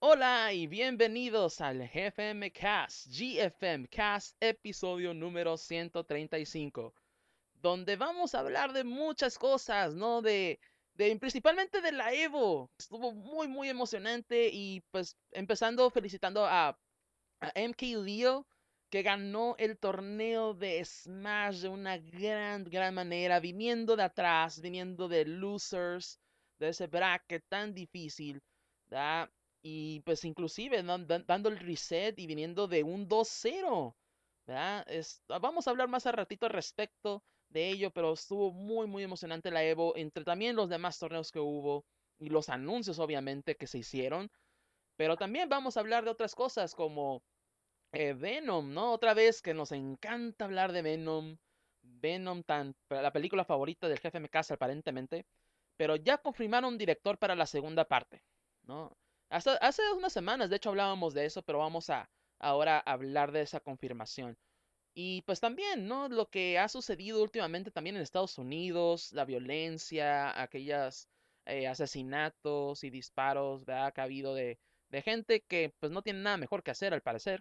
Hola y bienvenidos al GFM Cast, GFM Cast, episodio número 135, donde vamos a hablar de muchas cosas, ¿no? Principalmente de la Evo. Estuvo muy emocionante y pues empezando felicitando a MK Leo, que ganó el torneo de Smash de una gran manera, viniendo de atrás, viniendo de losers, de ese bracket tan difícil, ¿verdad? Y pues inclusive dando el reset y viniendo de un 2-0, ¿verdad? Vamos a hablar más al ratito al respecto de ello, pero estuvo muy emocionante la Evo, entre también los demás torneos que hubo y los anuncios obviamente que se hicieron, pero también vamos a hablar de otras cosas como Venom, ¿no? Otra vez que nos encanta hablar de Venom. Venom, la película favorita del jefe Mikasa, aparentemente. Pero ya confirmaron un director para la segunda parte, ¿no? Hace unas semanas, de hecho, hablábamos de eso, pero vamos a ahora hablar de esa confirmación. Y pues también, ¿no? Lo que ha sucedido últimamente también en Estados Unidos, la violencia, aquellos asesinatos y disparos, ¿verdad? Que ha habido de gente que pues no tiene nada mejor que hacer, al parecer.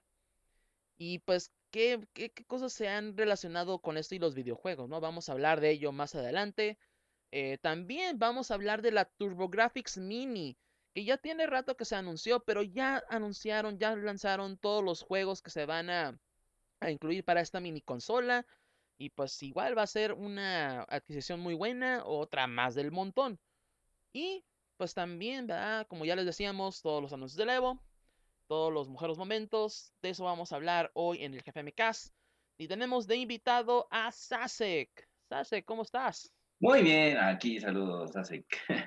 Y pues, ¿qué cosas se han relacionado con esto y los videojuegos, ¿no? Vamos a hablar de ello más adelante. También vamos a hablar de la TurboGrafx Mini, que ya tiene rato que se anunció, pero ya anunciaron, ya lanzaron todos los juegos que se van a incluir para esta mini consola. Y pues igual va a ser una adquisición muy buena, otra más del montón. Y pues también, ¿verdad? Como ya les decíamos, todos los anuncios del Evo, todos los mejores momentos. De eso vamos a hablar hoy en el GFM Cast. Y tenemos de invitado a Sasek. Sasek, ¿cómo estás? Muy bien, aquí saludos, Asik.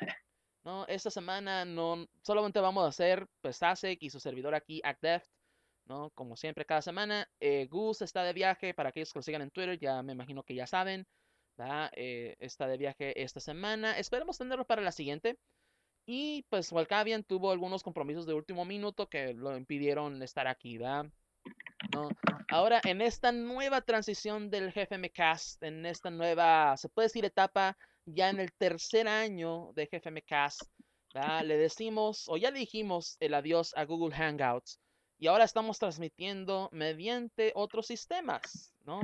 No, esta semana no solamente vamos a hacer pues Sasek y su servidor aquí, ActDeft, ¿no? Como siempre, cada semana. Gus está de viaje, para aquellos que lo sigan en Twitter, ya me imagino que ya saben, ¿verdad? Está de viaje esta semana. Esperemos tenerlo para la siguiente. Y pues Walcavian tuvo algunos compromisos de último minuto que lo impidieron estar aquí, ¿verdad? ¿No? Ahora, en esta nueva transición del GFM Cast, en esta nueva, se puede decir etapa, ya en el tercer año de GFM Cast, ¿verdad? Le decimos, o ya le dijimos el adiós a Google Hangouts, y ahora estamos transmitiendo mediante otros sistemas, ¿no?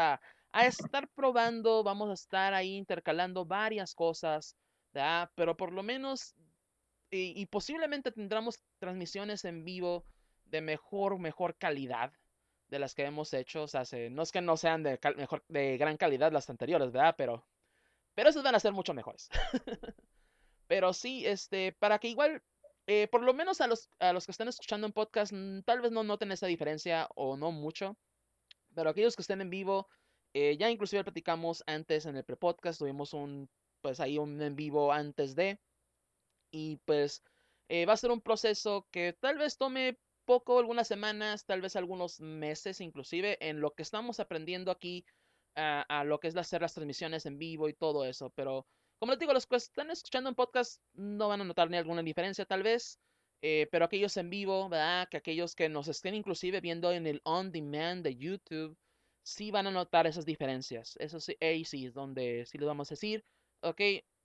A estar probando, vamos a estar ahí intercalando varias cosas, ¿verdad? Pero por lo menos y posiblemente tendremos transmisiones en vivo de mejor calidad de las que hemos hecho. O sea, no es que no sean de gran calidad las anteriores, ¿verdad? Pero esas van a ser mucho mejores. Pero sí, para que igual, por lo menos a los que están escuchando en podcast, tal vez no noten esa diferencia o no mucho. Pero aquellos que estén en vivo, ya inclusive platicamos antes en el pre-podcast, tuvimos pues ahí un en vivo antes de. Y pues va a ser un proceso que tal vez tome poco, algunas semanas, tal vez algunos meses inclusive, en lo que estamos aprendiendo aquí a lo que es hacer las transmisiones en vivo y todo eso. Pero como les digo, los que están escuchando en podcast no van a notar ni alguna diferencia tal vez. Pero aquellos en vivo, ¿verdad? Que aquellos que nos estén inclusive viendo en el on demand de YouTube, sí van a notar esas diferencias. Eso sí, ahí sí es donde sí les vamos a decir, ok,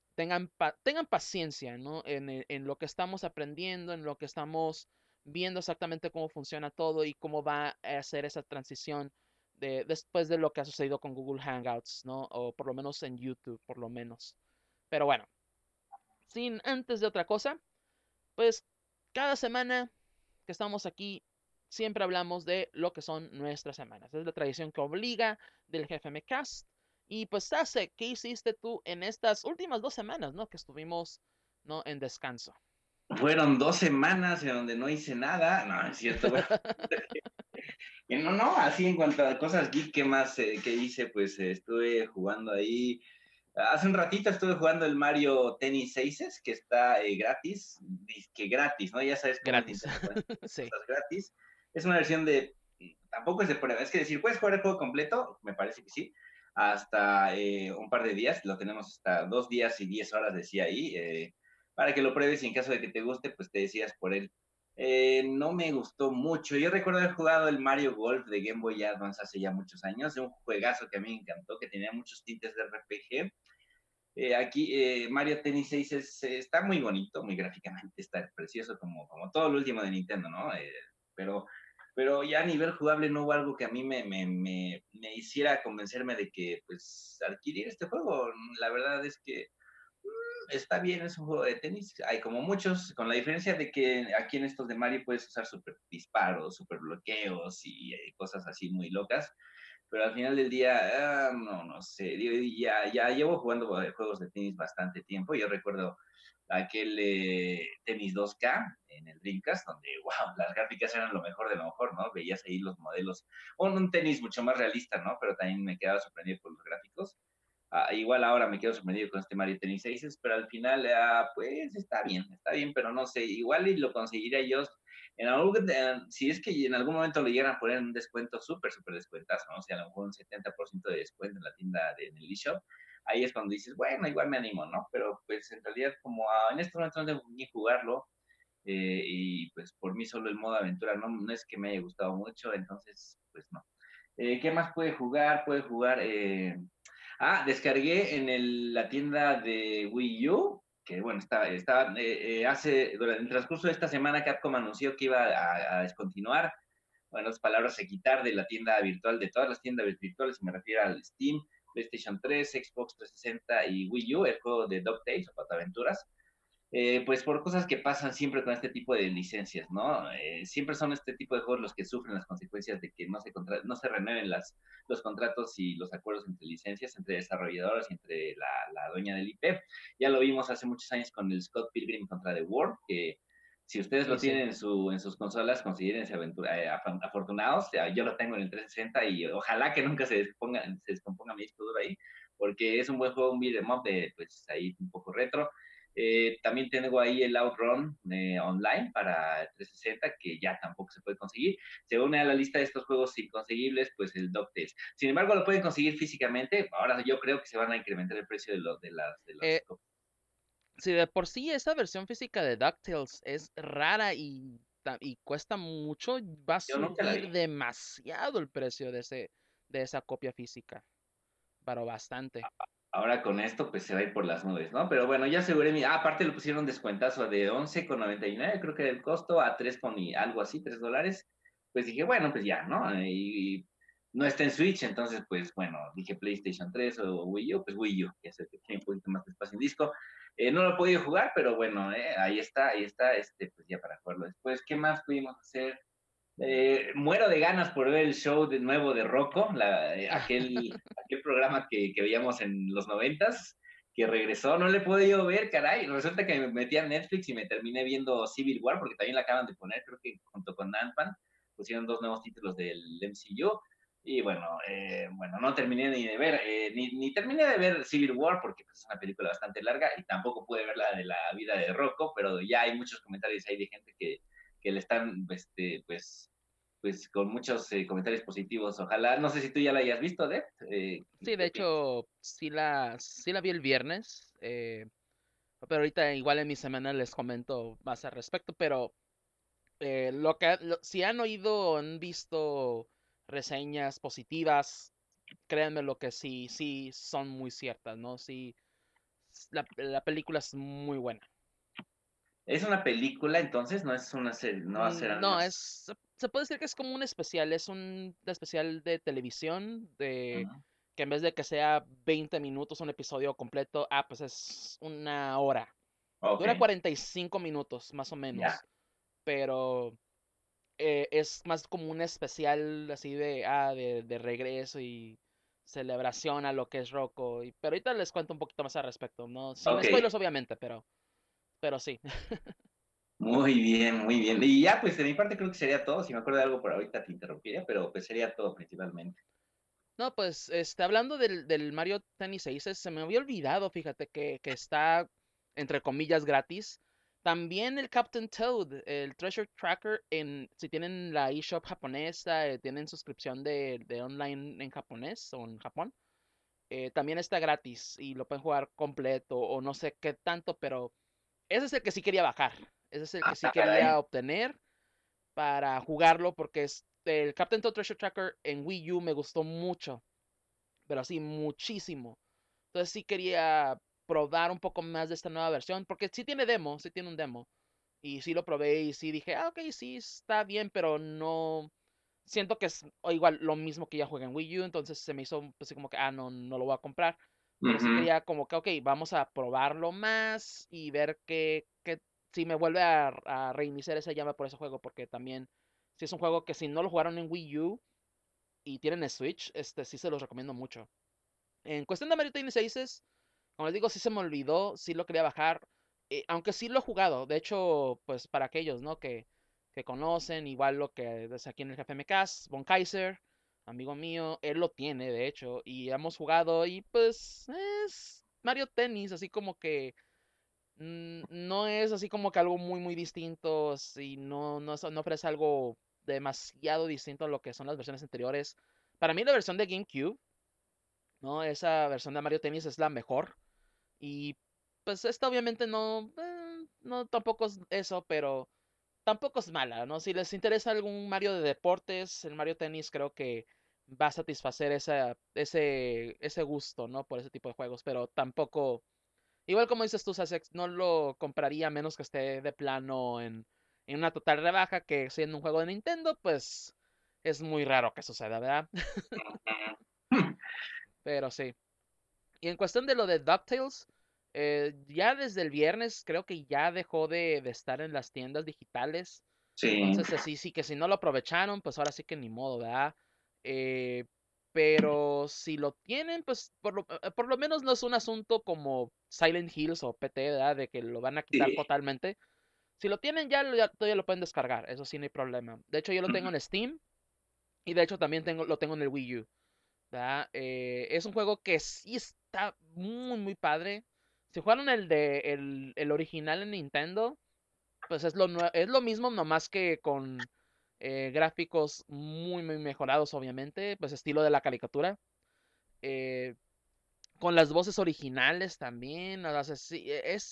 tengan paciencia, ¿no? En lo que estamos aprendiendo, en lo que estamos viendo exactamente cómo funciona todo y cómo va a ser esa transición después de lo que ha sucedido con Google Hangouts, ¿no? O por lo menos en YouTube, por lo menos. Pero bueno, sin antes de otra cosa, pues cada semana que estamos aquí, siempre hablamos de lo que son nuestras semanas. Es la tradición que obliga del GFM Cast. Y pues, Sase, ¿qué hiciste tú en estas últimas 2 semanas, ¿no? Que estuvimos, ¿no? En descanso. Fueron 2 semanas en donde no hice nada, no, es cierto. Bueno, no, así en cuanto a cosas geek, ¿qué más que hice? Pues estuve jugando ahí. Hace un ratito estuve jugando el Mario Tennis Aces, que está gratis, que gratis, ¿no? Ya sabes cómo es Gratis. Nintendo con Sí. cosas gratis. Es una versión tampoco es de prueba, es que decir, ¿puedes jugar el juego completo? Me parece que sí. Hasta un par de días, lo tenemos hasta 2 días y 10 horas, decía ahí, para que lo pruebes y en caso de que te guste, pues te decidas por él. No me gustó mucho. Yo recuerdo haber jugado el Mario Golf de Game Boy Advance hace ya muchos años, un juegazo que a mí me encantó, que tenía muchos tintes de RPG. Aquí Mario Tennis 6 está muy bonito, muy gráficamente, está precioso como todo lo último de Nintendo, ¿no? Pero, pero ya a nivel jugable no hubo algo que a mí me hiciera convencerme de que pues adquirir este juego. La verdad es que está bien, es un juego de tenis. Hay como muchos, con la diferencia de que aquí en estos de Mario puedes usar super disparos, super bloqueos y cosas así muy locas. Pero al final del día, no sé, ya llevo jugando juegos de tenis bastante tiempo. Yo recuerdo aquel tenis 2K en el Dreamcast, donde, wow, las gráficas eran lo mejor de lo mejor, ¿no? Veías ahí los modelos, un tenis mucho más realista, ¿no? Pero también me quedaba sorprendido por los gráficos. Igual ahora me quedo sorprendido con este Mario Tennis Aces, pero al final, pues está bien, pero no sé, igual y lo conseguiría yo. Si es que en algún momento le llegan a poner un descuento súper descuentazo, ¿no? O sea, a lo mejor un 70% de descuento en la tienda en el eShop, ahí es cuando dices, bueno, igual me animo, ¿no? Pero pues en realidad, como en este momento no tengo ni jugarlo, y pues por mí solo el modo aventura no es que me haya gustado mucho, entonces, pues no. ¿Qué más puede jugar? Puede jugar. Descargué en la tienda de Wii U, que bueno, durante el transcurso de esta semana Capcom anunció que iba a descontinuar, bueno, las palabras, se quitar de la tienda virtual, de todas las tiendas virtuales, me refiero al Steam, PlayStation 3, Xbox 360 y Wii U, el juego de DuckTales o Pataventuras. Pues por cosas que pasan siempre con este tipo de licencias, ¿no? Siempre son este tipo de juegos los que sufren las consecuencias de que no se renueven los contratos y los acuerdos entre licencias, entre desarrolladoras y entre la dueña del IP. Ya lo vimos hace muchos años con el Scott Pilgrim contra The World, que si ustedes Y lo sí. tienen en sus consolas, considérense afortunados. Yo lo tengo en el 360 y ojalá que nunca se descomponga mi disco duro ahí, porque es un buen juego, un beat'em up de, pues, ahí un poco retro. También tengo ahí el Outrun online para 360, que ya tampoco se puede conseguir. Se une a la lista de estos juegos inconseguibles, pues el DuckTales. Sin embargo, lo pueden conseguir físicamente. Ahora yo creo que se van a incrementar el precio de las Eh, si de por sí esa versión física de DuckTales es rara y cuesta mucho, va a Yo nunca la subir vi. demasiado el precio de esa copia física, pero bastante. Ahora con esto, pues se va a ir por las nubes, ¿no? Pero bueno, ya aseguré aparte le pusieron un descuentazo de 11,99, creo que era el costo, a 3 con algo así, $3. Pues dije, bueno, pues ya, ¿no? Y no está en Switch, entonces, pues bueno, dije PlayStation 3 o Wii U, pues Wii U, que es el que tiene un poquito más de espacio en disco. No lo he podido jugar, pero bueno, ahí está, pues ya para jugarlo después. ¿Qué más pudimos hacer? Muero de ganas por ver el show de nuevo de Rocco, aquel programa que veíamos en los 90s, que regresó, no le he podido ver, caray. Resulta que me metí a Netflix y me terminé viendo Civil War, porque también la acaban de poner, creo que junto con Ant-Man, pusieron dos nuevos títulos del MCU. Y bueno, no terminé ni de ver, ni terminé de ver Civil War, porque pues, es una película bastante larga, y tampoco pude ver la de la vida de Rocco, pero ya hay muchos comentarios ahí de gente que le están, pues con muchos comentarios positivos. Ojalá, no sé si tú ya la hayas visto, Deb. Sí, de ¿Qué opinas? hecho, sí la vi el viernes, pero ahorita igual en mi semana les comento más al respecto, pero si han oído o han visto reseñas positivas, créanme lo que sí son muy ciertas, ¿no? Sí, la película es muy buena. Es una película, entonces, no es una serie, no va a ser nada No, más. se puede decir que es como un especial, es un especial de televisión, que en vez de que sea 20 minutos un episodio completo, pues es una hora. Ok, Dura 45 minutos, más o ya. menos, pero es más como un especial así de regreso y celebración a lo que es Rocco. Pero ahorita les cuento un poquito más al respecto, ¿no? Sin Ok, spoilers, obviamente, pero sí. muy bien, muy bien. Y ya, pues de mi parte creo que sería todo. Si me acuerdo de algo por ahorita te interrumpiría, pero pues sería todo principalmente. No, pues, hablando del Mario Tennis Aces, se me había olvidado, fíjate, que está, entre comillas, gratis. También el Captain Toad, el Treasure Tracker, si tienen la eShop japonesa, tienen suscripción de online en japonés o en Japón, también está gratis y lo pueden jugar completo o no sé qué tanto, pero ese es el que sí quería bajar. Ese es el que sí Caray. quería obtener para jugarlo porque el Captain Toad Treasure Tracker en Wii U me gustó mucho, pero así muchísimo. Entonces sí quería probar un poco más de esta nueva versión, porque sí tiene demo, sí tiene un demo. Y sí lo probé y sí dije, ok, sí está bien, pero no siento que es o igual lo mismo que ya jugué en Wii U, entonces se me hizo pues, así como que, no, no lo voy a comprar. Pero sí Ujú. quería como que, ok, vamos a probarlo más y ver si me vuelve a reiniciar esa llama por ese juego, porque también, si es un juego que si no lo jugaron en Wii U y tienen el Switch, sí se los recomiendo mucho. En cuestión de Mario Tennis Aces, como les digo, sí se me olvidó, sí lo quería bajar, aunque sí lo he jugado. De hecho, pues para aquellos, ¿no? Que conocen, igual lo que es aquí en el GFMcast, Von Kaiser, amigo mío, él lo tiene, de hecho, y hemos jugado y pues es Mario Tennis, así como que no es así como que algo muy, muy distinto, si no ofrece algo demasiado distinto a lo que son las versiones anteriores. Para mí la versión de GameCube, ¿no? Esa versión de Mario Tennis es la mejor. Y pues esta obviamente no tampoco es eso, pero tampoco es mala, ¿no? Si les interesa algún Mario de deportes, el Mario Tennis creo que va a satisfacer ese gusto, ¿no? Por ese tipo de juegos, pero tampoco, igual como dices tú, Sasex, no lo compraría a menos que esté de plano en una total rebaja, que siendo un juego de Nintendo, pues es muy raro que suceda, ¿verdad? Pero sí. Y en cuestión de lo de DuckTales, ya desde el viernes creo que ya dejó de estar en las tiendas digitales. Sí, Entonces, así sí que si no lo aprovecharon, pues ahora sí que ni modo, ¿verdad? Eh, pero si lo tienen, pues por lo menos no es un asunto como Silent Hills o PT, ¿verdad? De que lo van a quitar sí. totalmente. Si lo tienen ya, ya todavía lo pueden descargar, eso sí, no hay problema. De hecho, yo lo tengo en Steam y de hecho también lo tengo en el Wii U. ¿Verdad? Es un juego que sí está muy, muy padre. Si jugaron el original en Nintendo, pues es lo mismo, nomás que con gráficos muy, muy mejorados, obviamente, pues estilo de la caricatura. eh, con las voces originales también. O sea, sí,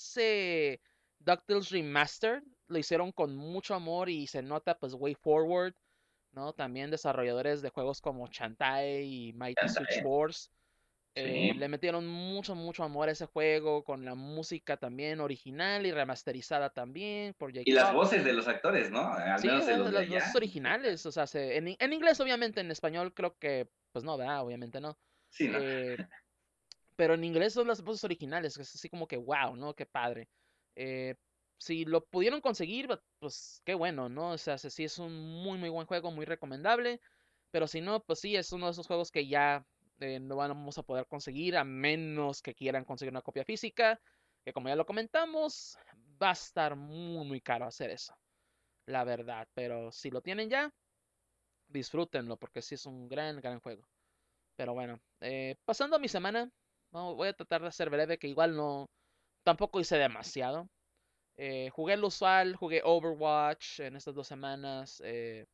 ese DuckTales Remastered lo hicieron con mucho amor y se nota, pues, Way Forward, ¿no? También desarrolladores de juegos como Shantae y Mighty Canta, Switch Force sí. le metieron mucho, mucho amor a ese juego, con la música también original y remasterizada también por Jake Y las Fox. voces de los actores, ¿no? Al Sí, menos o de sea, los de las voces allá. originales, o sea, en inglés obviamente, en español creo que, pues no, ¿verdad? Obviamente no. Sí, ¿no? Eh, pero en inglés son las voces originales, que es así como que, wow, ¿no? Qué padre. Eh, si lo pudieron conseguir, pues qué bueno, ¿no? O sea, sí es un muy, muy buen juego, muy recomendable. Pero si no, pues sí, es uno de esos juegos que ya no vamos a poder conseguir a menos que quieran conseguir una copia física, que como ya lo comentamos, va a estar muy, muy caro hacer eso, la verdad. Pero si lo tienen ya, disfrútenlo, porque sí es un gran, gran juego. Pero bueno, pasando a mi semana, voy a tratar de ser breve, que igual no, tampoco hice demasiado. Jugué lo usual, jugué Overwatch en estas 2 semanas.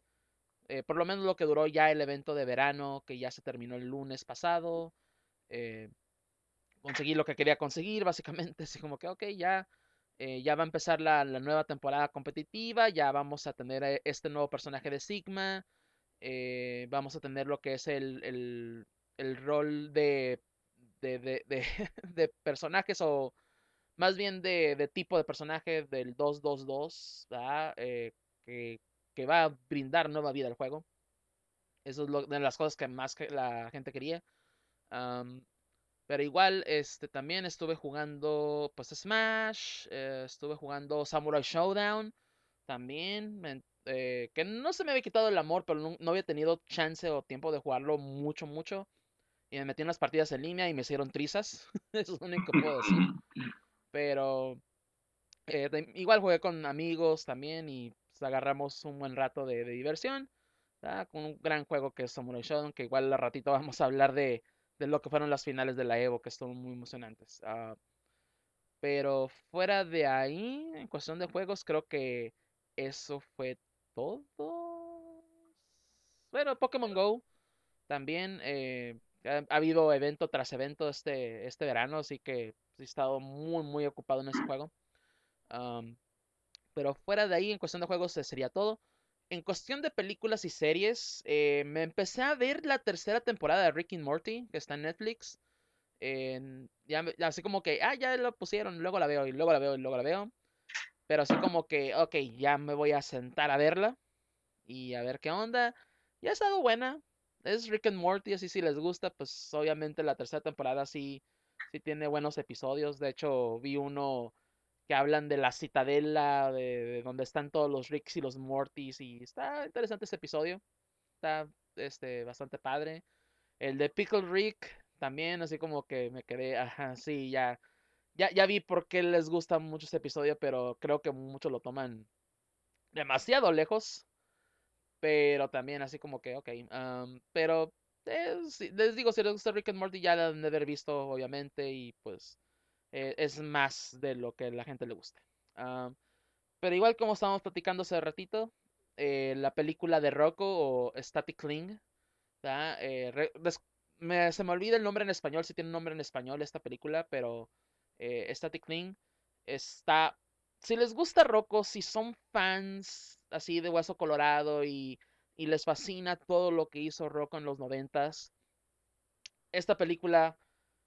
Por lo menos lo que duró ya el evento de verano, que ya se terminó el lunes pasado. eh, Conseguí lo que quería conseguir, básicamente. Así como que, ok, ya va a empezar la nueva temporada competitiva, ya vamos a tener este nuevo personaje de Sigma. Vamos a tener lo que es el rol de personajes, o más bien de tipo de personaje del 2-2-2, ¿verdad? Que, que va a brindar nueva vida al juego. Eso es de las cosas que más que la gente quería. Am, pero igual, también estuve jugando pues Smash, estuve jugando Samurai Showdown también, que no se me había quitado el amor, pero no había tenido chance o tiempo de jugarlo mucho, mucho. Y me metí en las partidas en línea y me hicieron trizas. Eso es lo único que puedo decir. Pero igual jugué con amigos también y pues, agarramos un buen rato de diversión. Con un gran juego que es Samurai Shodown, que igual al ratito vamos a hablar de lo que fueron las finales de la Evo, que estuvieron muy emocionantes. Pero fuera de ahí, en cuestión de juegos, creo que eso fue todo. Bueno, Pokémon Go también. Ha habido evento tras evento este verano, así que he estado muy, muy ocupado en ese juego. Am, pero fuera de ahí, en cuestión de juegos, sería todo. En cuestión de películas y series, me empecé a ver la tercera temporada de Rick and Morty, que está en Netflix. Así como que, ya lo pusieron, luego la veo, y luego la veo, y luego la veo. Pero así como que, ok, ya me voy a sentar a verla y a ver qué onda. Y ha estado buena. Es Rick and Morty, así si les gusta, pues obviamente la tercera temporada sí tiene buenos episodios. De hecho, vi uno que hablan de la citadela, de donde están todos los Ricks y los Mortys, y está interesante ese episodio. Está bastante padre. El de Pickle Rick también, así como que me quedé, ajá, sí, ya vi por qué les gusta mucho este episodio, pero creo que muchos lo toman demasiado lejos. Pero también así como que, ok. Pero sí, les digo, si les gusta Rick and Morty, ya la han de haber visto, obviamente, y pues es más de lo que a la gente le gusta. Pero igual como estábamos platicando hace ratito, la película de Rocco o Static Cling, ¿verdad? Se me olvida el nombre en español, si tiene un nombre en español esta película, pero Static Cling está... Si les gusta Rocco, si son fans así de Hueso Colorado y les fascina todo lo que hizo Rocco en los noventas, esta película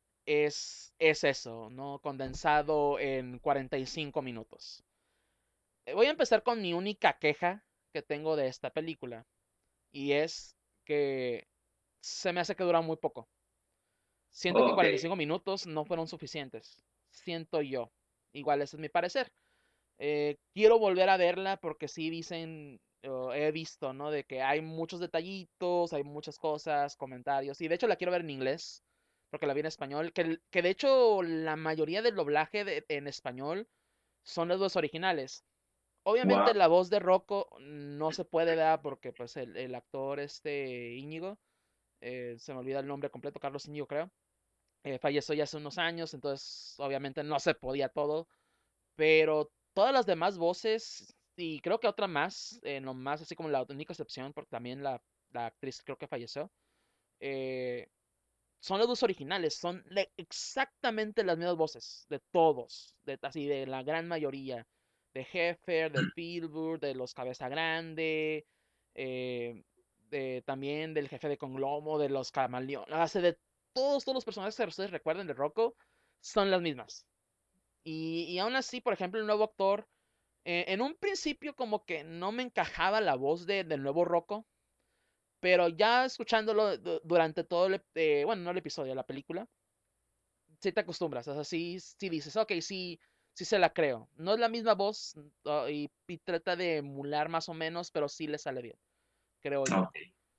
es eso, ¿no? Condensado en 45 minutos. Voy a empezar con mi única queja que tengo de esta película, y es que se me hace que dura muy poco. Siento que Ok. 45 minutos no fueron suficientes. Siento yo. Igual ese es mi parecer. Quiero volver a verla porque sí dicen, o he visto, ¿no? De que hay muchos detallitos, hay muchas cosas, comentarios. Y de hecho la quiero ver en inglés, porque la vi en español. Que de hecho la mayoría del doblaje en español son los dos originales. Obviamente Wow. la voz de Rocco no se puede ver porque pues el actor Íñigo, se me olvida el nombre completo, Carlos Íñigo creo, falleció ya hace unos años, entonces obviamente no se podía todo, pero todas las demás voces, y creo que otra más, no más, así como la única excepción, porque también la actriz creo que falleció, eh, son los dos originales, son exactamente las mismas voces de todos, así de la gran mayoría, de Heffer, de Filbur, de los Cabeza Grande, eh, también del jefe de Conglomo, de los Camaleones, de todos los personajes que ustedes recuerden de Rocco, son las mismas. Y aún así, por ejemplo, el nuevo actor, en un principio como que no me encajaba la voz del nuevo Rocco, pero ya escuchándolo durante todo bueno, no el episodio, la película, sí te acostumbras, o sea, sí dices, ok, sí se la creo. No es la misma voz, y trata de emular más o menos, pero sí le sale bien, creo yo. Ok.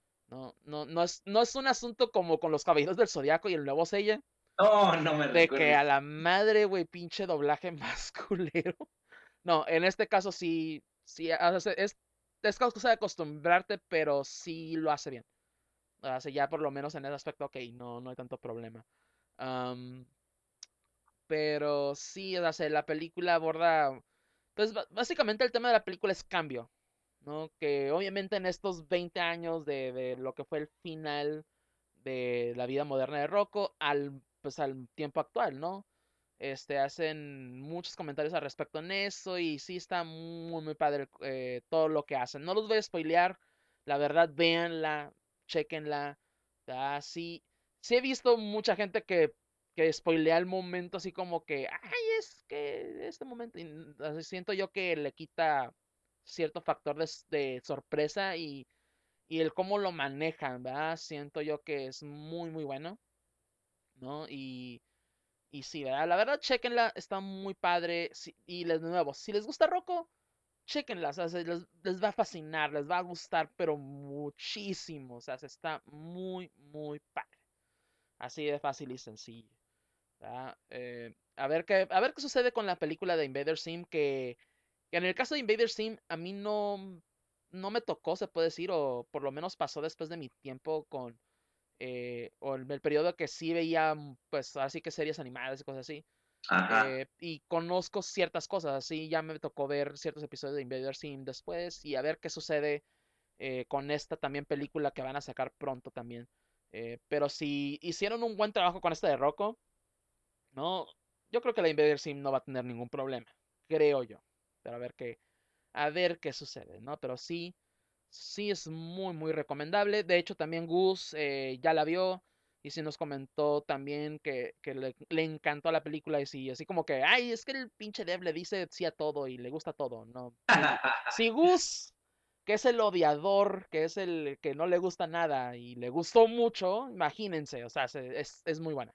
No es un asunto como con los Caballeros del Zodiaco y el nuevo Seiya, No, no me de que a recuerdes. la madre, güey, pinche doblaje más culero. No, en este caso sí, o sea, es cosa de acostumbrarte, pero sí lo hace bien. O sea, ya por lo menos en ese aspecto, ok, no hay tanto problema. Am, pero sí, o sea, la película aborda, pues básicamente el tema de la película es cambio, ¿no? Que obviamente en estos 20 años de lo que fue el final de la vida moderna de Rocco pues al tiempo actual, ¿no? Hacen muchos comentarios al respecto en eso y sí está muy padre todo lo que hacen. No los voy a spoilear, la verdad, véanla, chequenla. Sí he visto mucha gente que spoilea el momento así como que, ay, es que este momento, y así siento yo que le quita cierto factor de sorpresa y el cómo lo manejan, ¿verdad? Siento yo que es muy bueno, ¿no? Y sí, ¿verdad? La verdad, chequenla, está muy padre. Y de nuevo, si les gusta Rocco, chequenla, o sea, les va a fascinar, les va a gustar, pero muchísimo, o sea, está muy padre. Así de fácil y sencillo, ¿verdad? A ver qué sucede con la película de Invader Sim, que en el caso de Invader Sim, a mí no me tocó, se puede decir, o por lo menos pasó después de mi tiempo o en el periodo que sí veía, pues así que series animadas y cosas así. Ajá. Y conozco ciertas cosas, así ya me tocó ver ciertos episodios de Invader Sim después y a ver qué sucede con esta también película que van a sacar pronto también. Pero si hicieron un buen trabajo con esta de Rocco, ¿no? Yo creo que la Invader Sim no va a tener ningún problema, creo yo. Pero a ver qué sucede, ¿no? Pero sí es muy recomendable. De hecho, también Gus ya la vio. Y sí nos comentó también que le encantó la película y sí, así como que, ay, es que el pinche Dev le dice sí a todo y le gusta todo, ¿no? Si Gus, que es el odiador, que es el que no le gusta nada y le gustó mucho, imagínense, o sea, es muy buena.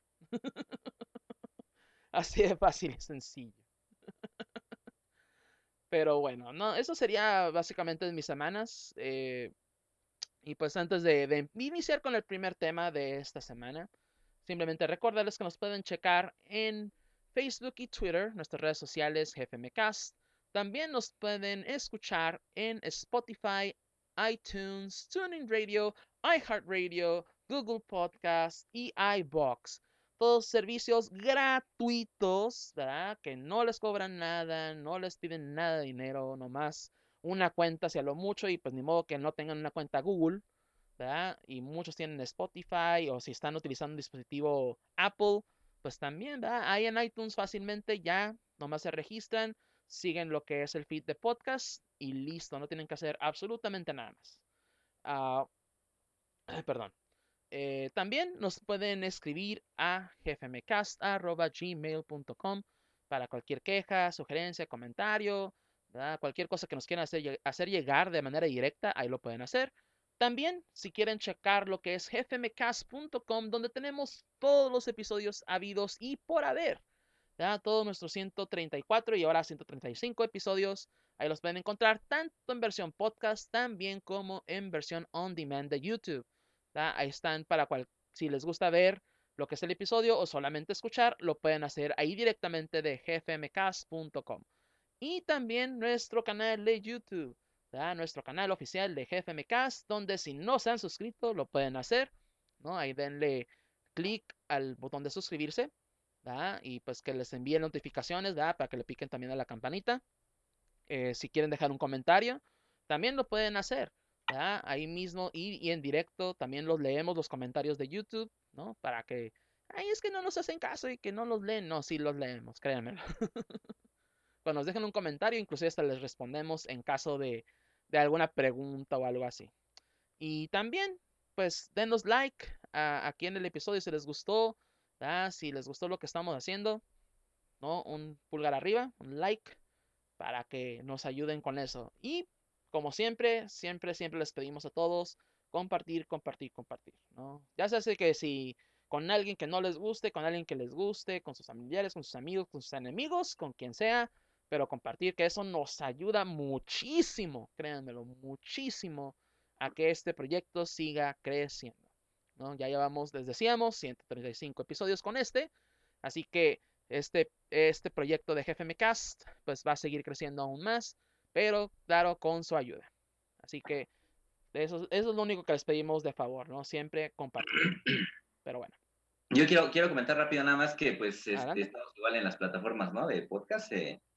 Así de fácil y sencillo. Pero bueno, no, eso sería básicamente mis semanas. Y pues antes de iniciar con el primer tema de esta semana, simplemente recordarles que nos pueden checar en Facebook y Twitter, nuestras redes sociales GFMcast. También nos pueden escuchar en Spotify, iTunes, TuneIn Radio, iHeartRadio, Google Podcast y iBox. Todos servicios gratuitos, ¿verdad? Que no les cobran nada, no les piden nada de dinero, nomás una cuenta hacia lo mucho y pues ni modo que no tengan una cuenta Google, ¿verdad? Y muchos tienen Spotify o si están utilizando un dispositivo Apple, pues también, ¿verdad? Ahí en iTunes fácilmente ya nomás se registran, siguen lo que es el feed de podcast y listo, no tienen que hacer absolutamente nada más. Ah, perdón. También nos pueden escribir a gfmcast@gmail.com para cualquier queja, sugerencia, comentario, ¿verdad? Cualquier cosa que nos quieran hacer llegar de manera directa, ahí lo pueden hacer. También, si quieren checar lo que es gfmcast.com, donde tenemos todos los episodios habidos y por haber, ¿verdad? Todos nuestros 134 y ahora 135 episodios, ahí los pueden encontrar tanto en versión podcast, también como en versión on demand de YouTube. Ahí están para si les gusta ver lo que es el episodio o solamente escuchar, lo pueden hacer ahí directamente de gfmcast.com. Y también nuestro canal de YouTube, ¿verdad? Nuestro canal oficial de GFMcast, donde si no se han suscrito, lo pueden hacer, ¿no? Ahí denle clic al botón de suscribirse, ¿verdad? Y pues que les envíen notificaciones, ¿verdad? Para que le piquen también a la campanita. Si quieren dejar un comentario, también lo pueden hacer, ¿verdad? Ahí mismo y en directo también los leemos los comentarios de YouTube, ¿no? Para que, ay, es que no nos hacen caso y que no los leen. No, sí los leemos, créanmelo. Cuando nos dejen un comentario, inclusive hasta les respondemos en caso de alguna pregunta o algo así. Y también, pues, denos like aquí en el episodio si les gustó, ¿verdad? Si les gustó lo que estamos haciendo, ¿no? Un pulgar arriba, un like para que nos ayuden con eso. Y como siempre, siempre les pedimos a todos compartir, compartir, compartir, ¿no? Ya se hace que si con alguien que no les guste, con alguien que les guste, con sus familiares, con sus amigos, con sus enemigos, con quien sea, pero compartir, que eso nos ayuda muchísimo, créanmelo, muchísimo a que este proyecto siga creciendo, ¿no? Ya llevamos, les decíamos, 135 episodios con este, así que este proyecto de GFMcast pues va a seguir creciendo aún más, pero claro, con su ayuda. Así que eso es lo único que les pedimos de favor, ¿no? Siempre compartir. Pero bueno, Yo quiero comentar rápido nada más que pues adelante. estamos igual en las plataformas, ¿no? De podcast,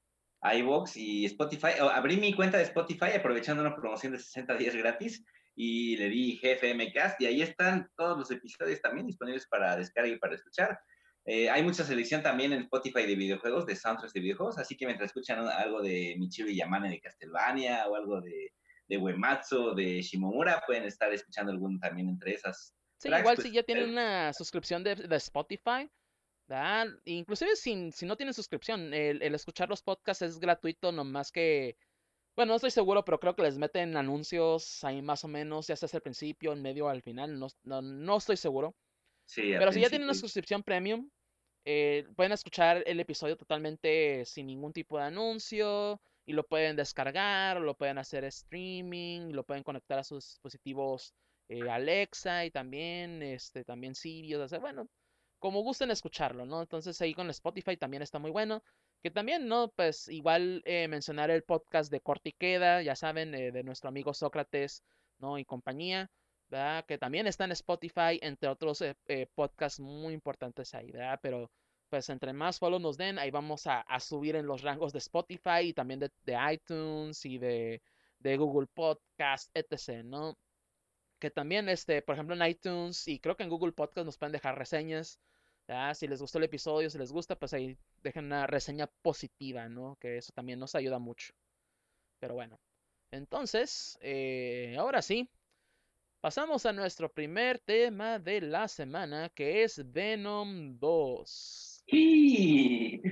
iVoox y Spotify. Abrí mi cuenta de Spotify aprovechando una promoción de 60 días gratis y le di GFMcast y ahí están todos los episodios también disponibles para descarga y para escuchar. Hay mucha selección también en Spotify de videojuegos, de soundtracks de videojuegos, así que mientras escuchan algo de Michiru Yamane de Castlevania o algo de Uematsu, de Shimomura, pueden estar escuchando algún también entre esas Sí, tracks. igual Pues, si ya tienen una suscripción de Spotify, ¿verdad? Inclusive si no tienen suscripción, el escuchar los podcasts es gratuito, nomás que, bueno, no estoy seguro, pero creo que les meten anuncios ahí más o menos, ya sea al principio, en medio o al final, no estoy seguro. sí, al Pero si ya tienen una principio. suscripción premium, pueden escuchar el episodio totalmente sin ningún tipo de anuncio y lo pueden descargar, lo pueden hacer streaming, lo pueden conectar a sus dispositivos Alexa y también, también Siri, o sea, bueno, como gusten escucharlo, ¿no? Entonces ahí con Spotify también está muy bueno. Que también, ¿no? Pues igual mencionar el podcast de Corte y Queda, ya saben, de nuestro amigo Sócrates, ¿no? Y compañía. ¿Verdad? Que también está en Spotify, entre otros podcasts muy importantes ahí, ¿verdad? Pero pues entre más follow nos den, ahí vamos a subir en los rangos de Spotify y también de iTunes y de Google Podcast, etc., ¿no? Que también, por ejemplo, en iTunes y creo que en Google Podcast nos pueden dejar reseñas, ¿verdad? Si les gustó el episodio, si les gusta, pues ahí dejen una reseña positiva, ¿no? Que eso también nos ayuda mucho. Pero bueno, entonces, ahora sí. pasamos a nuestro primer tema de la semana, que es Venom 2. Y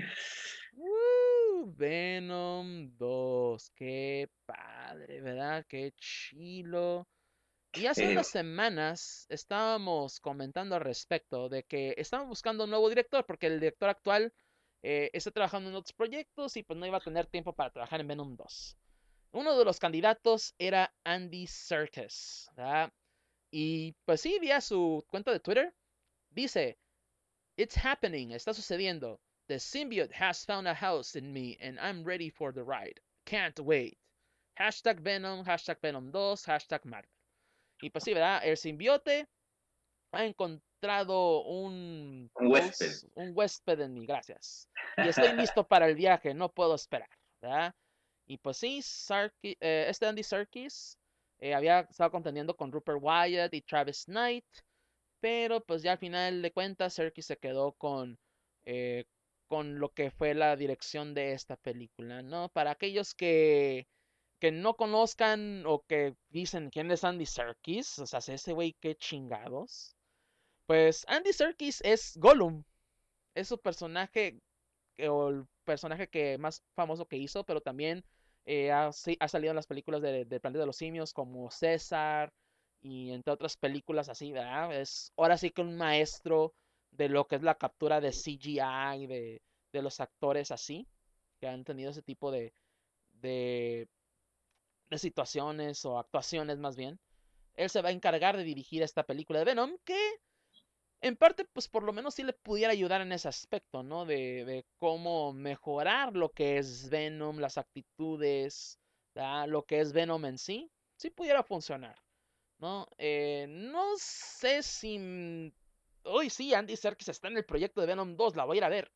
Venom 2, qué padre, ¿verdad? Qué chilo. Y hace eh, unas semanas estábamos comentando al respecto de que estaban buscando un nuevo director porque el director actual está trabajando en otros proyectos y pues no iba a tener tiempo para trabajar en Venom 2. Uno de los candidatos era Andy Serkis, ¿verdad? Y pues sí, vía su cuenta de Twitter, dice, It's happening, está sucediendo. The symbiote has found a house in me and I'm ready for the ride. Can't wait. Hashtag Venom, hashtag Venom 2, hashtag Marvel. Y pues sí, ¿verdad? El simbiote ha encontrado un huésped. un huésped en mí, gracias. Y estoy listo para el viaje, no puedo esperar, ¿verdad? Y pues sí, este Andy Serkis había estado contendiendo con Rupert Wyatt y Travis Knight, pero pues ya al final de cuentas Serkis se quedó eh, con lo que fue la dirección de esta película, ¿no? Para aquellos que no conozcan o que dicen quién es Andy Serkis, o sea, ese güey qué chingados. Pues Andy Serkis es Gollum, es su personaje o el personaje que más famoso que hizo, pero también ha salido en las películas de Planeta de los Simios como César y entre otras películas así, ¿verdad? Es ahora sí que un maestro de lo que es la captura de CGI, de los actores así, que han tenido ese tipo de, de situaciones o actuaciones más bien. Él se va a encargar de dirigir esta película de Venom, que en parte, pues por lo menos sí le pudiera ayudar en ese aspecto, ¿no? De cómo mejorar lo que es Venom, las actitudes, ¿verdad? Lo que es Venom en sí, sí pudiera funcionar, ¿no? No sé si... Uy, sí, Andy Serkis está en el proyecto de Venom 2, la voy a ir a ver.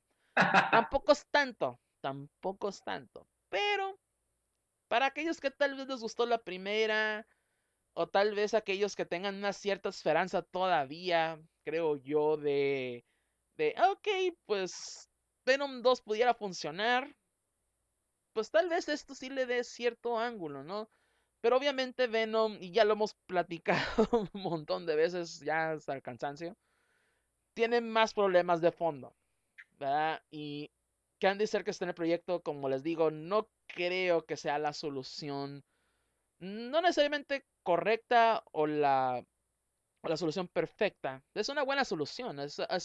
Tampoco es tanto. Pero para aquellos que tal vez les gustó la primera, o tal vez aquellos que tengan una cierta esperanza todavía, creo yo, ok, pues Venom 2 pudiera funcionar, pues tal vez esto sí le dé cierto ángulo, ¿no? Pero obviamente Venom, y ya lo hemos platicado un montón de veces, ya hasta el cansancio, tiene más problemas de fondo, ¿verdad? Y que Andy Serkis esté en el proyecto, como les digo, no creo que sea la solución, no necesariamente correcta o la solución perfecta. Es una buena solución.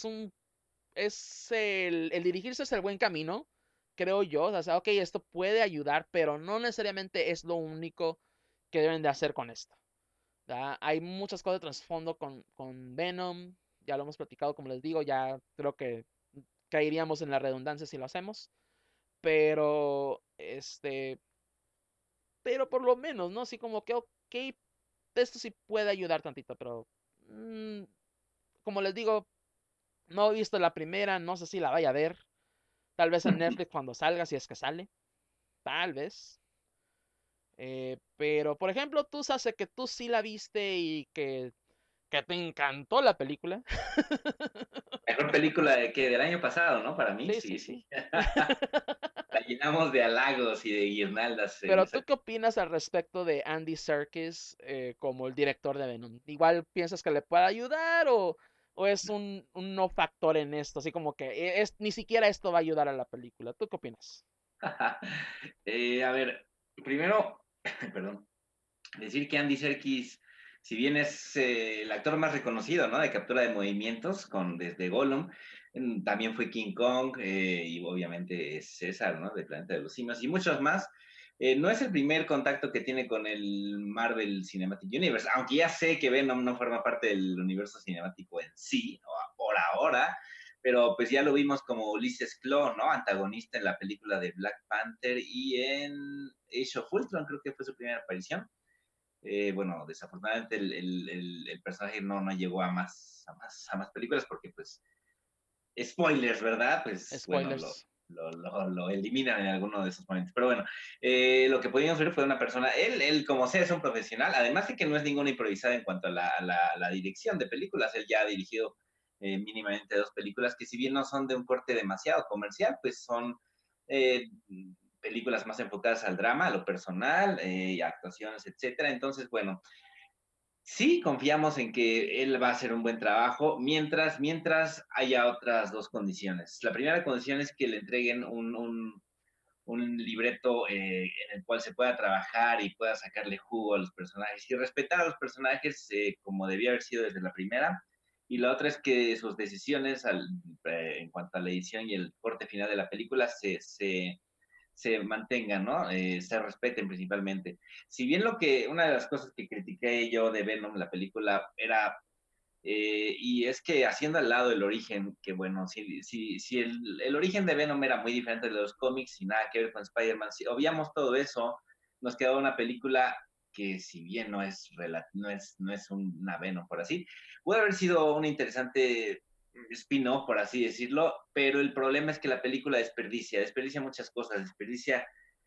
El dirigirse es el buen camino, creo yo. O sea, ok, esto puede ayudar, pero no necesariamente es lo único que deben de hacer con esto. ¿Verdad? Hay muchas cosas de trasfondo con Venom. Ya lo hemos platicado, como les digo, ya creo que caeríamos en la redundancia si lo hacemos. Pero, pero por lo menos, ¿no? Así como que, ok, esto sí puede ayudar tantito, pero mm, como les digo, no he visto la primera, no sé si la vaya a ver. Tal vez en Netflix cuando salga, si es que sale. Tal vez. Pero, por ejemplo, tú sabes que tú sí la viste y que te encantó la película. Mejor película del año pasado, ¿no? Para mí, Sí, sí, sí, sí. sí. La llenamos de halagos y de guirnaldas en Pero esa. tú qué opinas al respecto de Andy Serkis como el director de Venom? ¿Igual piensas que le puede ayudar o es un no factor en esto? Así como que ni siquiera esto va a ayudar a la película. ¿Tú qué opinas? A ver, primero, perdón, decir que Andy Serkis, si bien es el actor más reconocido, ¿no? De captura de movimientos, desde Gollum, también fue King Kong y obviamente es César, ¿no? De Planeta de los Simios y muchos más. No es el primer contacto que tiene con el Marvel Cinematic Universe, aunque ya sé que Venom no forma parte del universo cinemático en sí, o por ahora, pero pues ya lo vimos como Ulises Klaue, ¿no? Antagonista en la película de Black Panther y en Age of Ultron, creo que fue su primera aparición. Bueno, desafortunadamente el personaje no llegó a más películas porque, pues, spoilers, ¿verdad? Pues, bueno, Spoilers. lo eliminan en alguno de esos momentos. Pero bueno, lo que pudimos ver fue una persona, él como sea es un profesional, además de que no es ninguna improvisada en cuanto a la dirección de películas, él ya ha dirigido mínimamente dos películas que si bien no son de un corte demasiado comercial, pues son eh, películas más enfocadas al drama, a lo personal, y actuaciones, etcétera. Entonces, bueno, Sí, confiamos en que él va a hacer un buen trabajo mientras haya otras dos condiciones. La primera condición es que le entreguen un libreto en el cual se pueda trabajar y pueda sacarle jugo a los personajes y respetar a los personajes como debía haber sido desde la primera. Y la otra es que sus decisiones en cuanto a la edición y el corte final de la película se mantengan, ¿no? Se respeten principalmente. Si bien una de las cosas que critiqué yo de Venom, la película, era y es que haciendo al lado el origen, que bueno, si el origen de Venom era muy diferente de los cómics y nada que ver con Spider-Man, si obviamos todo eso, nos quedó una película que si bien no es una Venom por así, puede haber sido un interesante spin-off, por así decirlo, pero el problema es que la película desperdicia muchas cosas, desperdicia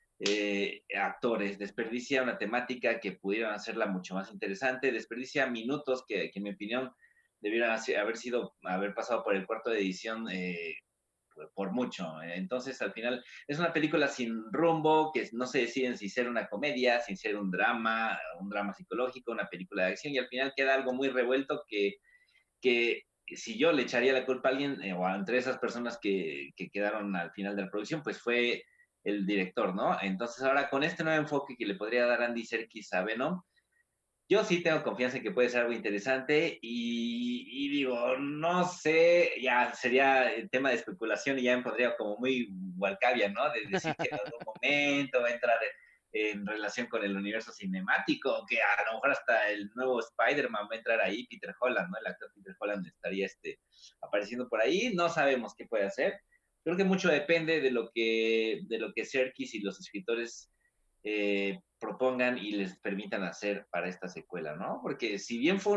actores, desperdicia una temática que pudieran hacerla mucho más interesante, desperdicia minutos que en mi opinión debieran haber pasado por el cuarto de edición por mucho. Entonces, al final, es una película sin rumbo, que no se deciden si ser una comedia, si ser un drama psicológico, una película de acción, y al final queda algo muy revuelto que si yo le echaría la culpa a alguien, o entre esas personas que quedaron al final de la producción, pues fue el director, ¿no? Entonces ahora con este nuevo enfoque que le podría dar Andy Serkis a Venom, yo sí tengo confianza en que puede ser algo interesante y digo, no sé, ya sería el tema de especulación y ya me pondría como muy Walcavia, ¿no? De decir que en algún momento va a entrar en relación con el universo cinemático, que a lo mejor hasta el nuevo Spider-Man va a entrar ahí, Peter Holland, ¿no? El actor Peter Holland estaría apareciendo por ahí, no sabemos qué puede hacer. Creo que mucho depende de lo que Serkis y los escritores propongan y les permitan hacer para esta secuela, ¿no? Porque si bien fue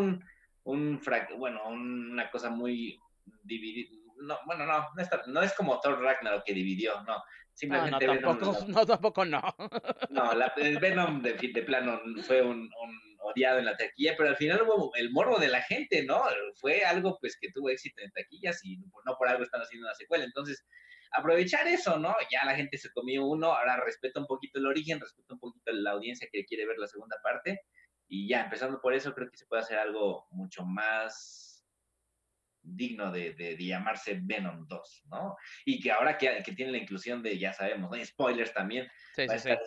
una cosa muy dividida, no, bueno, no es como Thor Ragnarok que dividió, no, No, no, simplemente Venom, tampoco, no, tampoco no. no, el Venom de plano fue un odiado en la taquilla, pero al final hubo el morbo de la gente, ¿no? Fue algo pues que tuvo éxito en taquillas y no por algo están haciendo una secuela. Entonces, aprovechar eso, ¿no? Ya la gente se comió uno, ahora respeta un poquito el origen, respeta un poquito la audiencia que quiere ver la segunda parte y ya, empezando por eso, creo que se puede hacer algo mucho más digno de llamarse Venom 2, ¿no? Y que ahora que tiene la inclusión de, ya sabemos, ¿no? Spoilers también, Sí, va a sí, estar sí.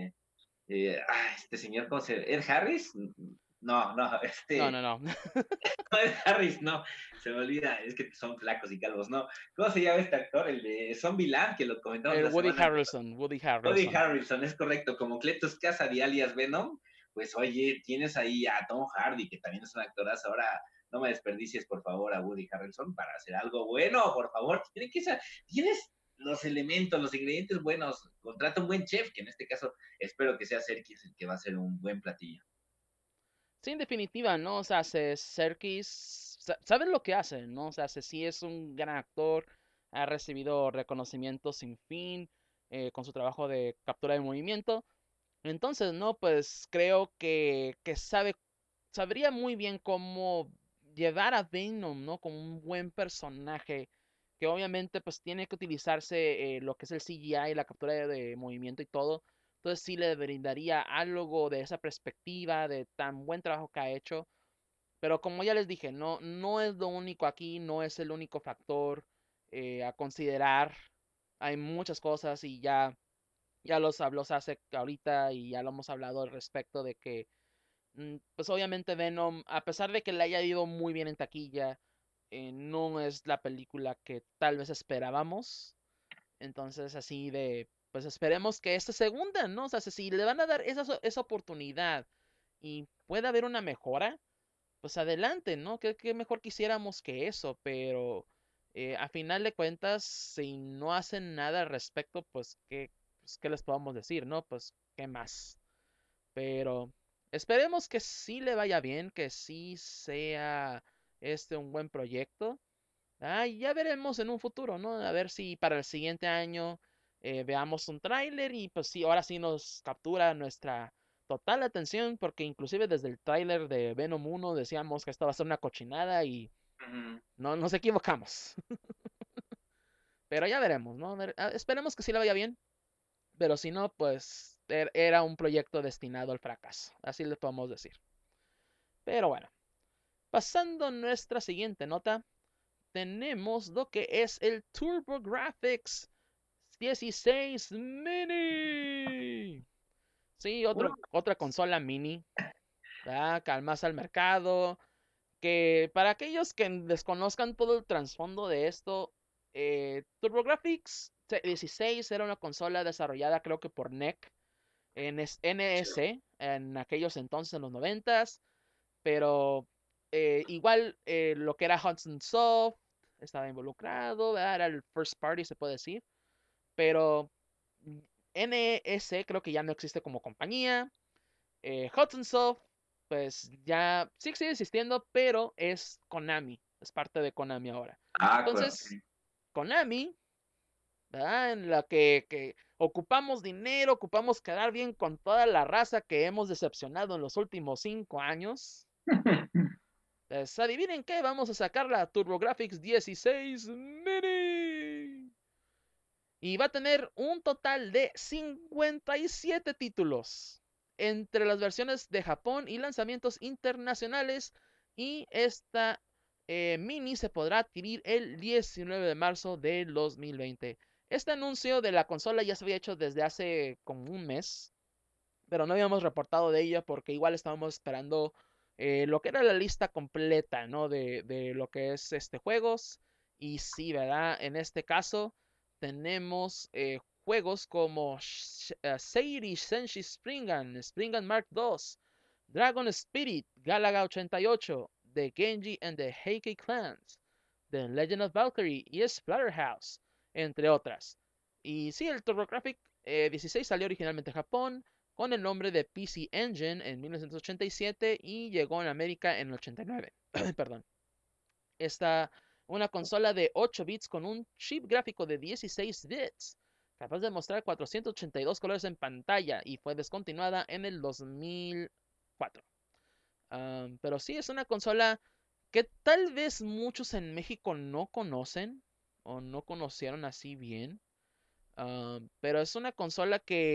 este señor, ¿cómo se llama? ¿Ed Harris? No, no, No, no, no. no, Ed Harris, no, se me olvida, es que son flacos y calvos, no. ¿Cómo se llama este actor? El de Zombieland, que lo comentamos El la Woody semana pasada. Harrelson, Woody Woody Harrelson. Harrelson, es correcto, como Cletus Kasady alias Venom, pues oye, tienes ahí a Tom Hardy, que también es un actorazo, ahora no me desperdicies, por favor, a Woody Harrelson para hacer algo bueno, por favor, tienes los elementos, los ingredientes buenos, contrata un buen chef, que en este caso espero que sea Serkis el que va a ser un buen platillo. Sí, en definitiva, ¿no? O sea, Serkis sabe lo que hace, ¿no? O sea, sí es un gran actor, ha recibido reconocimiento sin fin con su trabajo de captura de movimiento. Entonces, ¿no? Pues creo que sabría muy bien cómo llevar a Venom, ¿no? Como un buen personaje, que obviamente pues tiene que utilizarse lo que es el CGI, la captura de movimiento y todo. Entonces sí le brindaría algo de esa perspectiva, de tan buen trabajo que ha hecho. Pero como ya les dije, no es lo único aquí, no es el único factor a considerar. Hay muchas cosas y ya los habló hace ahorita y ya lo hemos hablado al respecto de que, pues obviamente Venom, a pesar de que le haya ido muy bien en taquilla, no es la película que tal vez esperábamos. Entonces, así de, pues esperemos que esta segunda, ¿no? O sea, si le van a dar esa oportunidad y puede haber una mejora, pues adelante, ¿no? ¿Qué mejor quisiéramos que eso? Pero a final de cuentas, si no hacen nada al respecto, pues, ¿qué les podemos decir, no? Pues, ¿qué más? Pero esperemos que sí le vaya bien, que sí sea un buen proyecto. Y ya veremos en un futuro, ¿no? A ver si para el siguiente año veamos un tráiler y pues sí, ahora sí nos captura nuestra total atención, porque inclusive desde el tráiler de Venom 1 decíamos que esto va a ser una cochinada y Ujú. no nos equivocamos. Pero ya veremos, ¿no? Esperemos que sí le vaya bien, pero si no, pues era un proyecto destinado al fracaso, así le podemos decir. Pero bueno, pasando a nuestra siguiente nota, tenemos lo que es el TurboGrafx 16 Mini. Sí, otra consola mini, ¿verdad? Calmas al mercado. Que para aquellos que desconozcan todo el trasfondo de esto, TurboGrafx 16 era una consola desarrollada creo que por NEC, NEC, en aquellos entonces, en los noventas, pero igual lo que era Hudson Soft estaba involucrado, ¿verdad? Era el first party, se puede decir, pero NEC creo que ya no existe como compañía. Hudson Soft, pues ya sí sigue existiendo, pero es Konami, es parte de Konami ahora. Ah, Entonces, Konami, ¿verdad? En la que ocupamos dinero, ocupamos quedar bien con toda la raza que hemos decepcionado en los últimos 5 años. Pues adivinen qué, vamos a sacar la TurboGrafx 16 Mini. Y va a tener un total de 57 títulos entre las versiones de Japón y lanzamientos internacionales. Y esta mini se podrá adquirir el 19 de marzo del 2020. Este anuncio de la consola ya se había hecho desde hace como un mes, pero no habíamos reportado de ella porque igual estábamos esperando lo que era la lista completa, ¿no? De lo que es juegos. Y sí, ¿verdad? En este caso tenemos juegos como Seiri Senshi Springan, Springan Mark II, Dragon Spirit, Galaga 88, The Genji and the Heike Clans, The Legend of Valkyrie y Splatterhouse, entre otras. Y sí, el TurboGrafx 16 salió originalmente en Japón, con el nombre de PC Engine en 1987 y llegó en América en el 89. Perdón. Esta una consola de 8 bits con un chip gráfico de 16 bits, capaz de mostrar 482 colores en pantalla y fue descontinuada en el 2004. Pero sí, es una consola que tal vez muchos en México no conocen o no conocieron así bien. Pero es una consola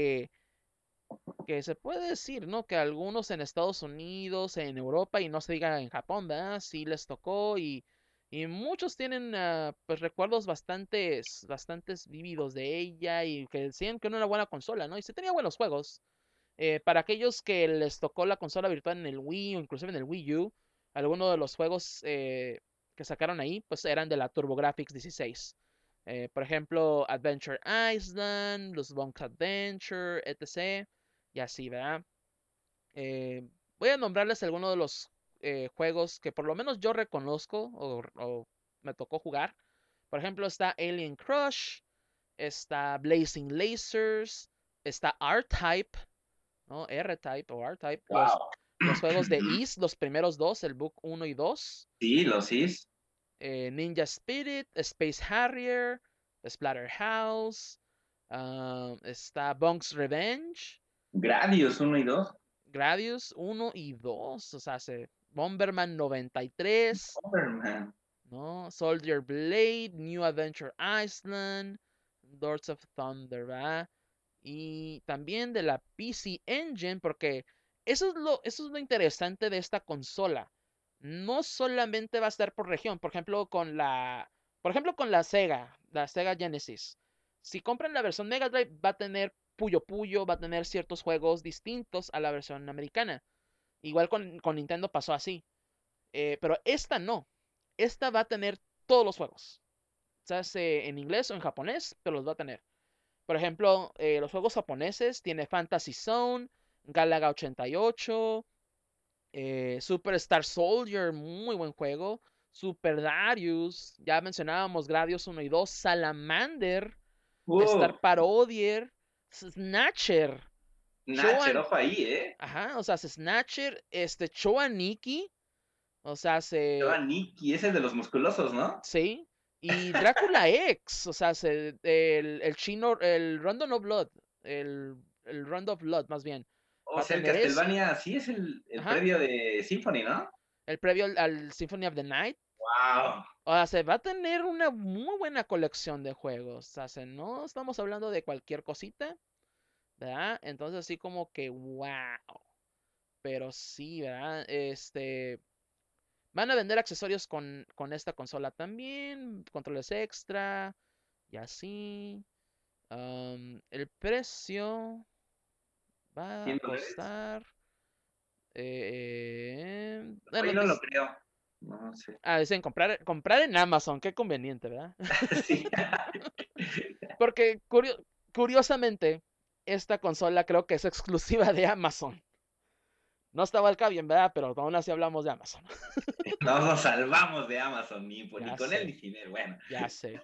que se puede decir, ¿no? Que algunos en Estados Unidos, en Europa y no se diga en Japón, ¿verdad? Sí les tocó y muchos tienen pues recuerdos bastantes vívidos de ella y que decían que era una buena consola, ¿no? Y se tenía buenos juegos. Para aquellos que les tocó la consola virtual en el Wii o inclusive en el Wii U, algunos de los juegos que sacaron ahí, pues eran de la TurboGrafx 16. Por ejemplo, Adventure Island, los Bonk's Adventure, etc. Y así, ¿verdad? Eh, Voy a nombrarles algunos de los juegos que por lo menos yo reconozco o me tocó jugar. Por ejemplo, está Alien Crush, está Blazing Lasers, está R-Type, ¿no? R-Type o R-Type, wow. los juegos de Ys, los primeros dos, el Book 1 y 2, Sí, los CIS. Ninja Spirit, Space Harrier, Splatterhouse, está Bonk's Revenge, Gradius 1 y 2. Gradius 1 y 2, o sea, Bomberman 93, Bomberman. ¿no? Soldier Blade, New Adventure Island, Lords of Thunder, ¿verdad? Y también de la PC Engine, porque eso es lo interesante de esta consola. No solamente va a estar por región, por ejemplo con la Sega Genesis. Si compran la versión Mega Drive, va a tener Puyo Puyo, va a tener ciertos juegos distintos a la versión americana. Igual con Nintendo pasó así. Pero esta no. Esta va a tener todos los juegos. Ya sea en inglés o en japonés, pero los va a tener. Por ejemplo, los juegos japoneses tiene Fantasy Zone, Galaga 88, Super Star Soldier, muy buen juego. Super Darius, ya mencionábamos Gradius 1 y 2, Salamander, Uh, Star Parodier, Snatcher, Natcher, Choan, ojo ahí, ¿eh? ajá, o sea, Snatcher, Choa Nikki, o sea, Estaba Nicky, ese de los musculosos, ¿no? sí, y Drácula X, o sea, el chino, el Rondo of Blood, el Rondo of Blood, más bien, O va a sea, el tener ese, Castlevania sí es el ajá, previo de Symphony, ¿no? el previo al Symphony of the Night. ¡Wow! O sea, se va a tener una muy buena colección de juegos. O sea, no estamos hablando de cualquier cosita, ¿verdad? Entonces, así como que, wow. Pero sí, ¿verdad? Van a vender accesorios con esta consola también, controles extra y así. El precio va a $100. costar. Oye, Bueno, no lo creo. No sé. dicen comprar en Amazon, qué conveniente, ¿verdad? Sí. Porque curiosamente, esta consola creo que es exclusiva de Amazon. No estaba el bien, ¿verdad? Pero aún así hablamos de Amazon. No nos salvamos de Amazon, ni Ya con él sé, ni sin él. Bueno, ya sé.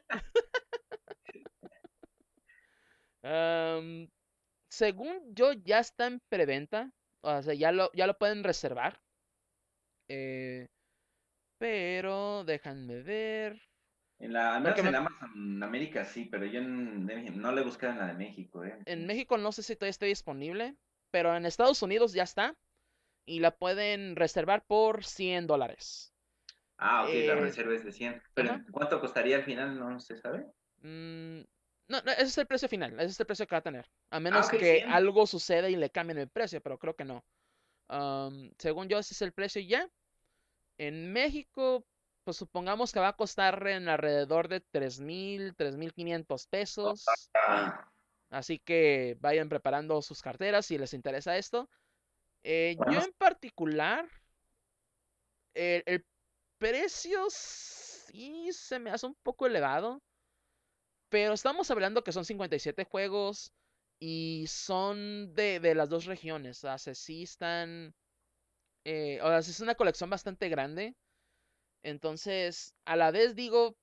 Am, Según yo, ya está en preventa. O sea, ya lo pueden reservar. Eh, pero déjenme ver. al Porque menos en Amazon América sí, pero yo no le he buscado en la de México, ¿eh? en México no sé si todavía está disponible. Pero en Estados Unidos ya está. Y la pueden reservar por $100. Ah, ok, la Eh, reserva es de 100. Pero ajá. ¿cuánto costaría al final? No se sabe. Mm, no, ese es el precio final. Ese es el precio que va a tener. A Ah, menos ok, que 100. algo suceda y le cambien el precio, pero creo que no. Según yo, ese es el precio ya. En México, pues supongamos que va a costar en alrededor de 3,000, 3,500 pesos. Ah, Así que vayan preparando sus carteras si les interesa esto. Yo bueno, en particular, el precio sí se me hace un poco elevado. Pero estamos hablando que son 57 juegos y son de las dos regiones. O sea, sí están. O sea, sí es una colección bastante grande. Entonces, a la vez digo,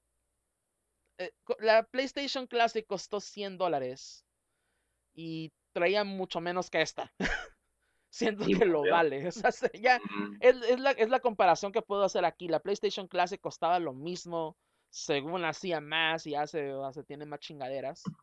la PlayStation Classic costó $100 y traía mucho menos que esta. Siento sí, que bueno, lo veo. vale. O sea, ya Mm, es la comparación que puedo hacer aquí. La PlayStation Classic costaba lo mismo, según hacía más y tiene más chingaderas.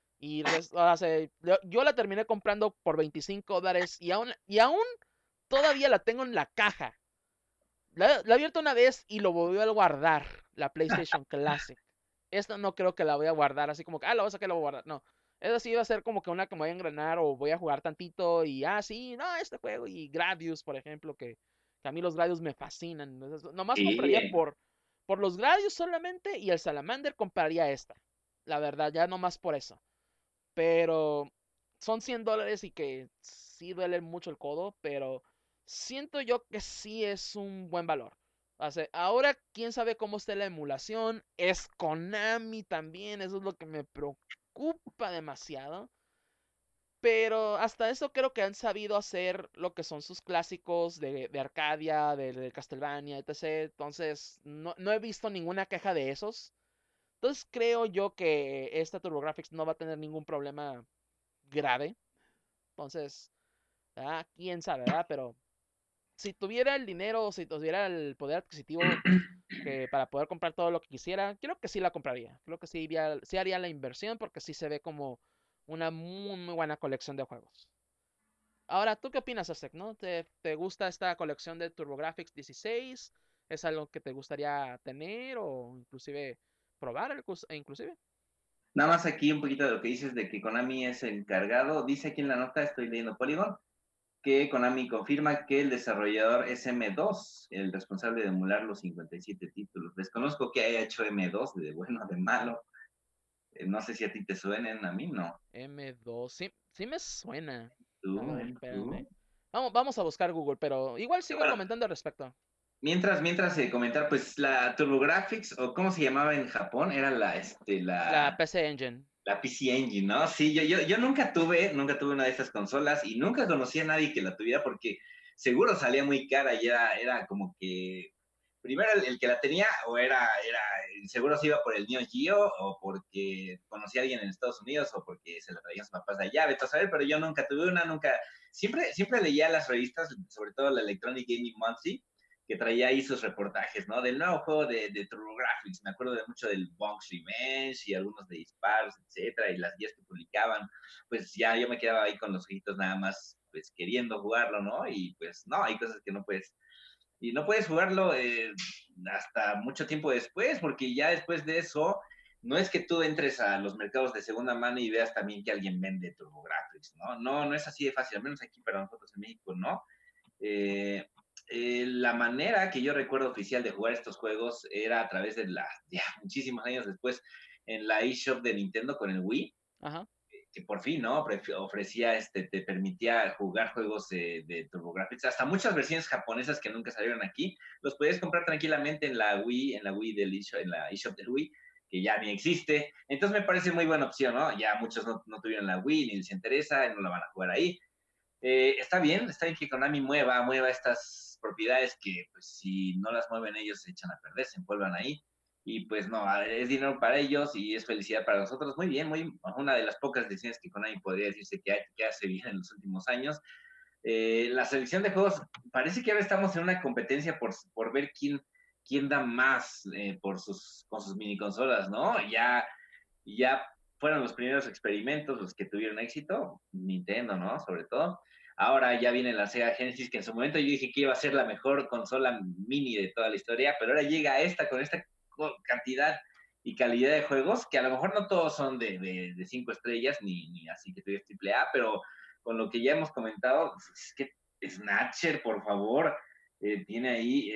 O sea, yo la terminé comprando por $25 y aún todavía la tengo en la caja. La he abierto una vez y lo volví a guardar, la PlayStation Classic. Esta no creo que la voy a guardar así como que, la voy a sacar y la voy a guardar. No. Esa sí va a ser como que una que me voy a engranar o voy a jugar tantito y, sí, no, este juego. Y Gradius, por ejemplo, que a mí los Gradius me fascinan. Entonces, nomás sí, compraría por los Gradius solamente y el Salamander compraría esta. La verdad, ya nomás por eso. Pero son $100 y que sí duele mucho el codo, pero siento yo que sí es un buen valor. O sea, ahora, quién sabe cómo está la emulación. Es Konami también, eso es lo que me preocupa demasiado. Pero hasta eso creo que han sabido hacer lo que son sus clásicos de Arcadia, de Castlevania, etc. Entonces, no he visto ninguna queja de esos. Entonces creo yo que esta TurboGrafx no va a tener ningún problema grave. Entonces, quién sabe, ¿verdad? Pero si tuviera el dinero, si tuviera el poder adquisitivo que para poder comprar todo lo que quisiera, creo que sí la compraría. Creo que sí haría la inversión porque sí se ve como una muy, muy buena colección de juegos. Ahora, ¿tú qué opinas, Aztec? ¿No? ¿Te gusta esta colección de TurboGrafx 16? ¿Es algo que te gustaría tener o inclusive probar, inclusive? nada más aquí un poquito de lo que dices de que Konami es el encargado. Dice aquí en la nota, estoy leyendo Polygon, que Konami confirma que el desarrollador es M2, el responsable de emular los 57 títulos. Desconozco que haya hecho M2 de bueno o de malo. No sé si a ti te suenen, a mí no. M2, sí, sí me suena. A ver, Tú. espérame. Vamos a buscar Google, pero igual sigue Bueno, comentando al respecto. mientras comentar, pues la TurboGrafx, o cómo se llamaba en Japón, era La PC Engine. la PC Engine, ¿no? Sí, yo nunca tuve una de estas consolas y nunca conocí a nadie que la tuviera porque seguro salía muy cara y era como que primero el que la tenía o seguro se iba por el Neo Geo o porque conocía a alguien en Estados Unidos o porque se la traían sus papás de allá, vete a saber, pero yo nunca tuve una, siempre leía las revistas, sobre todo la Electronic Gaming Monthly, que traía ahí sus reportajes, ¿no? Del nuevo juego de TurboGrafx. Me acuerdo de mucho del Bonk's Revenge y algunos de Disparos, etcétera, y las guías que publicaban. Pues ya yo me quedaba ahí con los ojitos nada más, pues queriendo jugarlo, ¿no? Y pues no, hay cosas que no puedes. Y no puedes jugarlo hasta mucho tiempo después, porque ya después de eso, no es que tú entres a los mercados de segunda mano y veas también que alguien vende TurboGrafx, ¿no? No es así de fácil, al menos aquí para nosotros en México, ¿no? La manera que yo recuerdo oficial de jugar estos juegos era a través de ya muchísimos años después, en la eShop de Nintendo con el Wii, Ajá. que por fin, ¿no? Ofrecía, te permitía jugar juegos de TurboGrafx, hasta muchas versiones japonesas que nunca salieron aquí, los podías comprar tranquilamente en la Wii del eShop, en la eShop del Wii, que ya ni existe. Entonces me parece muy buena opción, ¿no? Ya muchos no tuvieron la Wii, ni les interesa, no la van a jugar ahí. Está bien que Konami mueva estas propiedades que, pues, si no las mueven ellos, se echan a perder, se envuelvan ahí. Y pues no, es dinero para ellos y es felicidad para nosotros. Muy bien, una de las pocas decisiones que Konami podría decirse que hace bien en los últimos años. La selección de juegos, parece que ahora estamos en una competencia por ver quién da más con sus mini consolas, ¿no? Ya fueron los primeros experimentos los que tuvieron éxito, Nintendo, ¿no? Sobre todo. Ahora ya viene la Sega Genesis, que en su momento yo dije que iba a ser la mejor consola mini de toda la historia, pero ahora llega esta con esta cantidad y calidad de juegos, que a lo mejor no todos son de 5 estrellas, ni así que tuvieras triple A, pero con lo que ya hemos comentado, pues, es que Snatcher, por favor, tiene ahí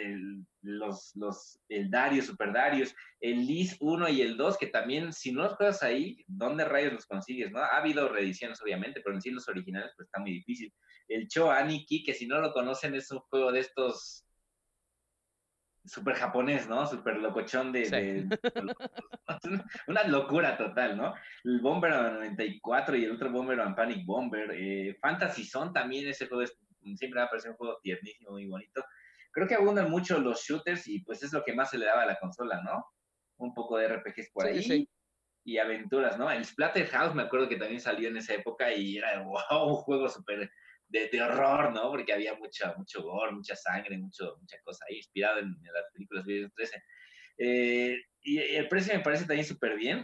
el Darius, Super Darius, el Liz 1 y el 2 que también, si no los juegas ahí, ¿dónde rayos los consigues? ¿No? Ha habido reediciones, obviamente, pero en sí los originales pues está muy difícil. El Cho Aniki, que si no lo conocen, es un juego de estos super japonés, ¿no? Super locochón Sí. una locura total, ¿no? El Bomberman 94 y el otro Bomberman Panic Bomber. Fantasy Zone también, ese juego siempre me ha parecido un juego tiernísimo, muy bonito. Creo que abundan mucho los shooters y pues es lo que más se le daba a la consola, ¿no? Un poco de RPGs por Sí, sí. ahí y aventuras, ¿no? El Splatterhouse me acuerdo que también salió en esa época y era, wow, un juego súper de horror, ¿no? Porque había mucho gore, mucha sangre, mucha cosa ahí, inspirado en las películas de 13. Y el precio me parece también súper bien.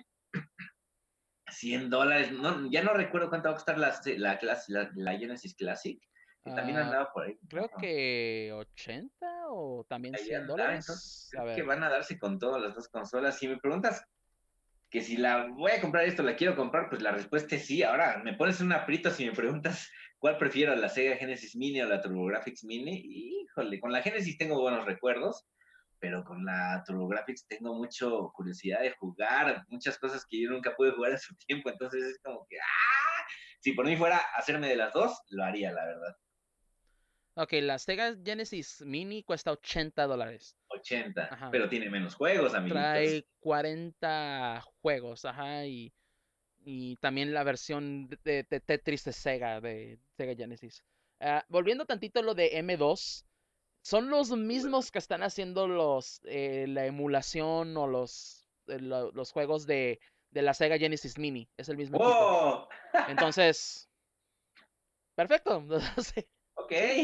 $100. No, ya no recuerdo cuánto va a costar la Genesis Classic, que también Ah, andaba por ahí, creo ¿no? que 80 o también Ahí cien anda, entonces dólares. A creo que ver. van a darse con todas las dos consolas. Si me preguntas que si la voy a comprar esto, la quiero comprar, pues la respuesta es sí. Ahora, me pones un aprieto si me preguntas cuál prefiero, la Sega Genesis Mini o la TurboGrafx Mini. Híjole, con la Genesis tengo buenos recuerdos, pero con la TurboGrafx tengo mucha curiosidad de jugar, muchas cosas que yo nunca pude jugar en su tiempo, entonces es como que, si por mí fuera hacerme de las dos, lo haría, la verdad. Ok, la Sega Genesis Mini cuesta $80. 80, Ajá. pero tiene menos juegos, amiguitos. Trae 40 juegos, ajá, y también la versión de Tetris de Sega, de Sega Genesis. Volviendo tantito a lo de M2, son los mismos que están haciendo la emulación o los juegos de la Sega Genesis Mini. Es el mismo equipo. ¡Oh! Entonces, perfecto. Sí. Ok. Sí.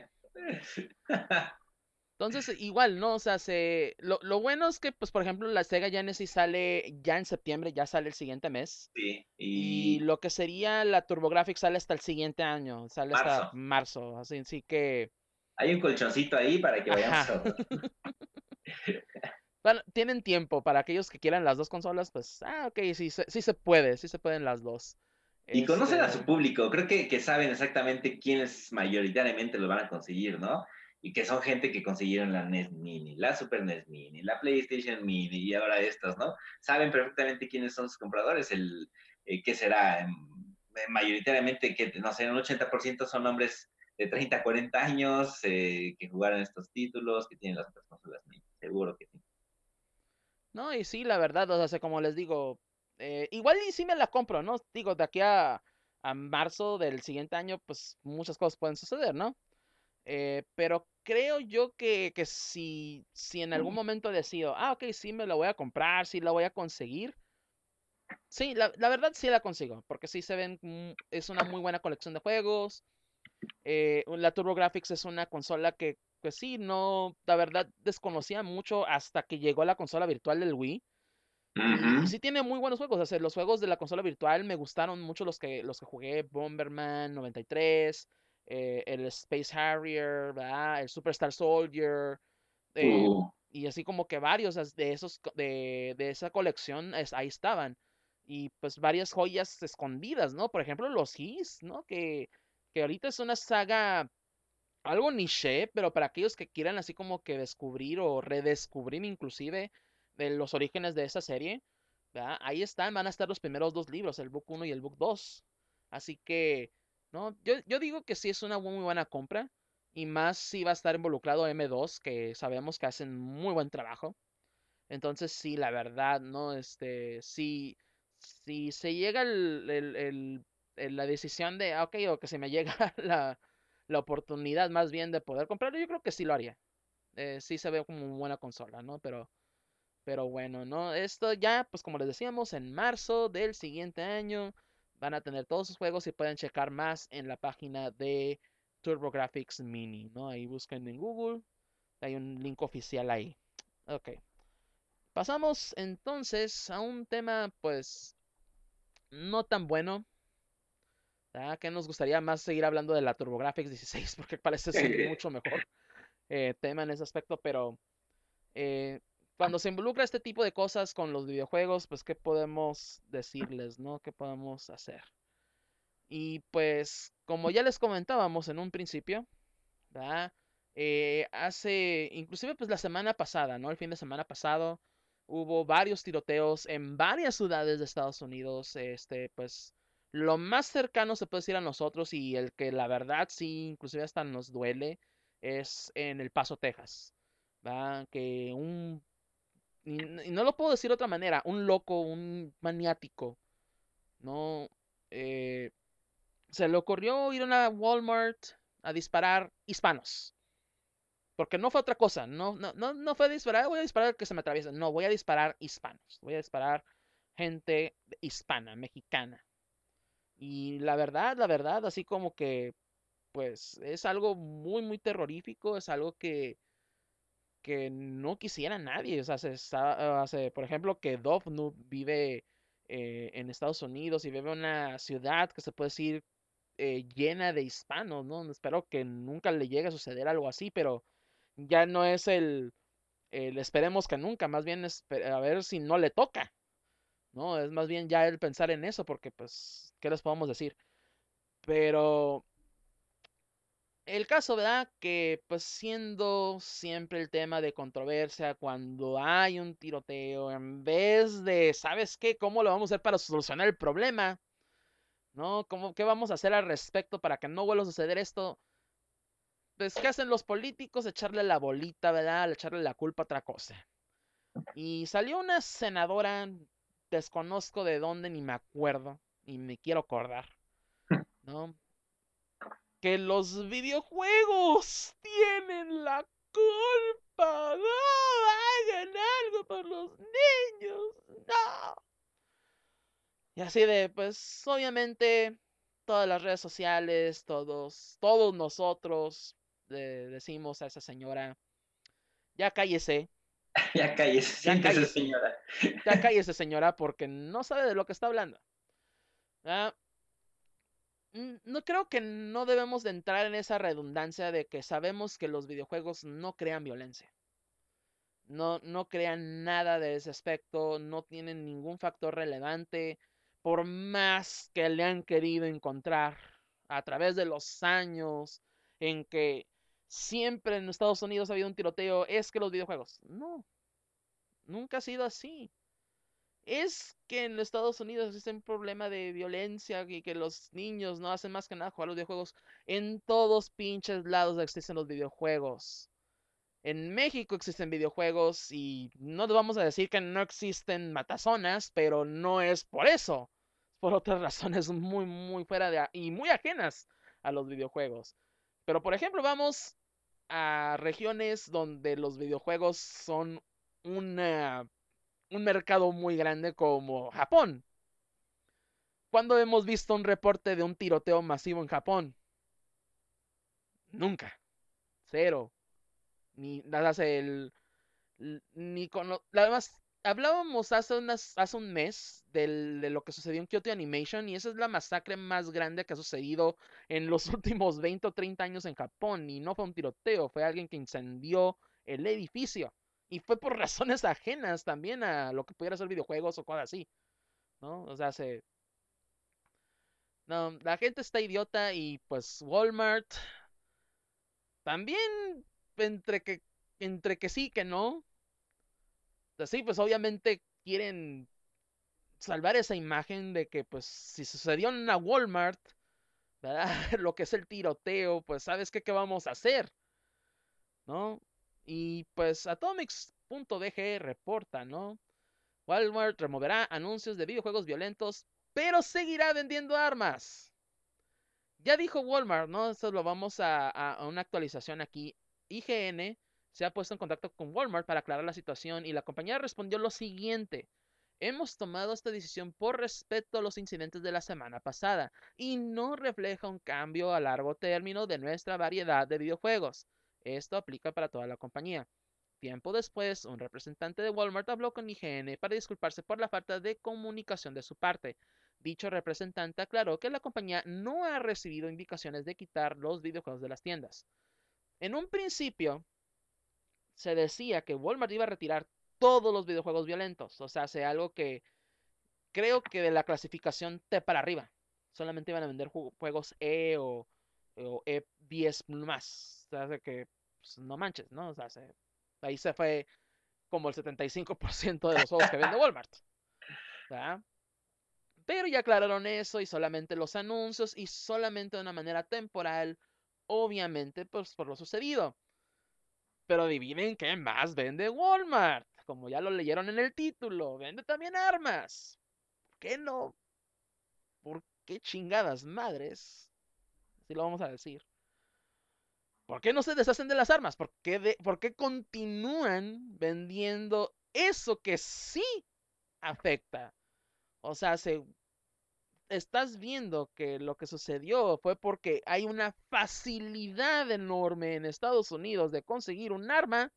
Entonces, igual, ¿no? O sea, lo bueno es que, pues, por ejemplo, la Sega Genesis sale ya en septiembre, ya sale el siguiente mes. Sí, Y y lo que sería la TurboGrafx sale hasta el siguiente año, sale hasta marzo. marzo. Así que, Hay un colchoncito ahí para que vayamos ajá. a ahorrar. Bueno, tienen tiempo para aquellos que quieran las dos consolas, pues, ok, sí se pueden las dos. Y conocen a su Este, público, creo que saben exactamente quiénes mayoritariamente lo van a conseguir, ¿no? Y que son gente que consiguieron la NES Mini, la Super NES Mini, la PlayStation Mini y ahora estas, ¿no? Saben perfectamente quiénes son sus compradores, ¿qué será? Mayoritariamente, que no sé, un 80% son hombres de 30 40 años que jugaron estos títulos, que tienen las otras consolas Mini, seguro que sí. no, y sí, la verdad, o sea, como les digo, igual y sí me la compro, ¿no? Digo, de aquí a marzo del siguiente año, pues muchas cosas pueden suceder, ¿no? Pero creo yo que si en algún momento decido, ok, sí me la voy a comprar, sí la voy a conseguir, sí, la verdad sí la consigo, porque sí se ven, es una muy buena colección de juegos. La TurboGrafx es una consola que, pues sí, no, la verdad desconocía mucho hasta que llegó la consola virtual del Wii. Y Ujú. sí tiene muy buenos juegos. O sea, los juegos de la consola virtual me gustaron mucho los que jugué. Bomberman 93, el Space Harrier, ¿verdad? El Superstar Soldier. eh, Uh, y así como que varios de esos de esa colección ahí estaban. Y pues varias joyas escondidas, ¿no? Por ejemplo, los His, ¿no? Que ahorita es una saga algo niche, pero para aquellos que quieran así como que descubrir o redescubrir inclusive de los orígenes de esa serie, ¿verdad? Ahí están, van a estar los primeros dos libros, el book uno y el book 2. Así que, no, yo digo que sí es una muy buena compra. Y más si va a estar involucrado M2, que sabemos que hacen muy buen trabajo. Entonces, sí, la verdad, ¿no? Si se llega la decisión de, ok, o que se me llega la oportunidad más bien de poder comprarlo, yo creo que sí lo haría. Sí se ve como una buena consola, ¿no? Pero bueno, ¿no? Esto ya, pues como les decíamos, en marzo del siguiente año van a tener todos sus juegos y pueden checar más en la página de TurboGrafx Mini, ¿no? Ahí busquen en Google, hay un link oficial ahí. Ok. Pasamos entonces a un tema, pues, no tan bueno. ¿Verdad? Que nos gustaría más seguir hablando de la TurboGrafx 16 porque parece ser mucho mejor tema en ese aspecto, pero eh, cuando se involucra este tipo de cosas con los videojuegos, pues, ¿qué podemos decirles, no? ¿Qué podemos hacer? Y pues, como ya les comentábamos en un principio, ¿verdad? Inclusive pues la semana pasada, ¿no? El fin de semana pasado hubo varios tiroteos en varias ciudades de Estados Unidos, pues lo más cercano se puede decir a nosotros y el que la verdad sí, inclusive hasta nos duele, es en El Paso, Texas, ¿verdad? Y no lo puedo decir de otra manera, un loco, un maniático, ¿no? Eh, Se le ocurrió ir a una Walmart a disparar hispanos. Porque no fue otra cosa, no fue disparar, voy a disparar al que se me atraviesa, no, voy a disparar hispanos, voy a disparar gente hispana, mexicana. Y la verdad, así como que, pues, es algo muy terrorífico, es algo que no quisiera nadie. O sea, por ejemplo, que Dove no vive en Estados Unidos y vive en una ciudad que se puede decir llena de hispanos, ¿no? Espero que nunca le llegue a suceder algo así, pero ya no es esperemos que nunca, más bien a ver si no le toca, ¿no? Es más bien ya el pensar en eso, porque pues, ¿qué les podemos decir? Pero el caso, ¿verdad? Que pues siendo siempre el tema de controversia, cuando hay un tiroteo, en vez de, ¿sabes qué? ¿Cómo lo vamos a hacer para solucionar el problema? ¿No? ¿Qué vamos a hacer al respecto para que no vuelva a suceder esto? Pues, ¿qué hacen los políticos? Echarle la bolita, ¿verdad? Echarle la culpa a otra cosa. Y salió una senadora, desconozco de dónde, ni me acuerdo, y me quiero acordar, ¿no? Que los videojuegos tienen la culpa. No, hagan algo por los niños. No. Y así de, pues, obviamente, todas las redes sociales, todos nosotros le decimos a esa señora, ya cállese, Ya cállese, ya siéntese, cállese, señora. ya cállese señora, porque no sabe de lo que está hablando. ¿Ah? No creo que no debemos de entrar en esa redundancia de que sabemos que los videojuegos no crean violencia. No crean nada de ese aspecto, no tienen ningún factor relevante, por más que le han querido encontrar a través de los años en que siempre en Estados Unidos ha habido un tiroteo, es que los videojuegos. No, nunca ha sido así. Es que en los Estados Unidos existe un problema de violencia y que los niños no hacen más que nada jugar los videojuegos. En todos pinches lados existen los videojuegos. En México existen videojuegos y no te vamos a decir que no existen matazonas, pero no es por eso. Es por otras razones muy fuera y muy ajenas a los videojuegos. Pero por ejemplo, vamos a regiones donde los videojuegos son una un mercado muy grande como Japón. ¿Cuándo hemos visto un reporte de un tiroteo masivo en Japón? Nunca. Cero. Ni nada hace ni con además hablábamos hace un mes de lo que sucedió en Kyoto Animation y esa es la masacre más grande que ha sucedido en los últimos 20 o 30 años en Japón y no fue un tiroteo, fue alguien que incendió el edificio y fue por razones ajenas también a lo que pudiera ser videojuegos o cosas así, ¿no? O sea, no, la gente está idiota y pues Walmart, también entre que, entre que sí, que no. Sí, pues obviamente quieren salvar esa imagen de que, pues, si sucedió en una Walmart, ¿verdad? Lo que es el tiroteo, pues, ¿sabes qué, qué vamos a hacer? ¿No? Y pues Atomics.dg reporta, ¿no? Walmart removerá anuncios de videojuegos violentos, pero seguirá vendiendo armas. Ya dijo Walmart, ¿no? Esto lo vamos a una actualización aquí. IGN se ha puesto en contacto con Walmart para aclarar la situación y la compañía respondió lo siguiente. Hemos tomado esta decisión por respeto a los incidentes de la semana pasada y no refleja un cambio a largo término de nuestra variedad de videojuegos. Esto aplica para toda la compañía. Tiempo después, un representante de Walmart habló con IGN para disculparse por la falta de comunicación de su parte. Dicho representante aclaró que la compañía no ha recibido indicaciones de quitar los videojuegos de las tiendas. En un principio, se decía que Walmart iba a retirar todos los videojuegos violentos, o sea, sea algo que creo que de la clasificación T para arriba. Solamente iban a vender juegos o E10 más. O sea, que pues, no manches, ¿no? O sea, ahí se fue como el 75% de los juegos que vende Walmart. ¿Verdad? Pero ya aclararon eso y solamente los anuncios y solamente de una manera temporal, obviamente, pues por lo sucedido. Pero adivinen qué más vende Walmart. Como ya lo leyeron en el título, vende también armas. ¿Por qué no? ¿Por qué chingadas madres? Así lo vamos a decir. ¿Por qué no se deshacen de las armas? ¿Por qué continúan vendiendo eso que sí afecta? O sea, estás viendo que lo que sucedió fue porque hay una facilidad enorme en Estados Unidos de conseguir un arma.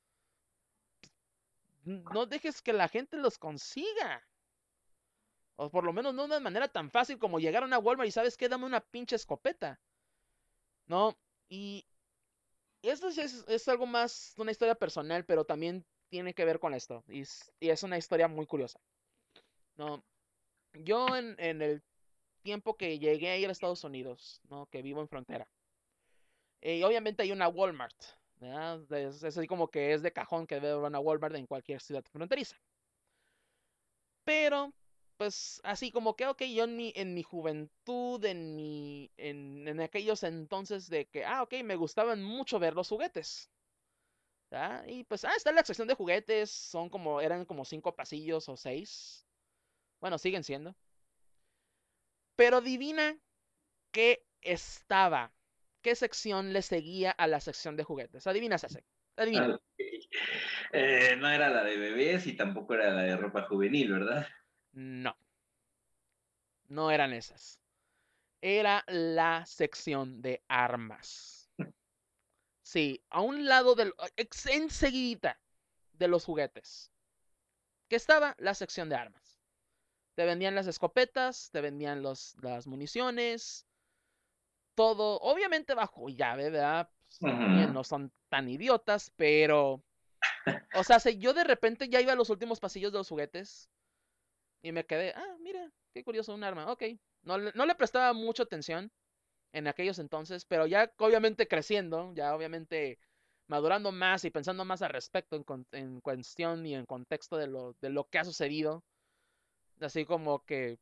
No dejes que la gente los consiga. O por lo menos no de una manera tan fácil como llegar a una Walmart y sabes qué, dame una pinche escopeta. ¿No? Y esto es algo más de una historia personal, pero también tiene que ver con esto. Y es una historia muy curiosa. ¿No? Yo en el tiempo que llegué a ir a Estados Unidos, ¿no? Que vivo en frontera. Y obviamente hay una Walmart. ¿Verdad? Es así como que es de cajón que debe haber una Walmart en cualquier ciudad fronteriza. Pero, pues así como que, ok, yo en mi juventud, en aquellos entonces de que, ok, me gustaban mucho ver los juguetes. ¿Verdad? Y pues, está en la sección de juguetes, eran como 5 pasillos o 6. Bueno, siguen siendo. Pero adivina qué estaba, qué sección le seguía a la sección de juguetes. Adivina, Sase. Adivina. Ah, no era la de bebés y tampoco era la de ropa juvenil, ¿verdad? No, no eran esas. Era la sección de armas. Sí, a un lado enseguidita de los juguetes, que estaba la sección de armas. Te vendían las escopetas, te vendían las municiones, todo, obviamente bajo llave, ¿verdad? Pues, también Ujú. no son tan idiotas, pero, o sea, si yo de repente ya iba a los últimos pasillos de los juguetes y me quedé, mira, qué curioso, un arma, ok. No le prestaba mucha atención en aquellos entonces, pero ya obviamente creciendo, ya obviamente madurando más y pensando más al respecto en cuestión y en contexto de lo que ha sucedido, así como que,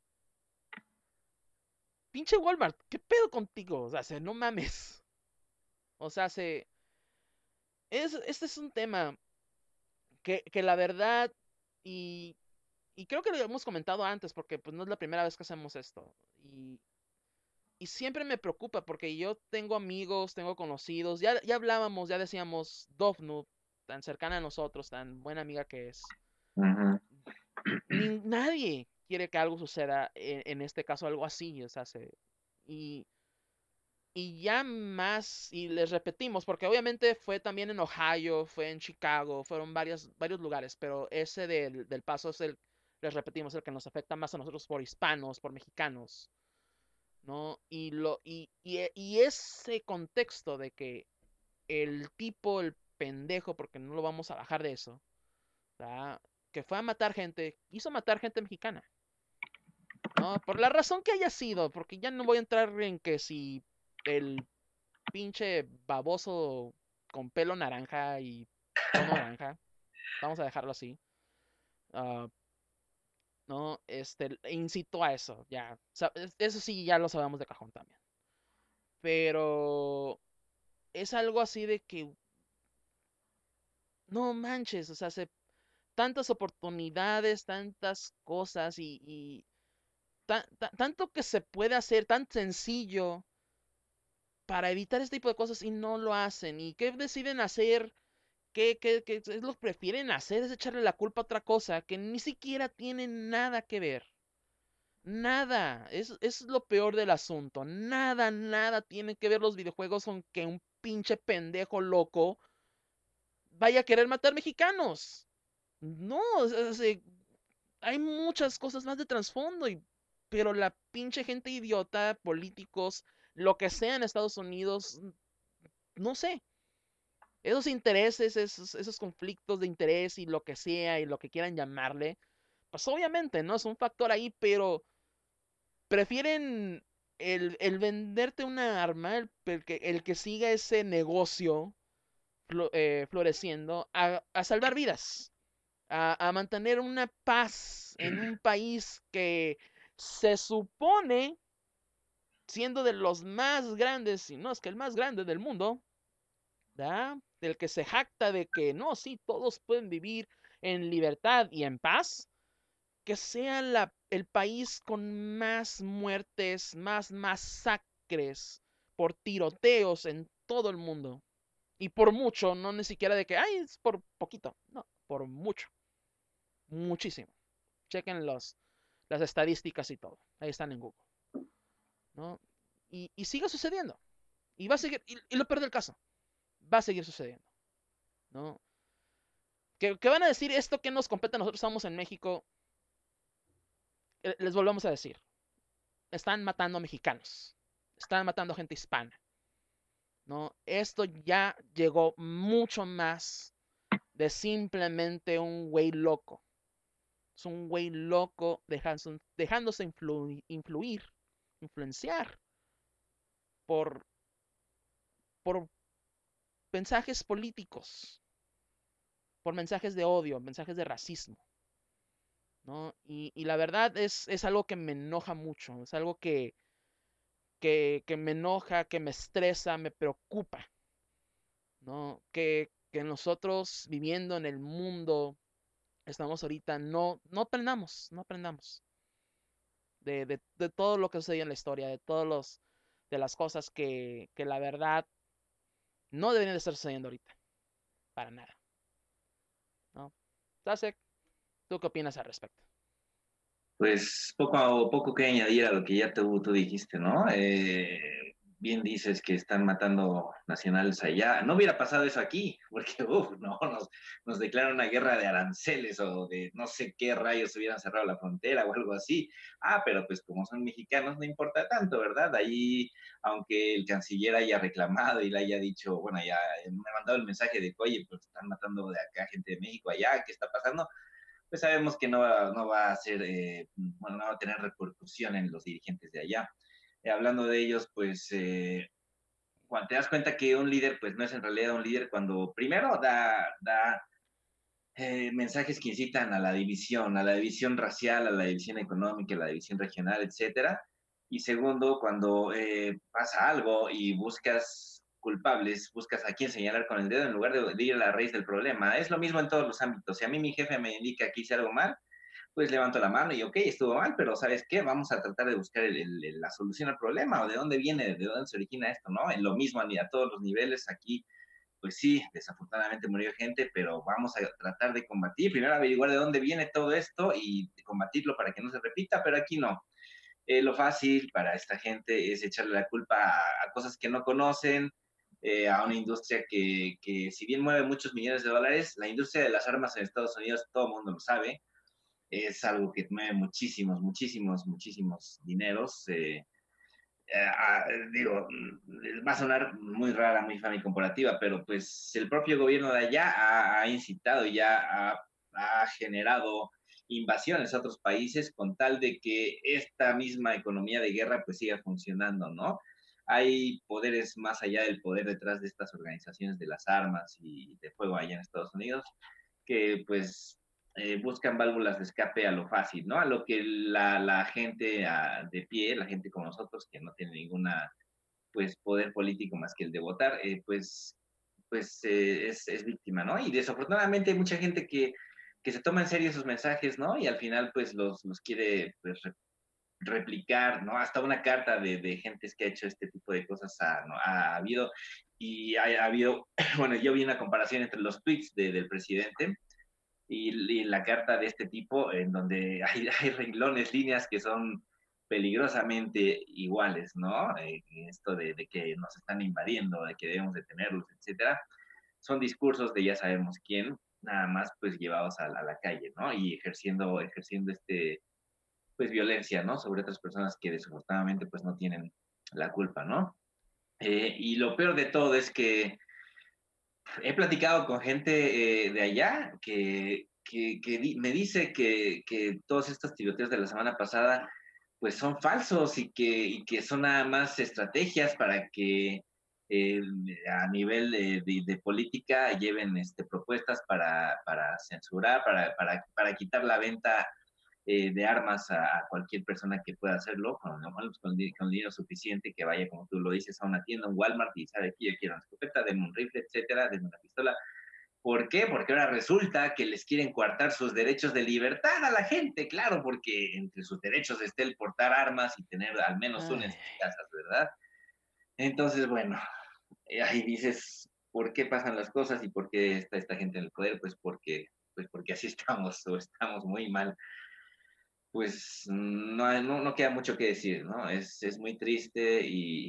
pinche Walmart, ¿qué pedo contigo? O sea, no mames. O sea, este es un tema que la verdad, y, y creo que lo hemos comentado antes, porque pues no es la primera vez que hacemos esto. Y siempre me preocupa porque yo tengo amigos, tengo conocidos, ya hablábamos, ya decíamos, Dovnu, tan cercana a nosotros, tan buena amiga que es. Ujú. Nadie quiere que algo suceda, en este caso algo así, o sea, y, y ya más, y les repetimos, porque obviamente fue también en Ohio, fue en Chicago, fueron varios lugares, pero ese del Paso es les repetimos, el que nos afecta más a nosotros por hispanos, por mexicanos, ¿no? Y ese contexto de que el tipo, el pendejo, porque no lo vamos a bajar de eso, ¿verdad? Que fue a matar gente, hizo matar gente mexicana, ¿no? Por la razón que haya sido, porque ya no voy a entrar en que si el pinche baboso con pelo naranja y tono naranja. Vamos a dejarlo así. Ah, no, incitó a eso, ya. Eso sí, ya lo sabemos de cajón también. Pero es algo así de que, no manches, o sea, tantas oportunidades, tantas cosas y tanto que se puede hacer tan sencillo para evitar este tipo de cosas y no lo hacen. ¿Y qué deciden hacer? ¿Qué es lo que prefieren hacer? Es echarle la culpa a otra cosa que ni siquiera tiene nada que ver. Nada. Es lo peor del asunto. Nada tiene que ver los videojuegos con que un pinche pendejo loco vaya a querer matar mexicanos. No, hay muchas cosas más de trasfondo, pero la pinche gente idiota, políticos, lo que sea en Estados Unidos, no sé, esos intereses, esos conflictos de interés y lo que sea y lo que quieran llamarle, pues obviamente, ¿no? Es un factor ahí, pero prefieren el venderte una arma, el que siga ese negocio floreciendo, a salvar vidas, a mantener una paz en un país que se supone, siendo de los más grandes, si no es que el más grande del mundo, ¿verdad? Del que se jacta de que no, sí, todos pueden vivir en libertad y en paz, que sea el país con más muertes, más masacres por tiroteos en todo el mundo. Y por mucho, no ni siquiera de que, ay, es por poquito, no, por mucho, muchísimo. Chequen las estadísticas y todo. Ahí están en Google, ¿no? Y sigue sucediendo. Y va a seguir, y lo peor del caso, va a seguir sucediendo, ¿no? ¿Qué van a decir esto que nos compete a nosotros? Estamos en México. Les volvemos a decir, están matando mexicanos, están matando gente hispana, ¿no? Esto ya llegó mucho más de simplemente un güey loco. Es un güey loco dejándose influenciar por, por mensajes políticos, por mensajes de odio, mensajes de racismo, ¿no? Y la verdad es algo que me enoja mucho, es algo que me enoja, que me estresa, me preocupa, ¿no? Que nosotros viviendo en el mundo estamos ahorita, no aprendamos de todo lo que sucedió en la historia, de las cosas que la verdad no deberían de estar sucediendo ahorita, para nada, ¿no? Sasek, ¿tú qué opinas al respecto? Pues poco que añadir a lo que ya tú dijiste, ¿no? Bien dices que están matando nacionales allá. No hubiera pasado eso aquí, porque no, nos declaran una guerra de aranceles o de no sé qué rayos hubieran cerrado la frontera o algo así. Ah, pero pues como son mexicanos no importa tanto, ¿verdad? Ahí, aunque el canciller haya reclamado y le haya dicho, bueno, ya me ha mandado el mensaje de que, oye, pues están matando de acá gente de México allá, ¿qué está pasando? Pues sabemos que no va a ser, bueno, no va a tener repercusión en los dirigentes de allá. Hablando de ellos, pues cuando te das cuenta que un líder, pues no es en realidad un líder cuando primero da mensajes que incitan a la división racial, a la división económica, a la división regional, etcétera. Y segundo, cuando pasa algo y buscas culpables, buscas a quién señalar con el dedo en lugar de ir a la raíz del problema. Es lo mismo en todos los ámbitos. Si a mí mi jefe me indica que hice algo mal, pues levanto la mano y ok, estuvo mal, pero ¿sabes qué? Vamos a tratar de buscar la solución al problema o de dónde viene, de dónde se origina esto, ¿no? En lo mismo a todos los niveles aquí pues sí, desafortunadamente murió gente, pero vamos a tratar de combatir, primero averiguar de dónde viene todo esto y combatirlo para que no se repita, pero aquí no. Lo fácil para esta gente es echarle la culpa a cosas que no conocen, a una industria que si bien mueve muchos millones de dólares, la industria de las armas en Estados Unidos, todo el mundo lo sabe, es algo que mueve muchísimos dineros. Digo, va a sonar muy rara, muy fami comparativa, pero pues el propio gobierno de allá ha incitado y ya ha generado invasiones a otros países con tal de que esta misma economía de guerra pues siga funcionando, ¿no? hay poderes más allá del poder detrás de estas organizaciones de las armas y de fuego allá en Estados Unidos, que pues buscan válvulas de escape a lo fácil, ¿no? A lo que la gente de pie, la gente como nosotros, que no tiene ninguna pues poder político más que el de votar, es víctima, ¿no? Y desafortunadamente hay mucha gente que se toma en serio esos mensajes, ¿no? Y al final pues los quiere pues, replicar, ¿no? Hasta una carta de gentes que ha hecho este tipo de cosas ¿no? Ha habido, y ha habido, bueno, yo vi una comparación entre los tweets del presidente y la carta de este tipo, en donde hay renglones, líneas que son peligrosamente iguales, ¿no? Esto de que nos están invadiendo, de que debemos detenerlos, etcétera, son discursos de ya sabemos quién, nada más pues llevados a la calle, ¿no? Y ejerciendo pues violencia, ¿no? Sobre otras personas que desafortunadamente pues no tienen la culpa, ¿no? Y lo peor de todo es que he platicado con gente de allá que me dice que todos estos tiroteos de la semana pasada pues son falsos y que son nada más estrategias para que eh, a nivel de política lleven propuestas para censurar, para quitar la venta de armas a cualquier persona que pueda hacerlo, con dinero suficiente, que vaya, como tú lo dices, a una tienda, un Walmart y sabe que yo quiero una escopeta, denme un rifle, etcétera, denme una pistola. ¿Por qué? Porque ahora resulta que les quieren coartar sus derechos de libertad a la gente, claro, porque entre sus derechos está el portar armas y tener al menos una en Ay, sus casas, ¿verdad? Entonces, bueno, ahí dices, ¿por qué pasan las cosas y por qué está esta gente en el poder? Pues porque así estamos, o estamos muy mal. Pues no queda mucho que decir, ¿no? Es muy triste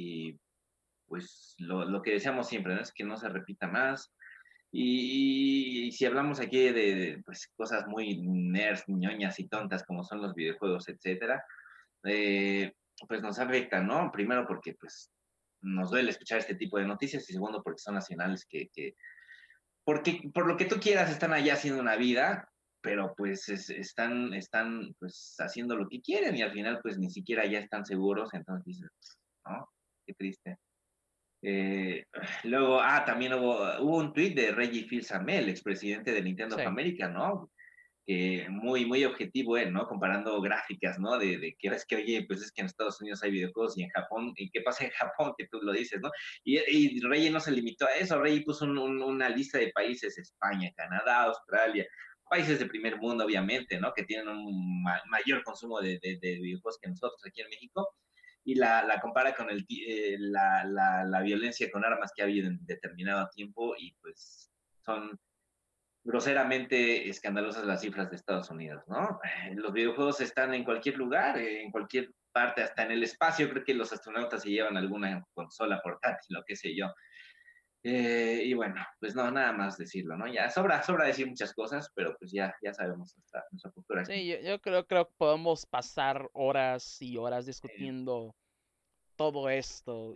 pues lo que deseamos siempre, ¿no? Es que no se repita más. Y si hablamos aquí pues, cosas muy nerds, ñoñas y tontas como son los videojuegos, etcétera, eh, pues nos afecta, ¿no? Primero porque pues nos duele escuchar este tipo de noticias y segundo porque son nacionales porque por lo que tú quieras están allá haciendo una vida, pero pues están pues haciendo lo que quieren y al final pues ni siquiera ya están seguros, entonces dices, ¿no? Qué triste. Eh, Luego, también hubo un tweet de Reggie Fils-Aimé, el expresidente de Nintendo of sí. America, ¿no? Que muy objetivo él, ¿no? Comparando gráficas, ¿no? De que es que, oye, pues es que en Estados Unidos hay videojuegos y en Japón, ¿y qué pasa en Japón? Que tú lo dices, ¿no? Y Reggie no se limitó a eso, Reggie puso una lista de países, España, Canadá, Australia, países de primer mundo, obviamente, ¿no? Que tienen un mayor consumo de videojuegos que nosotros aquí en México, y la compara con la violencia con armas que ha habido en determinado tiempo, y pues son groseramente escandalosas las cifras de Estados Unidos, ¿no? Los videojuegos están en cualquier lugar, en cualquier parte, hasta en el espacio. Creo que los astronautas se llevan alguna consola portátil o qué sé yo. Y bueno, pues no, nada más decirlo, ¿no? Ya sobra decir muchas cosas, pero pues ya sabemos nuestra postura aquí. Sí, yo creo que podemos pasar horas y horas Eh, discutiendo todo esto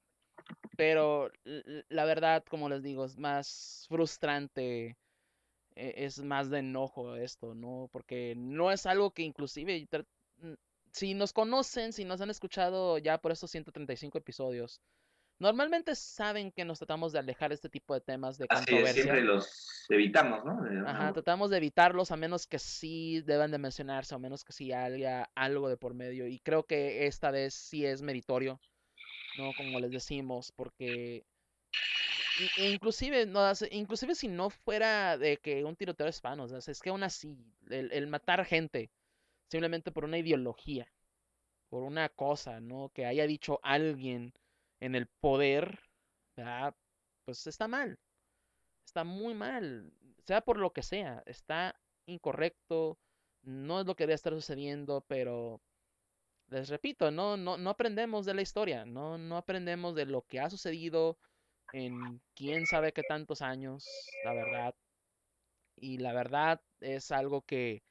pero la verdad, como les digo, es más frustrante, es más de enojo esto, ¿no? Porque no es algo que inclusive mm, si nos conocen, si nos han escuchado ya por estos 135 episodios, normalmente saben que nos tratamos de alejar de este tipo de temas de Así es, siempre controversia. los evitamos, ¿no? De una Ajá, u otra. tratamos de evitarlos a menos que sí deban de mencionarse, o menos que sí haya algo de por medio. Y creo que esta vez sí es meritorio, ¿no? Como les decimos, porque inclusive, no, inclusive si no fuera de que un tiroteo es hispano, o sea, es que aún así, el matar gente simplemente por una ideología, por una cosa, ¿no? Que haya dicho alguien en el poder, ¿verdad? Pues está mal, está muy mal, sea por lo que sea, está incorrecto, no es lo que debe estar sucediendo, pero les repito, no aprendemos de la historia, no aprendemos de lo que ha sucedido en quién sabe qué tantos años, la verdad. Y la verdad es algo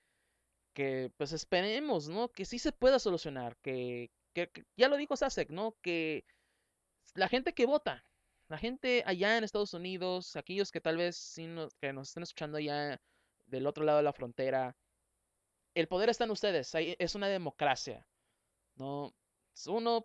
que pues esperemos, ¿no? Que sí se pueda solucionar, que ya lo dijo Sasek, ¿no? Que la gente que vota, la gente allá en Estados Unidos, aquellos que tal vez sí que nos estén escuchando allá del otro lado de la frontera, el poder está en ustedes, es una democracia, ¿no? Uno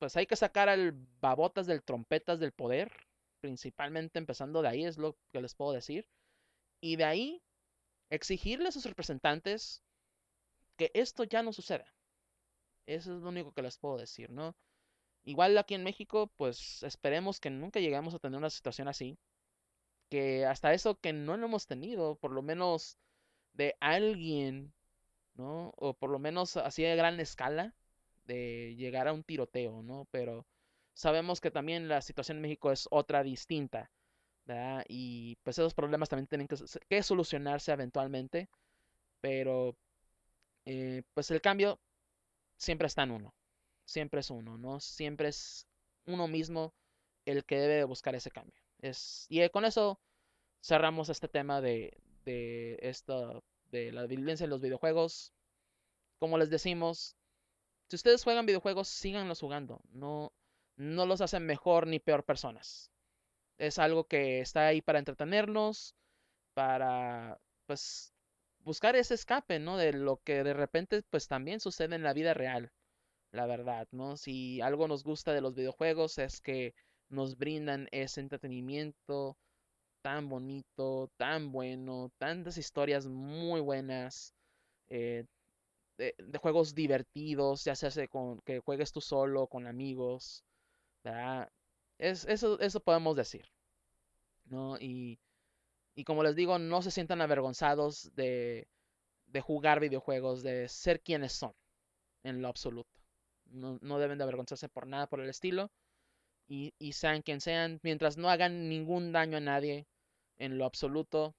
pues hay que sacar al babotas del trompetas del poder, principalmente empezando de ahí, es lo que les puedo decir. Y de ahí exigirle a sus representantes que esto ya no suceda. Eso es lo único que les puedo decir, ¿no? Igual aquí en México, pues esperemos que nunca lleguemos a tener una situación así. Que hasta eso que no lo hemos tenido, por lo menos de alguien, ¿no? O por lo menos así de gran escala, de llegar a un tiroteo, ¿no? Pero sabemos que también la situación en México es otra distinta, ¿verdad? Y pues esos problemas también tienen que solucionarse eventualmente, pero pues el cambio siempre está en uno, siempre es uno, ¿no? Siempre es uno mismo el que debe de buscar ese cambio. Y con eso cerramos este tema de esto, de la violencia en los videojuegos. Como les decimos, si ustedes juegan videojuegos, síganlos jugando. No, no los hacen mejor ni peor personas. Es algo que está ahí para entretenernos, para, pues, buscar ese escape, ¿no? De lo que de repente, pues, también sucede en la vida real, la verdad, ¿no? Si algo nos gusta de los videojuegos es que nos brindan ese entretenimiento tan bonito, tan bueno, tantas historias muy buenas, eh, de juegos divertidos, ya sea con que juegues tú solo, con amigos, ¿verdad? Eso podemos decir, ¿no? Y como les digo, no se sientan avergonzados de jugar videojuegos, de ser quienes son, en lo absoluto. No, no deben de avergonzarse por nada por el estilo. Y sean quien sean, mientras no hagan ningún daño a nadie, en lo absoluto,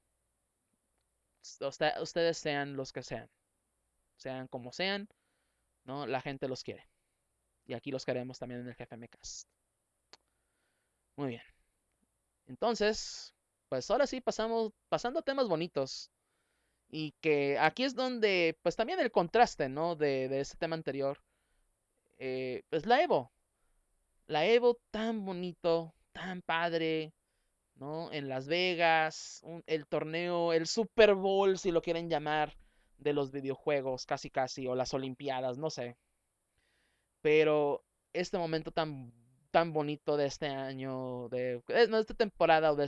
ustedes sean los que sean como sean, ¿no? La gente los quiere. Y aquí los queremos también en el GFMcast. Muy bien. Entonces, pues ahora sí pasando a temas bonitos. Y que aquí es donde, pues también el contraste, ¿no? De ese tema anterior. Pues la Evo. La Evo tan bonito, tan padre, ¿no? En Las Vegas, el torneo, el Super Bowl, si lo quieren llamar, de los videojuegos, casi casi, o las Olimpiadas, no sé. Pero este momento tan bonito de este año, no de esta temporada o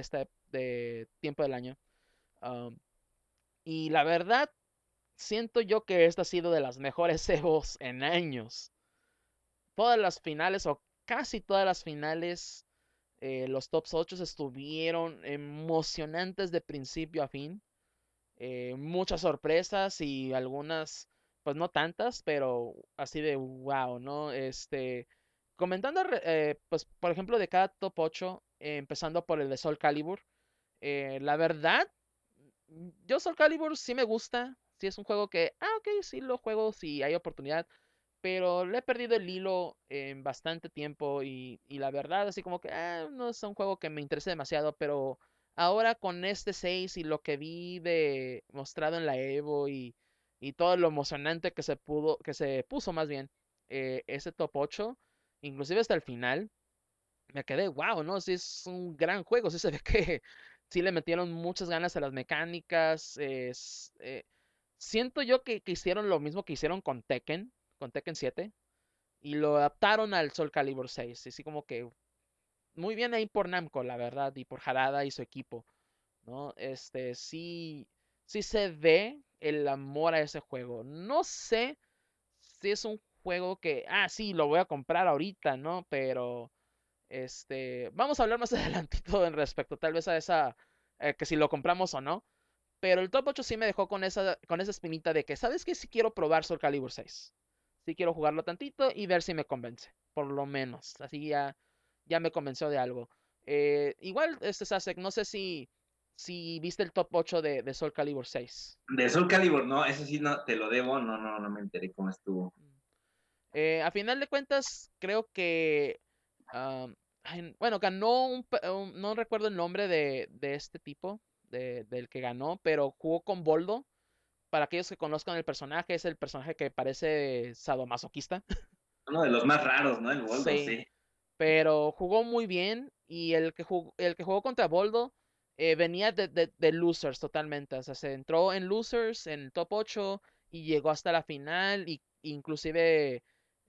de tiempo del año. um, y la verdad, siento yo que esta ha sido de las mejores EVOs en años. Todas las finales, o casi todas las finales, los tops 8 estuvieron emocionantes de principio a fin. Muchas sorpresas y algunas, pues no tantas, pero así de wow, ¿no? Comentando, pues por ejemplo, de cada top 8, empezando por el de Soul Calibur, la verdad, yo Soul Calibur sí me gusta, sí es un juego que, ok, sí lo juego si hay oportunidad, pero le he perdido el hilo en bastante tiempo y la verdad, así como que no es un juego que me interese demasiado, pero ahora con este 6 y lo que vi de mostrado en la Evo y todo lo emocionante que se puso más bien, ese top 8 inclusive hasta el final, me quedé, wow, ¿no? Sí es un gran juego, sí se ve que sí le metieron muchas ganas a las mecánicas, siento yo que hicieron lo mismo que hicieron con Tekken 7, y lo adaptaron al Soul Calibur 6. Así como que muy bien ahí por Namco, la verdad, y por Harada y su equipo, ¿no? Sí se ve el amor a ese juego. No sé si es un juego que, sí, lo voy a comprar ahorita, ¿no? Pero, vamos a hablar más adelantito en respecto, tal vez a esa, que si lo compramos o no. Pero el top 8 sí me dejó con esa espinita de que, ¿sabes qué? Sí quiero probar Soul Calibur 6. Sí quiero jugarlo tantito y ver si me convence. Por lo menos. Así ya me convenció de algo. Igual, Sasek, no sé si viste el top 8 de Soul Calibur 6. De Soul Calibur, no, eso sí no te lo debo, no me enteré cómo estuvo. A final de cuentas, creo que. Bueno, ganó no recuerdo el nombre de este tipo, del que ganó, pero jugó con Boldo. Para aquellos que conozcan el personaje, es el personaje que parece sadomasoquista. Uno de los más raros, ¿no? El Boldo, Sí, sí. pero jugó muy bien y el que jugó contra Boldo venía de losers totalmente. O sea, se entró en losers en el top 8 y llegó hasta la final y inclusive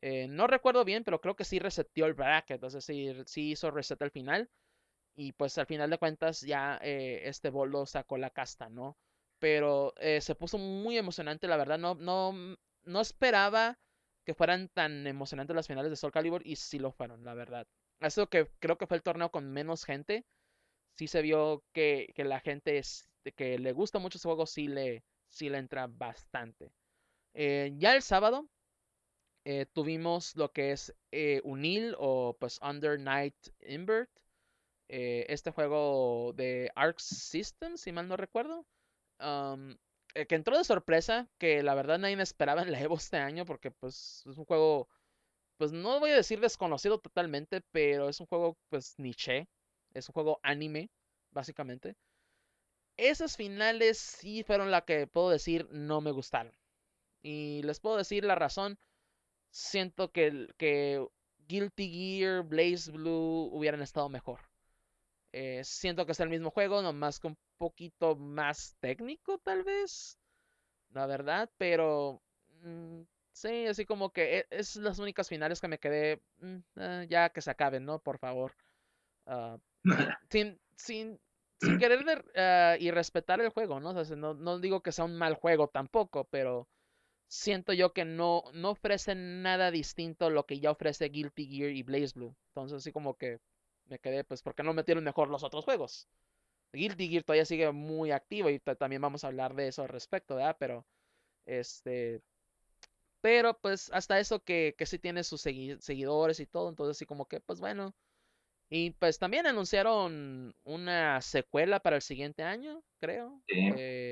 No recuerdo bien, pero creo que sí reseteó el bracket, es decir, sí hizo reset al final. Y pues al final de cuentas ya este bolo sacó la casta, ¿no? Pero se puso muy emocionante, la verdad. No esperaba que fueran tan emocionantes las finales de Soul Calibur y sí lo fueron, la verdad. Eso que creo que fue el torneo con menos gente. Sí se vio que la gente que le gusta mucho ese juego sí le entra bastante. Ya el sábado tuvimos lo que es Unil o pues Under Night Invert, este juego de Arc System, si mal no recuerdo, um, que entró de sorpresa, que la verdad nadie me esperaba en la Evo este año, porque pues es un juego, pues no voy a decir desconocido totalmente, pero es un juego pues niche, es un juego anime, básicamente. Esas finales sí fueron la que puedo decir no me gustaron. Y les puedo decir la razón. Siento que Guilty Gear, Blaze Blue hubieran estado mejor. Siento que es el mismo juego, nomás que un poquito más técnico, tal vez, la verdad, pero sí, así como que es las únicas finales que me quedé, ya que se acaben, ¿no? Por favor. Ah, sin, sin, sin querer y respetar el juego, ¿no? O sea, no digo que sea un mal juego tampoco, pero siento yo que no ofrece nada distinto a lo que ya ofrece Guilty Gear y Blaze Blue. Entonces, así como que me quedé, pues, ¿por qué no metieron mejor los otros juegos? Guilty Gear todavía sigue muy activo y también vamos a hablar de eso al respecto, ¿verdad? Este, pero pues hasta eso que sí tiene sus seguidores y todo, entonces así como que, pues bueno. Y pues también anunciaron una secuela para el siguiente año, creo. Sí.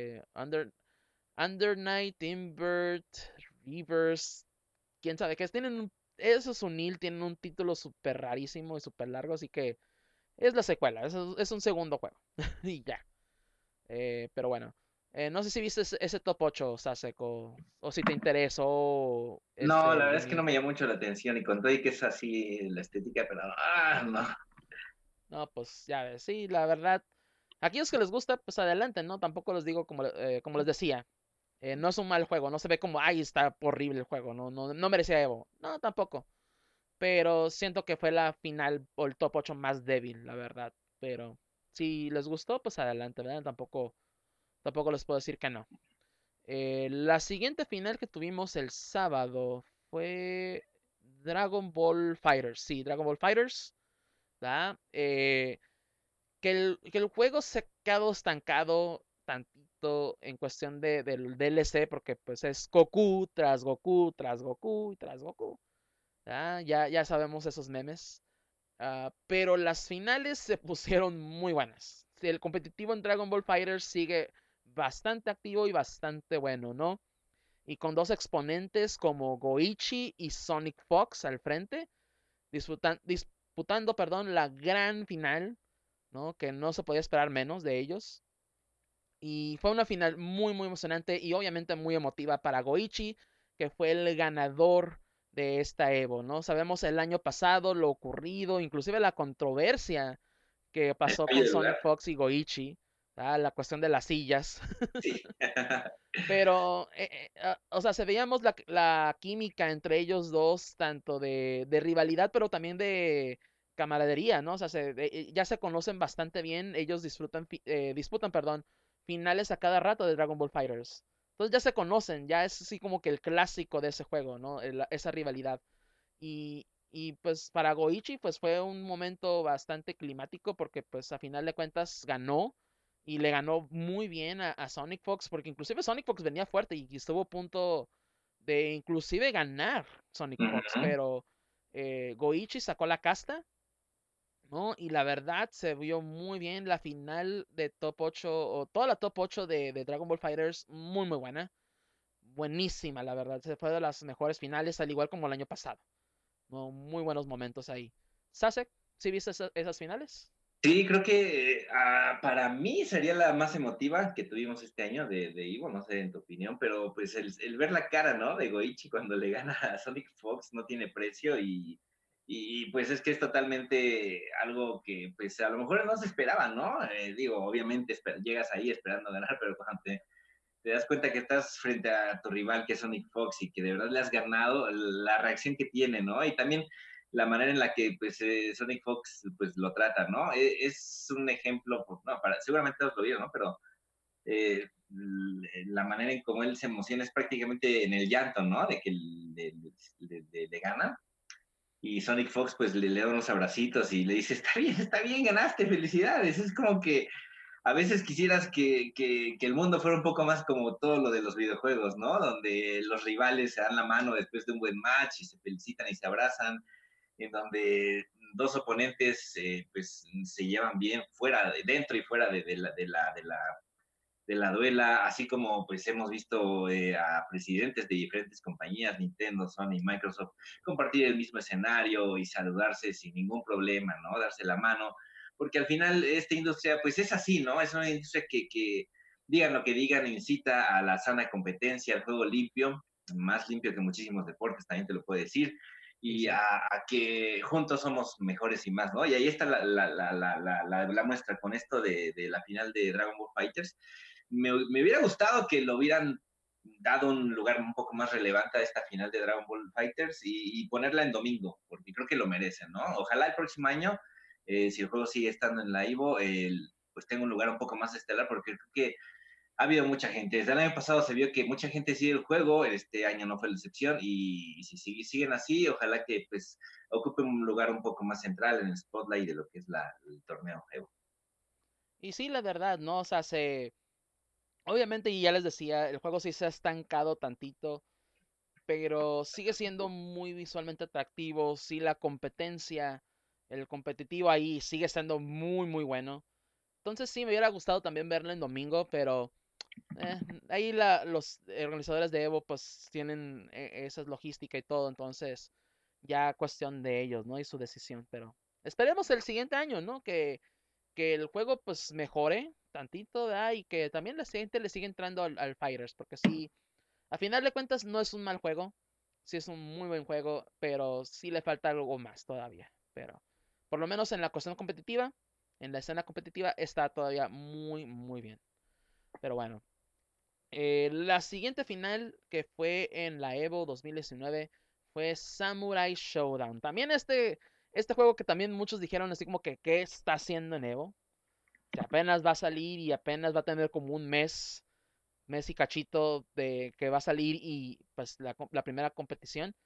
Under Night, Invert, Reverse, quién sabe qué es. Esos Unil tienen un título súper rarísimo y súper largo, así que es la secuela, es un segundo juego. Y ya. Pero bueno, no sé si viste ese top 8, Sasek, o si te interesó No, la ese verdad es que no Unil. me llama mucho la atención y con todo y que es así la estética, pero no. No, pues ya ves, sí, la verdad. A aquellos que les gusta, pues adelante, ¿no? Tampoco les digo como les decía. No es un mal juego, no se ve como, ay, está horrible el juego, no merecía Evo. No, tampoco. Pero siento que fue la final o el top 8 más débil, la verdad. Pero si les gustó, pues adelante, ¿verdad? Tampoco les puedo decir que no. La siguiente final que tuvimos el sábado fue Dragon Ball Fighters. Sí, Dragon Ball Fighters. ¿Verdad? Que el juego se ha quedado estancado tantito en cuestión del DLC, porque pues es Goku tras Goku tras Goku y tras Goku. Ya sabemos esos memes. Pero las finales se pusieron muy buenas. El competitivo en Dragon Ball Fighters sigue bastante activo y bastante bueno, ¿no? Y con dos exponentes como Goichi y Sonic Fox al frente, disputando, perdón, la gran final, ¿no? Que no se podía esperar menos de ellos. Y fue una final muy emocionante y obviamente muy emotiva para Goichi, que fue el ganador de esta Evo, ¿no? Sabemos el año pasado lo ocurrido, inclusive la controversia que El pasó fallo con de lugar. Sonic Fox y Goichi, la cuestión de las sillas. Sí. Pero, o sea, se veíamos la química entre ellos dos, tanto de rivalidad, pero también de camaradería, ¿no? O sea, ya se conocen bastante bien, ellos disputan, perdón, finales a cada rato de Dragon Ball Fighters. Entonces ya se conocen, ya es así como que el clásico de ese juego, ¿no? Esa rivalidad. Y pues para Goichi pues fue un momento bastante climático porque pues a final de cuentas ganó y le ganó muy bien a Sonic Fox porque inclusive Sonic Fox venía fuerte y estuvo a punto de inclusive ganar Sonic Fox, Ujú. pero Goichi sacó la casta, ¿no? Y la verdad se vio muy bien la final de Top 8 o toda la Top 8 de Dragon Ball Fighters, muy buena, buenísima la verdad, se fue de las mejores finales al igual como el año pasado. No, muy buenos momentos ahí. Sasek, ¿sí viste esas finales? Sí, creo que para mí sería la más emotiva que tuvimos este año de Ivo, no sé en tu opinión, pero pues el ver la cara, ¿no? De Goichi cuando le gana a Sonic Fox no tiene precio y pues es que es totalmente algo que pues a lo mejor no se esperaba, ¿no? Digo, obviamente llegas ahí esperando ganar, pero te das cuenta que estás frente a tu rival que es Sonic Fox y que de verdad le has ganado, la reacción que tiene, ¿no? Y también la manera en la que pues Sonic Fox pues lo trata, ¿no? Es un ejemplo, pues, no, seguramente todos lo vieron, ¿no? Pero la manera en cómo él se emociona es prácticamente en el llanto, ¿no? De que le gana. Y Sonic Fox pues le da unos abracitos y le dice, está bien, ganaste, felicidades. Es como que a veces quisieras que el mundo fuera un poco más como todo lo de los videojuegos, ¿no? Donde los rivales se dan la mano después de un buen match y se felicitan y se abrazan, en donde dos oponentes pues se llevan bien fuera, dentro y fuera de la duela, así como pues hemos visto a presidentes de diferentes compañías, Nintendo, Sony, Microsoft, compartir el mismo escenario y saludarse sin ningún problema, ¿no? Darse la mano, porque al final esta industria pues es así, ¿no? Es una industria que digan lo que digan, incita a la sana competencia, al juego limpio, más limpio que muchísimos deportes, también te lo puedo decir, Y y sí. a que juntos somos mejores y más, ¿no? Y ahí está la muestra con esto de la final de Dragon Ball Fighters. Me hubiera gustado que lo hubieran dado un lugar un poco más relevante a esta final de Dragon Ball Fighters y ponerla en domingo, porque creo que lo merecen, ¿no? Ojalá el próximo año, si el juego sigue estando en la Ivo, pues tenga un lugar un poco más estelar, porque creo que ha habido mucha gente. Desde el año pasado se vio que mucha gente sigue el juego, este año no fue la excepción, y si siguen así, ojalá que pues ocupe un lugar un poco más central en el spotlight de lo que es el torneo Evo. Y sí, la verdad, ¿no? O sea, obviamente, y ya les decía, el juego sí se ha estancado tantito, pero sigue siendo muy visualmente atractivo. Sí, la competencia, el competitivo ahí sigue siendo muy, muy bueno. Entonces sí, me hubiera gustado también verlo en domingo, pero eh, ahí los organizadores de Evo pues tienen esa logística y todo, entonces ya cuestión de ellos, ¿no? Y su decisión, pero esperemos el siguiente año, ¿no? Que el juego pues mejore tantito, ¿verdad? Y que también la gente le siga entrando al Fighters, porque sí, a final de cuentas no es un mal juego, sí es un muy buen juego, pero sí le falta algo más todavía, pero por lo menos en la cuestión competitiva, en la escena competitiva está todavía muy, muy bien. Pero bueno, la siguiente final que fue en la Evo 2019 fue Samurai Showdown. También este juego que también muchos dijeron así como que, ¿qué está haciendo en Evo? Que apenas va a salir y apenas va a tener como un mes y cachito de que va a salir y pues la primera competición.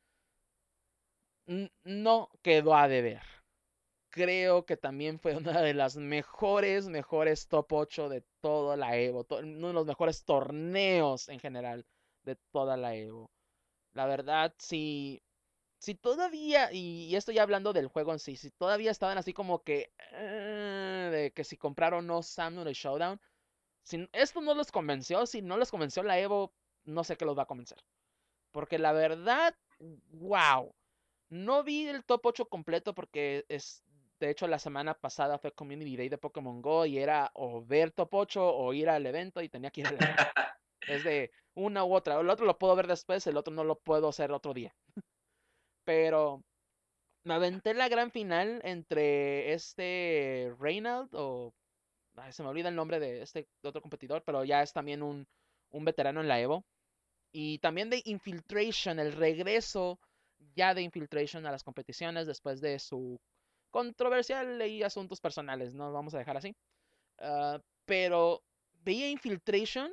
No quedó a deber. Creo que también fue una de las mejores top 8 de toda la Evo. Uno de los mejores torneos en general de toda la Evo. La verdad, si todavía, y esto ya hablando del juego en sí, si todavía estaban así como que, de que si compraron o no Samurai Showdown, si esto no los convenció, si no les convenció la Evo, no sé qué los va a convencer. Porque la verdad, wow. No vi el top 8 completo porque de hecho la semana pasada fue Community Day de Pokémon Go y era o ver top 8 o ir al evento y tenía que ir al evento. Es de una u otra. El otro lo puedo ver después, el otro no lo puedo hacer otro día. Pero me aventé la gran final entre este Reynald o ay, se me olvida el nombre de este otro competidor, pero ya es también un veterano en la Evo. Y también de Infiltration, el regreso ya de Infiltration a las competiciones después de su controversial y asuntos personales, no vamos a dejar así. Pero veía Infiltration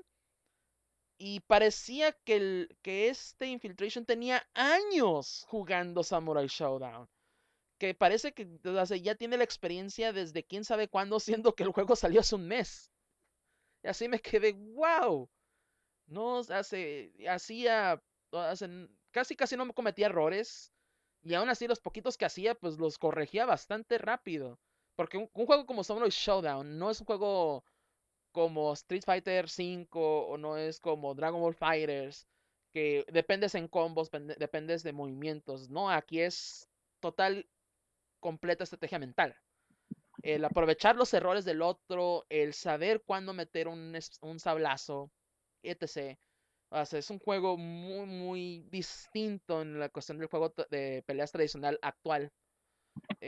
y parecía que este Infiltration tenía años jugando Samurai Showdown. Que parece que o sea, ya tiene la experiencia desde quién sabe cuándo, siendo que el juego salió hace un mes. Y así me quedé, wow. No, hacía, casi casi no cometía errores. Y aún así los poquitos que hacía, pues los corregía bastante rápido. Porque un juego como Samurai Showdown no es un juego como Street Fighter 5 o no es como Dragon Ball Fighters, que dependes en combos, dependes de movimientos. No, aquí es total, completa estrategia mental. El aprovechar los errores del otro, el saber cuándo meter un sablazo, etc. O sea, es un juego muy, muy distinto en la cuestión del juego de peleas tradicional actual.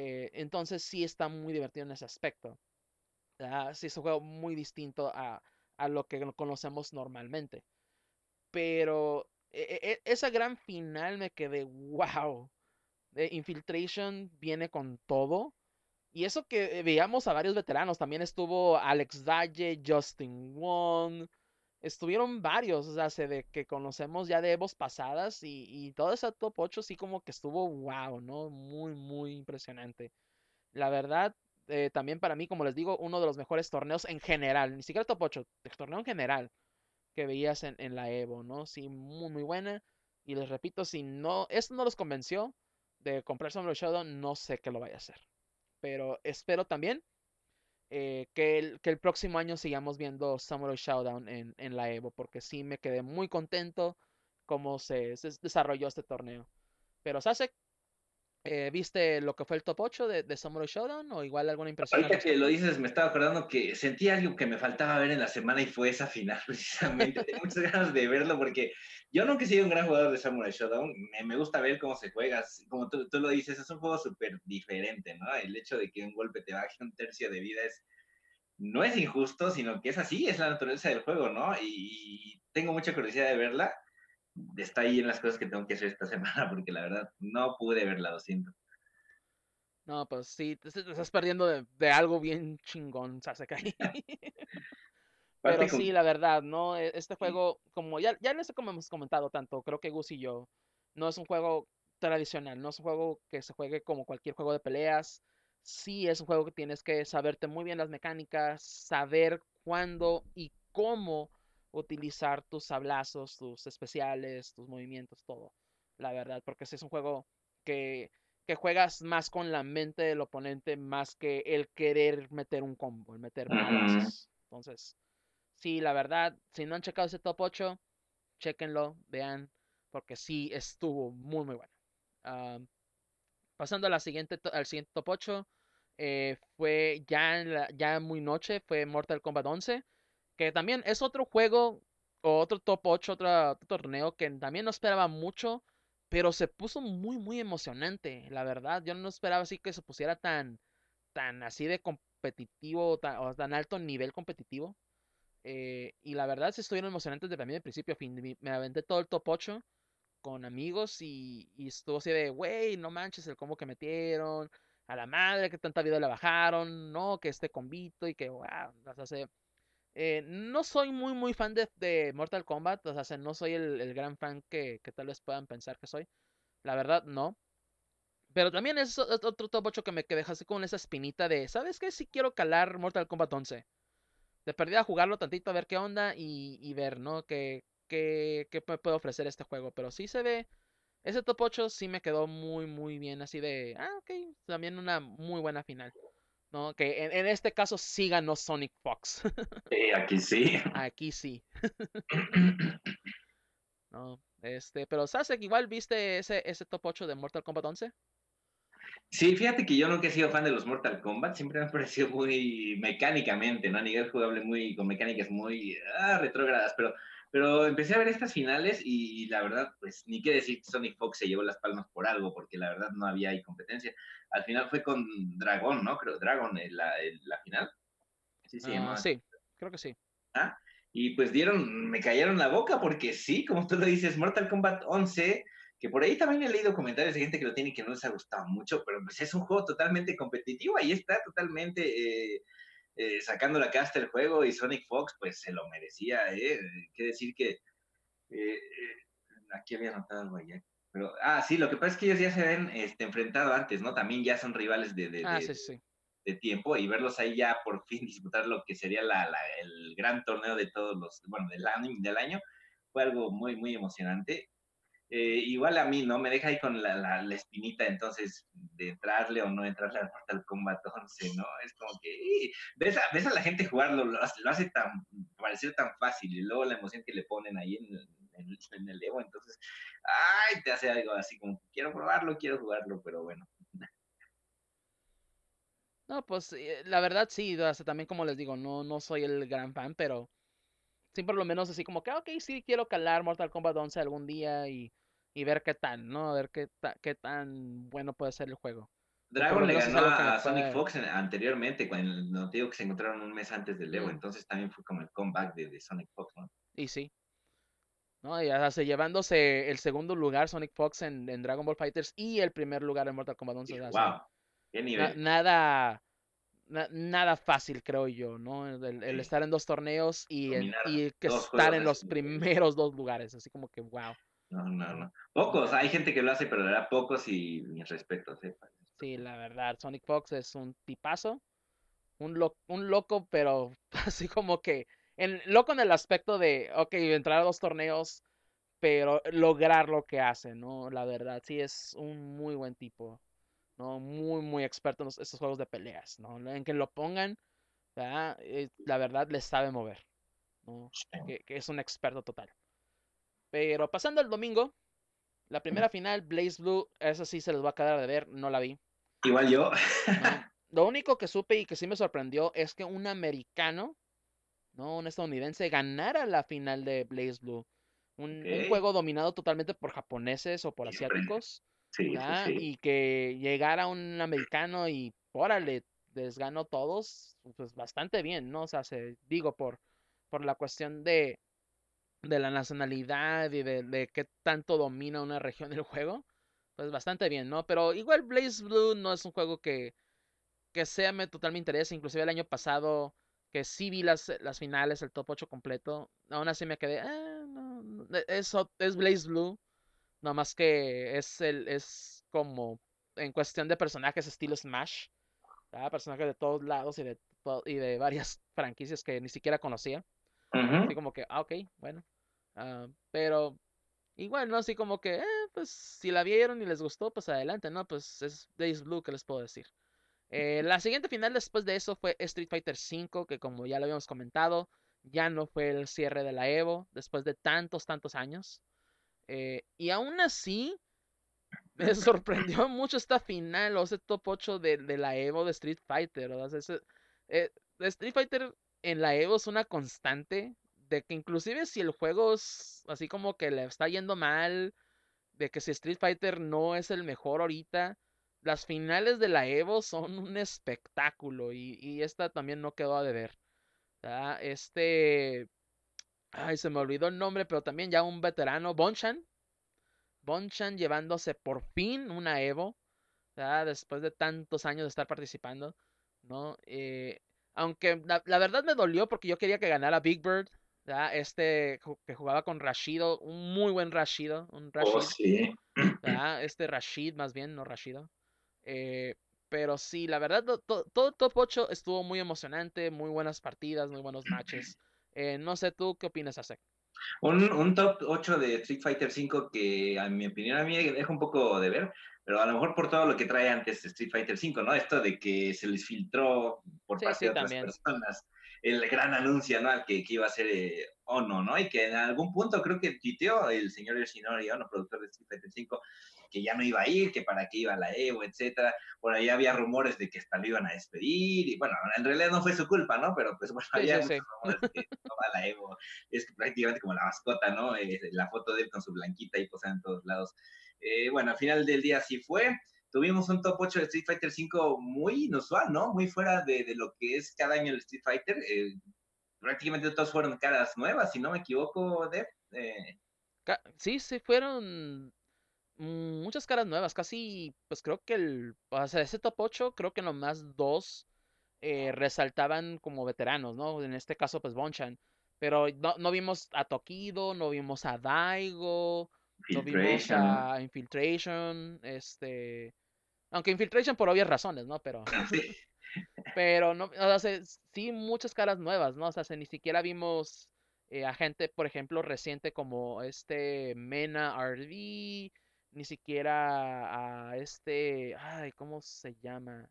Entonces sí está muy divertido en ese aspecto. Sí es un juego muy distinto a lo que conocemos normalmente. Pero esa gran final me quedé, wow. Infiltration viene con todo. Y eso que veíamos a varios veteranos, también estuvo Alex Valle, Justin Wong, estuvieron varios, o sea, de que conocemos ya de Evos pasadas y todo ese top 8 sí como que estuvo wow, ¿no? Muy, muy impresionante. La verdad, también para mí, como les digo, uno de los mejores torneos en general, ni siquiera top 8, el torneo en general que veías en la Evo, ¿no? Sí, muy, muy buena. Y les repito, si no, esto no los convenció de comprar Summer Showdown, no sé qué lo vaya a hacer. Pero espero también que el próximo año sigamos viendo Samurai Showdown en la Evo, porque sí me quedé muy contento cómo se desarrolló este torneo. Pero Sasek, ¿viste lo que fue el top 8 de Samurai Showdown o igual alguna impresión al Ahorita que lo respecto? dices, me estaba acordando que sentí algo que me faltaba ver en la semana y fue esa final, precisamente. Tengo muchas ganas de verlo porque yo nunca he sido un gran jugador de Samurai Shodown. Me gusta ver cómo se juega. Como tú lo dices, es un juego súper diferente, ¿no? El hecho de que un golpe te baje un tercio de vida no es injusto, sino que es así, es la naturaleza del juego, ¿no? Y tengo mucha curiosidad de verla. Está ahí en las cosas que tengo que hacer esta semana porque la verdad no pude verla, lo siento. No, pues sí, te estás perdiendo de algo bien chingón, Sasek ahí. Aparte Pero con... sí, la verdad, ¿no? Este juego, como ya les como hemos comentado tanto, creo que Gus y yo, no es un juego tradicional, no es un juego que se juegue como cualquier juego de peleas. Sí es un juego que tienes que saberte muy bien las mecánicas, saber cuándo y cómo utilizar tus sablazos, tus especiales, tus movimientos, todo. La verdad, porque sí es un juego que, que juegas más con la mente del oponente, más que el querer meter un combo, el meter Ujú. madrazos. Entonces. Sí, la verdad, si no han checado ese top 8, chéquenlo, vean, porque sí estuvo muy, muy bueno. Ah, pasando a al siguiente top 8, fue ya muy noche, fue Mortal Kombat 11, que también es otro juego o otro top 8, otro torneo que también no esperaba mucho, pero se puso muy, muy emocionante, la verdad. Yo no esperaba así que se pusiera tan así de competitivo o tan alto nivel competitivo. Y la verdad sí estuvieron emocionantes de mí de principio a fin. Me aventé todo el top 8 con amigos y estuvo así de, güey, no manches el combo que metieron, a la madre que tanta vida le bajaron, no, que este combito y que, wow, o sea, no soy muy, muy fan de Mortal Kombat, o sea, no soy el gran fan que tal vez puedan pensar que soy. La verdad, no. Pero también es otro top 8 que deja así con esa espinita de, ¿sabes qué? Si quiero calar Mortal Kombat 11 de perdida jugarlo tantito a ver qué onda y ver, ¿no? ¿Qué me puede ofrecer este juego? Pero sí se ve, ese top 8 sí me quedó muy, muy bien, así de, ok, también una muy buena final, ¿no? Que en este caso sí ganó Sonic Fox. Aquí sí. Aquí sí, ¿no? Pero Sasek, igual viste ese top 8 de Mortal Kombat 11. Sí, fíjate que yo nunca he sido fan de los Mortal Kombat, siempre me han parecido muy mecánicamente, ¿no? A nivel jugable muy, con mecánicas muy retrógradas, pero empecé a ver estas finales y la verdad, pues ni qué decir, Sonic Fox se llevó las palmas por algo, porque la verdad no había ahí competencia. Al final fue con Dragon, ¿no? Creo, Dragon la final, sí se llamaba. Sí, creo que sí. ¿Ah? Y pues me cayeron la boca porque sí, como tú lo dices, Mortal Kombat 11, que por ahí también he leído comentarios de gente que lo tiene y que no les ha gustado mucho, pero pues es un juego totalmente competitivo, ahí está totalmente sacando la casta el juego y Sonic Fox pues se lo merecía, ¿eh? Qué decir que aquí había notado algo ayer. Pero, sí, lo que pasa es que ellos ya se ven enfrentado antes, ¿no? También ya son rivales Sí, sí, sí. de tiempo y verlos ahí ya por fin disputar lo que sería el gran torneo de todos los, bueno, del año, fue algo muy, muy emocionante. Igual a mí, ¿no? Me deja ahí con la espinita entonces de entrarle o no entrarle al Mortal Kombat 11, ¿no? Es como que ves a la gente jugarlo, lo hace tan, parecer tan fácil y luego la emoción que le ponen ahí en el Evo, entonces, ay, te hace algo así como, quiero probarlo, quiero jugarlo, pero bueno. No, pues la verdad sí, o sea, también como les digo, no soy el gran fan, pero sí por lo menos así como que, ok, sí quiero calar Mortal Kombat 11 algún día y ver qué tal, ¿no? A ver qué tan bueno puede ser el juego. Por lo Dragon le menos es ganó algo que me a Sonic puede... Fox anteriormente, cuando no te digo que se encontraron un mes antes del Evo, Mm, entonces también fue como el comeback de Sonic Fox, ¿no? y sí, ¿no? Y hasta llevándose el segundo lugar Sonic Fox en Dragon Ball Fighters y el primer lugar en Mortal Kombat 11. Y O sea, wow, qué nivel. nada, nada fácil, creo yo, ¿no? El Sí, estar en dos torneos dominar y que dos estar juegos de en ese los nivel. primeros dos lugares, así como que, wow, No, no, ¿no? no. Pocos, hay gente que lo hace, pero era pocos y mis respetos, para esas Sí, personas. la verdad, Sonic Fox es un tipazo, un loco, pero así como que, loco en el aspecto de, ok, entrar a dos torneos, pero lograr lo que hace, ¿no? La verdad, sí es un muy buen tipo, ¿no? Muy, muy experto en estos juegos de peleas, ¿no? En que lo pongan, ¿verdad? La verdad, le sabe mover, ¿no? Que es un experto total. Pero pasando al domingo, la primera final, Blaze Blue, esa sí se les va a quedar de ver, no la vi, Igual yo. ¿no? Lo único que supe y que sí me sorprendió es que un americano, ¿no? Un estadounidense ganara la final de Blaze Blue. Ok, Un juego dominado totalmente por japoneses o por y sorprende. asiáticos, Sí, sí, ¿verdad? sí. Y que llegara un americano y, órale, les ganó todos, pues bastante bien, ¿no? O sea, digo, por la cuestión de la nacionalidad y de qué tanto domina una región del juego, pues bastante bien, ¿no? Pero igual Blaze Blue no es un juego que sea me totalmente interesa. Inclusive el año pasado, que sí vi las finales, el top 8 completo, aún así me quedé, no, es Blaze Blue, no más que es como en cuestión de personajes estilo Smash, ¿verdad? Personajes de todos lados y de varias franquicias que ni siquiera conocía. Así Ujú. como que, ok, bueno. Pero igual, ¿no? Así como que, pues si la vieron y les gustó, pues adelante, ¿no? Pues es Blaze Blue, ¿qué les puedo decir? La siguiente final después de eso fue Street Fighter V, que como ya lo habíamos comentado, ya no fue el cierre de la Evo después de tantos, tantos años. Y aún así, me sorprendió mucho esta final, o ese top 8 de la Evo de Street Fighter. O sea, eh, Street Fighter en la Evo es una constante de que inclusive si el juego es así como que le está yendo mal, de que si Street Fighter no es el mejor ahorita, las finales de la Evo son un espectáculo y esta también no quedó a deber. ¿Verdad? Ay, se me olvidó el nombre, pero también ya un veterano, Bonchan llevándose por fin una Evo, ¿verdad? Después de tantos años de estar participando, ¿no? Aunque la verdad me dolió porque yo quería que ganara Big Bird, ¿verdad? Que jugaba con Rashido, un muy buen Rashido, un Oh, Rashid, sí. ¿verdad? Rashid más bien, no Rashido. Eh, pero sí, la verdad, todo el top 8 estuvo muy emocionante, muy buenas partidas, muy buenos matches. No sé tú qué opinas, Asek. Un top 8 de Street Fighter V que, a mi opinión, a mí deja un poco de ver, pero a lo mejor por todo lo que trae antes Street Fighter V, ¿no? Esto de que se les filtró por Sí, parte sí, de otras también. personas el gran anuncio, ¿no? Al que iba a ser Ono, ¿no? Y que en algún punto creo que tuiteó el señor Yoshinori Ono, productor de Street Fighter V, que ya no iba a ir, que para qué iba la Evo, etcétera. Por ahí había rumores de que hasta lo iban a despedir, y bueno, en realidad no fue su culpa, ¿no? Pero pues bueno, Sí, había sí, muchos sí. rumores de que no va a la Evo, es prácticamente como la mascota, ¿no? La foto de él con su blanquita y posada en todos lados. Bueno, al final del día sí fue. Tuvimos un top 8 de Street Fighter 5 muy inusual, ¿no? Muy fuera de lo que es cada año el Street Fighter. Prácticamente todos fueron caras nuevas, si no me equivoco, Dev. Sí, sí, fueron muchas caras nuevas. Casi, pues creo que o sea, ese top 8 creo que nomás dos resaltaban como veteranos, ¿no? En este caso, pues Bonchan. Pero no vimos a Tokido, no vimos a Daigo, no vimos Filtration. a Infiltration, aunque Infiltration por obvias razones, ¿no? Sí. Pero no, o sea, sí muchas caras nuevas, ¿no? O sea, ni siquiera vimos a gente, por ejemplo, reciente como Mena RV, ni siquiera a ay, ¿cómo se llama?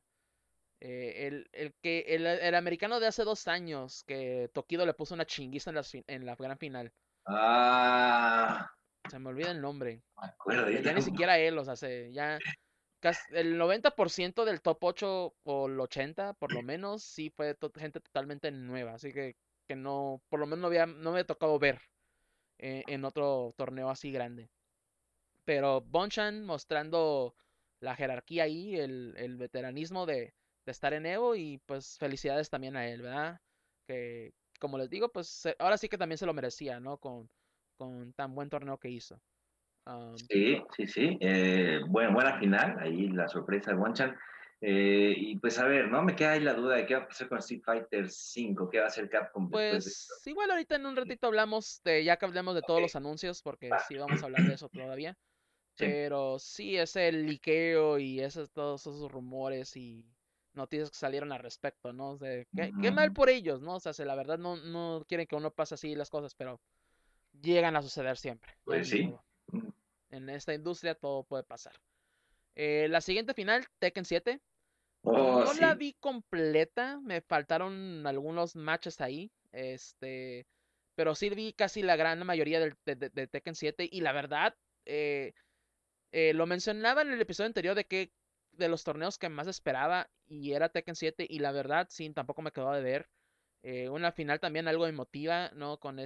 El americano de hace 2 años que Tokido le puso una chinguiza en la gran final. Ah, Se me olvida el nombre. no me acuerdo yo Ya ni tampoco. siquiera él, o sea, ya el 90% del top 8 o el 80 por lo menos sí fue gente totalmente nueva, así que no, por lo menos no me había tocado ver en otro torneo así grande. Pero Bonchan mostrando la jerarquía ahí, el veteranismo de estar en Evo y pues felicidades también a él, ¿verdad? Que como les digo, pues ahora sí que también se lo merecía, ¿no? Con tan buen torneo que hizo. Um, Sí, sí, sí. Buena final, ahí la sorpresa de Wanchan. Y pues a ver, ¿no? Me queda ahí la duda de qué va a pasar con Street Fighter 5, qué va a hacer Capcom después de esto. pues igual ahorita en un ratito hablamos de, ya que hablemos de Ok, todos los anuncios, porque va, sí vamos a hablar de eso todavía. sí. Pero sí, ese liqueo y todos esos rumores y noticias que salieron al respecto, ¿no? De, qué mal Mm, por ellos, ¿no? O sea, si la verdad no quieren que uno pase así las cosas, pero llegan a suceder siempre, ya pues ni sí. modo. En esta industria todo puede pasar. La siguiente final, Tekken 7. Oh, No la sí. vi completa, me faltaron algunos matches ahí, pero sí vi casi la gran mayoría de Tekken 7 y la verdad, eh, lo mencionaba en el episodio anterior de que de los torneos que más esperaba y era Tekken 7 y la verdad sí, tampoco me quedó de ver. Una final también algo emotiva, ¿no? Con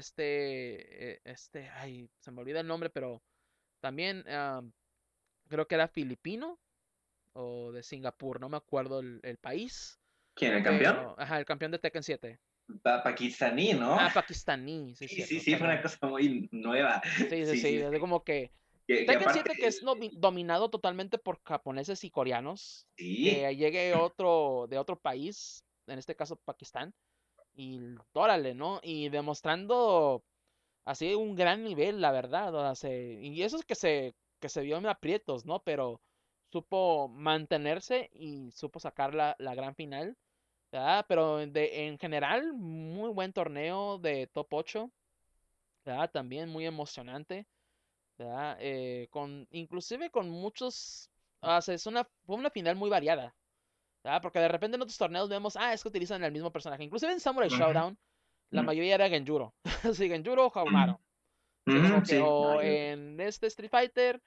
ay, se me olvida el nombre, pero también creo que era filipino o de Singapur, no me acuerdo el país, ¿Quién, el campeón? pero, ajá, el campeón de Tekken 7. Pakistaní, ¿no? Ah, pakistaní, sí, Sí, sí, cierto, sí, fue una perdón. cosa muy nueva. Sí, sí, Sí, sí, sí, es sí. como que Que Tekken aparte, 7 que es dominado totalmente por japoneses y coreanos, sí, que llegue otro de otro país, en este caso Pakistán, y órale, ¿no? Y demostrando así un gran nivel, la verdad, o sea, y eso es que se vio en aprietos, ¿no? Pero supo mantenerse y supo sacar la gran final, ¿verdad? Pero en general, muy buen torneo de top 8, ¿verdad? También muy emocionante. ¿Verdad? Inclusive con muchos, fue una final muy variada, ¿verdad? Porque de repente en otros torneos vemos, es que utilizan el mismo personaje. Inclusive en Samurai ujú, Showdown, la mayoría era Genjuro. Sí, Genjuro o ujú, Harunaru. Sí, como ujú, que, sí, no, o en este Street Fighter,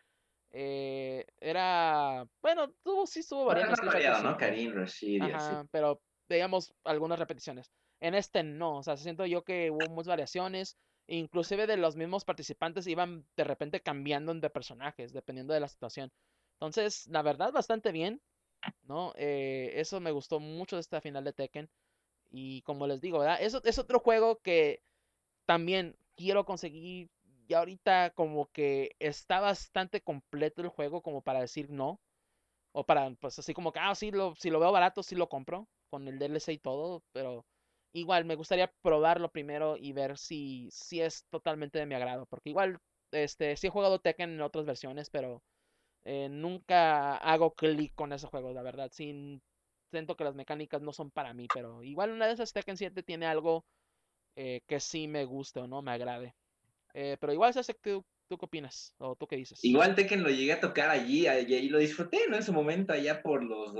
bueno, sí estuvo bueno, es variando más Street Fighter variado, ¿no? 5. Karim, Rashid y así. Ajá, pero veíamos algunas repeticiones. En este no, o sea, siento yo que hubo muchas variaciones, inclusive de los mismos participantes iban de repente cambiando de personajes, dependiendo de la situación. Entonces, la verdad, bastante bien, ¿no? Eso me gustó mucho de esta final de Tekken. Y como les digo, ¿verdad? Eso es otro juego que también quiero conseguir. Y ahorita como que está bastante completo el juego como para decir no. O para, pues así como que, sí, si lo veo barato, sí lo compro, con el DLC y todo, pero igual me gustaría probarlo primero y ver si es totalmente de mi agrado, porque igual, sí he jugado Tekken en otras versiones, pero nunca hago clic con ese juego, la verdad, siento que las mecánicas no son para mí, pero igual una de esas Tekken 7 tiene algo que sí me guste o no me agrade. Pero igual, sé ¿tú qué opinas? ¿O tú qué dices? Igual Tekken lo llegué a tocar allí y lo disfruté, ¿no? En su momento, allá por los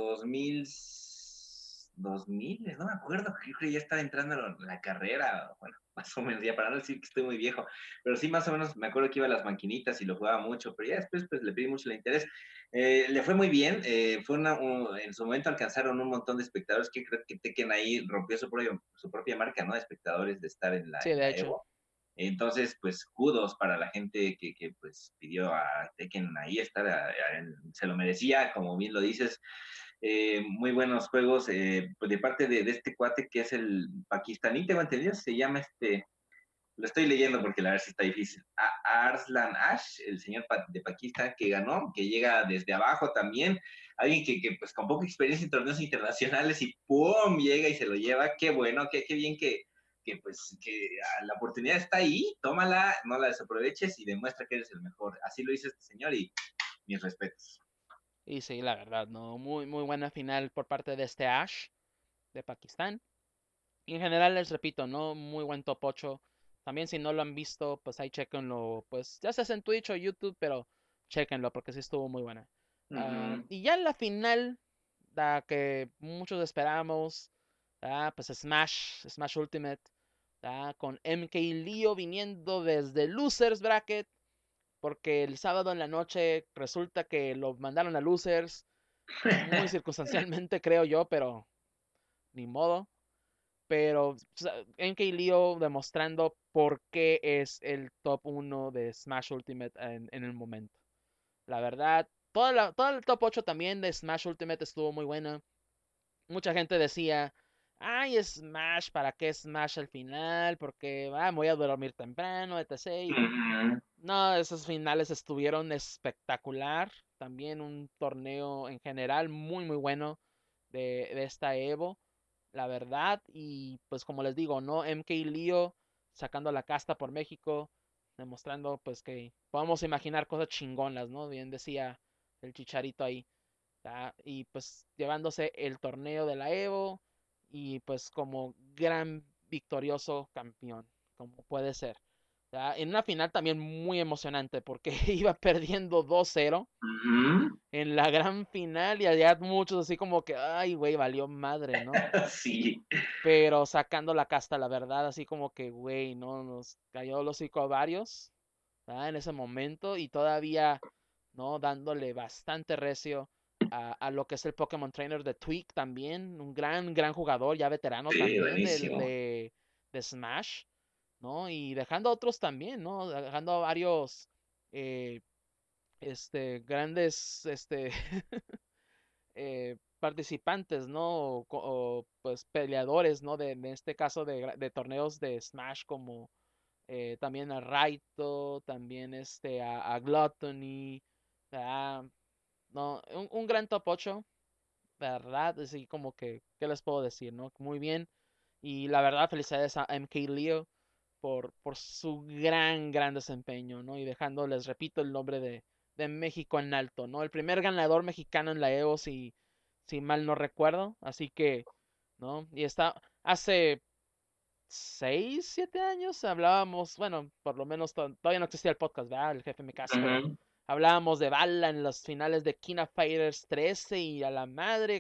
2000, no me acuerdo, creo que ya estaba entrando en la carrera, bueno, más o menos, ya para no decir que estoy muy viejo, pero sí más o menos me acuerdo que iba a las maquinitas y lo jugaba mucho, pero ya después pues le perdí mucho el interés. Le fue muy bien, en su momento alcanzaron un montón de espectadores que creo que Tekken ahí rompió su propia marca, ¿no? De espectadores de estar en Sí, en de la hecho. Evo. Entonces, pues, kudos para la gente que pues pidió a Tekken ahí estar, se lo merecía, como bien lo dices. Muy buenos juegos, pues de parte de este cuate que es el pakistaní, tengo entendido, se llama lo estoy leyendo porque la verdad sí está difícil. Arslan Ash, el señor de Pakistán que ganó, que llega desde abajo también. Alguien que pues con poca experiencia en torneos internacionales y ¡pum! Llega y se lo lleva. Qué bueno, qué bien que la oportunidad está ahí, tómala, no la desaproveches y demuestra que eres el mejor. Así lo hizo este señor y mis respetos. Y sí, la verdad, ¿no? Muy, muy buena final por parte de este Ash de Pakistán. Y en general les repito, ¿no? Muy buen top 8. También si no lo han visto, pues ahí chequenlo, pues ya sea en Twitch o YouTube, pero chequenlo porque sí estuvo muy buena. Uh -huh. Y ya en la final, la que muchos esperamos, pues Smash Ultimate, con MK Leo viniendo desde Losers Bracket, porque el sábado en la noche resulta que lo mandaron a Losers, muy circunstancialmente creo yo, pero ni modo. Pero o sea, MK Leo demostrando por qué es el top 1 de Smash Ultimate en el momento. La verdad, toda el top 8 también de Smash Ultimate estuvo muy buena. Mucha gente decía, ay, Smash, ¿para qué Smash al final? Porque me voy a dormir temprano, etc. Y Ujú. no, esos finales estuvieron espectacular. También un torneo en general muy, muy bueno de esta Evo, la verdad. Y pues como les digo, ¿no? MK Leo sacando la casta por México, demostrando pues que podemos imaginar cosas chingonas, ¿no? Bien decía el Chicharito ahí. Y pues llevándose el torneo de la Evo y pues como gran victorioso campeón, como puede ser. En una final también muy emocionante porque iba perdiendo 2-0 Ujú. en la gran final y allá muchos así como que, ay, güey, valió madre, ¿no? Sí. Pero sacando la casta, la verdad, así como que, güey, ¿no? Nos cayó el hocico a varios, ¿verdad? En ese momento y todavía, ¿no? Dándole bastante recio a lo que es el Pokémon Trainer de Tweak también, un gran, gran jugador, ya veterano Sí, también buenísimo. de Smash, ¿no? Y dejando a otros también, ¿no? Dejando a varios, eh, grandes, participantes, ¿no? O, pues peleadores, ¿no? En este caso de torneos de Smash como también a Raito, también a Gluttony, ah, no, un gran top 8, ¿verdad? Así como que, ¿qué les puedo decir, no? Muy bien. Y la verdad, felicidades a MK Leo por su gran, gran desempeño, ¿no? Y dejando, les repito, el nombre de México en alto, ¿no? El primer ganador mexicano en la EVO, si mal no recuerdo. Así que, ¿no? Y está, hace 6, 7 años hablábamos, bueno, por lo menos todavía no existía el podcast, ¿verdad? El jefe MKS, pero Ujú. hablábamos de Bala en los finales de King of Fighters 13 y a la madre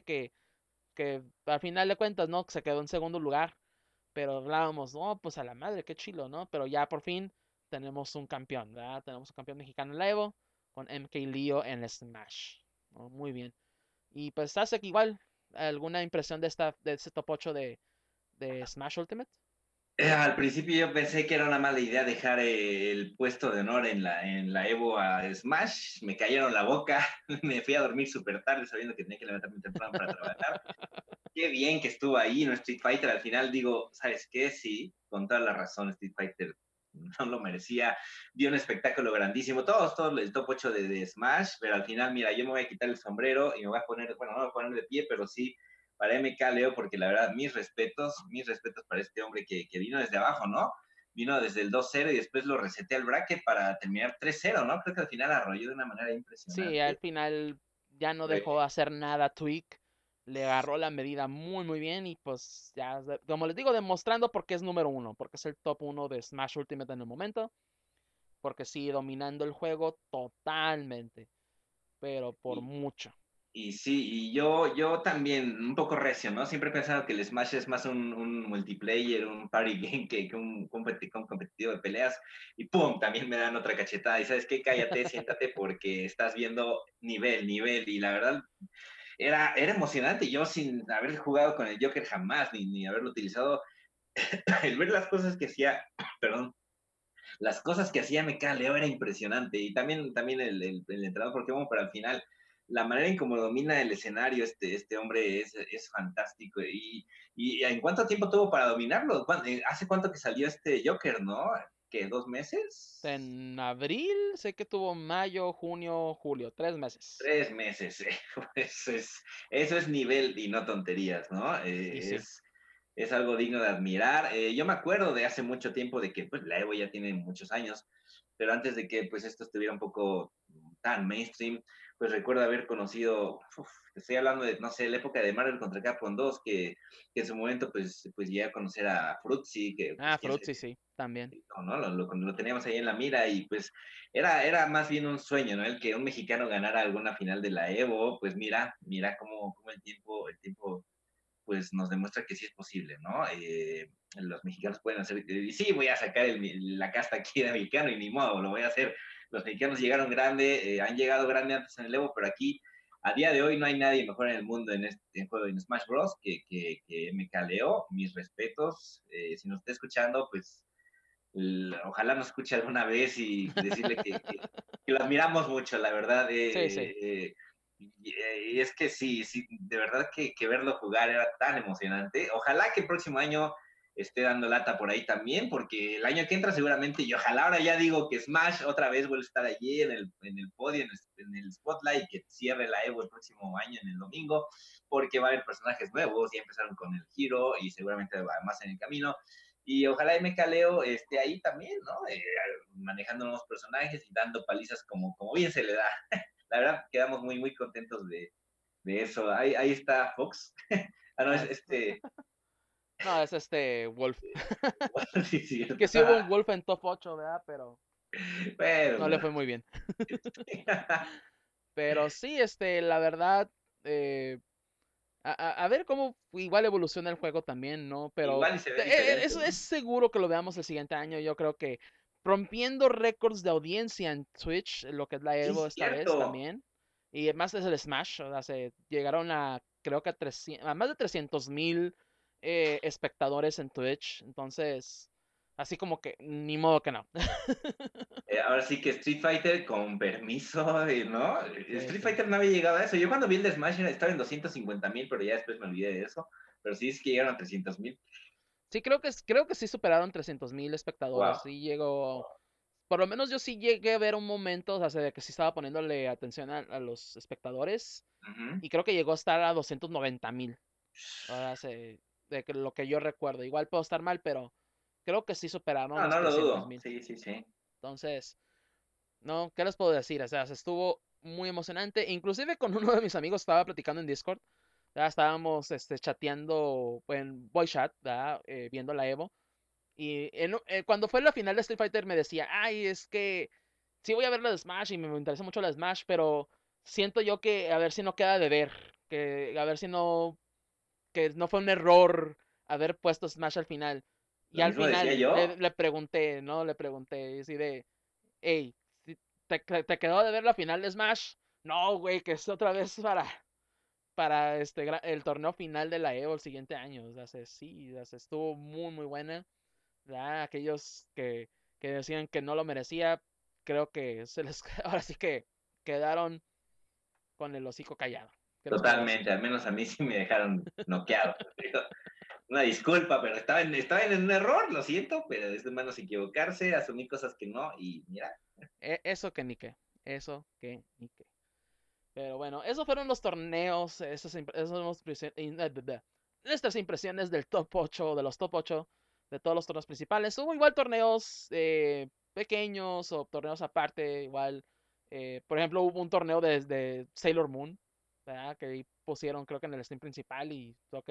que al final de cuentas, ¿no? Se quedó en segundo lugar, pero hablábamos, no, pues a la madre, qué chilo, ¿no? Pero ya por fin tenemos un campeón, ¿verdad? Tenemos un campeón mexicano en la Evo con MK Leo en Smash, ¿no? Muy bien. Y pues, hace igual, ¿alguna impresión de este top 8 de Smash Ultimate? Al principio yo pensé que era una mala idea dejar el puesto de honor en la Evo a Smash. Me cayeron la boca. Me fui a dormir súper tarde sabiendo que tenía que levantarme temprano para trabajar. Qué bien que estuvo ahí, ¿no? Street Fighter. Al final digo, ¿sabes qué? Sí, con toda la razón, Street Fighter no lo merecía. Dio un espectáculo grandísimo. Todos el top 8 de Smash, pero al final, mira, yo me voy a quitar el sombrero y me voy a poner, bueno, no me voy a poner de pie, pero sí para MK Leo, porque la verdad, mis respetos para este hombre que vino desde abajo, ¿no? Vino desde el 2-0 y después lo reseté al bracket para terminar 3-0, ¿no? Creo que al final arrolló de una manera Sí, al impresionante. final ya no Fue dejó hacer nada Tweak. Le agarró la medida muy muy bien y pues ya, como les digo, demostrando por qué es número uno, porque es el top uno de Smash Ultimate en el momento, porque sigue dominando el juego totalmente, pero por y, mucho. Y sí, yo también, un poco recio, ¿no? Siempre he pensado que el Smash es más un multiplayer, un party game que un competitivo de peleas. Y ¡pum! También me dan otra cachetada. Y ¿sabes qué? Cállate, siéntate porque estás viendo nivel. Y la verdad, era emocionante. Yo sin haber jugado con el Joker jamás, ni haberlo utilizado, el ver las cosas que hacía, perdón, las cosas que hacía MK Leo era impresionante. Y también el entrenador Pokémon, pero al final, la manera en cómo domina el escenario este hombre es fantástico. Y ¿en cuánto tiempo tuvo para dominarlo? ¿Hace cuánto que salió este Joker, no? ¿Qué, 2 meses? En abril, sé que tuvo mayo, junio, julio, 3 meses. 3 meses. Eso es nivel y no tonterías, ¿no? Y sí, Es algo digno de admirar. Yo me acuerdo de hace mucho tiempo de que pues, la Evo ya tiene muchos años, pero antes de que pues esto estuviera un poco tan mainstream, pues recuerdo haber conocido, estoy hablando de, no sé, la época de Marvel contra Capcom 2, que en su momento pues llegué a conocer a Fruitsy, que pues quién sabe Fruitsy sí, también. ¿no? Lo teníamos ahí en la mira y pues era más bien un sueño, ¿no? El que un mexicano ganara alguna final de la Evo, pues mira cómo el tiempo pues nos demuestra que sí es posible, ¿no? Los mexicanos pueden hacer, y sí, voy a sacar la casta aquí de mexicano y ni modo, lo voy a hacer. Los mexicanos llegaron grande, han llegado grande antes en el Evo, pero aquí a día de hoy no hay nadie mejor en el mundo en juego en Smash Bros. Que MK Leo. Mis respetos. Si nos está escuchando, pues Ojalá nos escuche alguna vez y decirle que lo admiramos mucho, la verdad. Sí, sí. Y es que sí, sí, de verdad que verlo jugar era tan emocionante. Ojalá que el próximo año esté dando lata por ahí también, porque el año que entra seguramente, y ojalá ahora ya digo que Smash otra vez vuelve a estar allí en el podio, en el spotlight, que cierre la Evo el próximo año en el domingo, porque va a haber personajes nuevos, ya empezaron con el Hero y seguramente va más en el camino. Y ojalá MKLeo esté ahí también, ¿no? Manejando nuevos personajes y dando palizas como bien se le da. La verdad, quedamos muy, muy contentos de eso. Ahí está Fox. Ah, no, es Ah, este. no, es este Wolf. Bueno, sí, sí. Que sí hubo un Wolf en top 8, ¿verdad? Pero no le Pero, fue muy bien. Pero sí, la verdad, eh, a ver cómo igual evoluciona el juego también, ¿no? Pero igual y se ve diferente, eso es ¿no? seguro que lo veamos el siguiente año. Yo creo que rompiendo récords de audiencia en Twitch, lo que es la Sí, Evo esta vez cierto. también. Y además es el Smash, o sea, se llegaron a, creo que a más de 300,000 espectadores en Twitch. Entonces, así como que ni modo que no. Ahora sí que Street Fighter con permiso, ¿no? Sí, Street sí. Fighter no había llegado a eso. Yo cuando vi el de Smash estaba en 250,000, pero ya después me olvidé de eso. Pero sí es que llegaron a 300,000. Sí, creo que sí superaron 300,000 espectadores. Wow. Sí llegó. Por lo menos yo sí llegué a ver un momento, o sea, de que sí estaba poniéndole atención a los espectadores. Ujú. Y creo que llegó a estar a 290,000. Ahora de que lo que yo recuerdo. Igual puedo estar mal, pero creo que sí superaron No, los no lo trescientos dudo. mil. Sí, sí, sí. Entonces, no, ¿qué les puedo decir? O sea, se estuvo muy emocionante. Inclusive con uno de mis amigos estaba platicando en Discord. Ya estábamos chateando en voice chat, ¿verdad? Viendo la Evo. Y cuando fue la final de Street Fighter me decía, ay, es que sí voy a ver la de Smash y me interesa mucho la de Smash, pero siento yo que a ver si no queda de ver, que a ver si no, que no fue un error haber puesto Smash al final. Y Lo al mismo decía final yo. le pregunté, ¿no? Le pregunté, así de, hey, ¿te quedó de ver la final de Smash? No, güey, que es otra vez para el torneo final de la EVO el siguiente año. O sea, sí, o sea, estuvo muy, muy buena. ¿Verdad? Aquellos que decían que no lo merecía, creo que ahora sí que quedaron con el hocico callado. ¿Qué les puedo decir? Totalmente. Al menos a mí sí me dejaron noqueado. Una disculpa, pero estaba en un error, lo siento, pero es de manos equivocarse, asumí cosas que no, y mira. Eso que ni qué. Eso que ni qué. Pero bueno, esos fueron los torneos, nuestras impresiones del top 8 de los top 8 de todos los torneos principales. Hubo igual torneos pequeños o torneos aparte, igual. Por ejemplo, hubo un torneo de Sailor Moon, ¿verdad? Que ahí pusieron creo que en el stream principal y ok.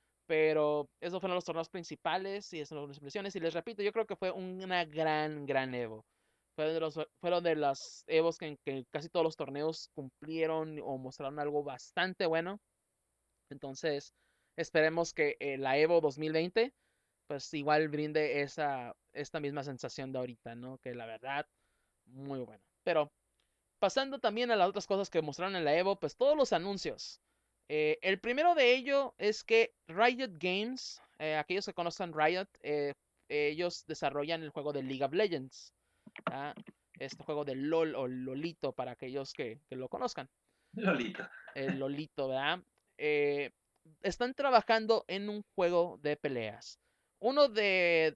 Pero esos fueron los torneos principales y esas son las impresiones. Y les repito, yo creo que fue una gran, gran Evo. Fueron de las Evos que casi todos los torneos cumplieron o mostraron algo bastante bueno. Entonces, esperemos que la Evo 2020 pues igual brinde esta misma sensación de ahorita, ¿no? Que la verdad, muy buena. Pero pasando también a las otras cosas que mostraron en la Evo, pues todos los anuncios. El primero de ello es que Riot Games, aquellos que conozcan Riot, ellos desarrollan el juego de League of Legends. ¿Ah? Este juego de LOL o Lolito para aquellos que lo conozcan. Lolito. El Lolito, ¿verdad? Eh, Están trabajando en un juego de peleas. Uno de,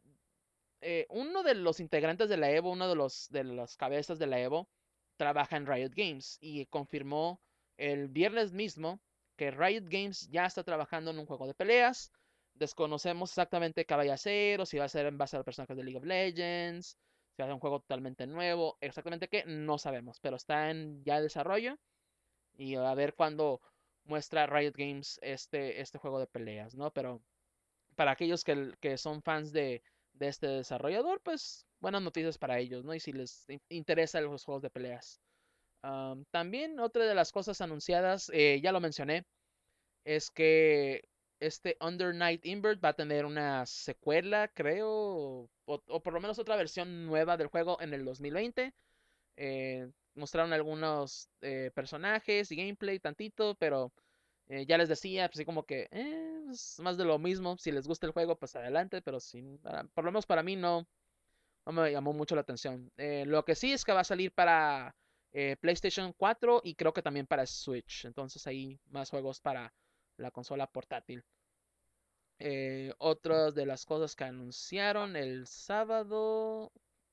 uno de los integrantes de la Evo, uno de las cabezas de la Evo, trabaja en Riot Games y confirmó el viernes mismo que Riot Games ya está trabajando en un juego de peleas. Desconocemos exactamente qué vaya a ser, o si va a ser en base a los personajes de League of Legends, si va a ser un juego totalmente nuevo, exactamente qué, no sabemos, pero está en ya desarrollo y a ver cuándo muestra Riot Games este juego de peleas, ¿no? Pero para aquellos que son fans de este desarrollador, pues buenas noticias para ellos, ¿no? Y si les interesan los juegos de peleas. También otra de las cosas anunciadas, ya lo mencioné, es que este Under Night Invert va a tener una secuela, creo, o por lo menos otra versión nueva del juego en el 2020. Mostraron algunos personajes y gameplay tantito, pero ya les decía, pues así como que es más de lo mismo. Si les gusta el juego, pues adelante, pero por lo menos para mí no, no me llamó mucho la atención. Lo que sí es que va a salir para PlayStation 4 y creo que también para Switch. Entonces ahí más juegos para la consola portátil. Otras de las cosas que anunciaron el sábado.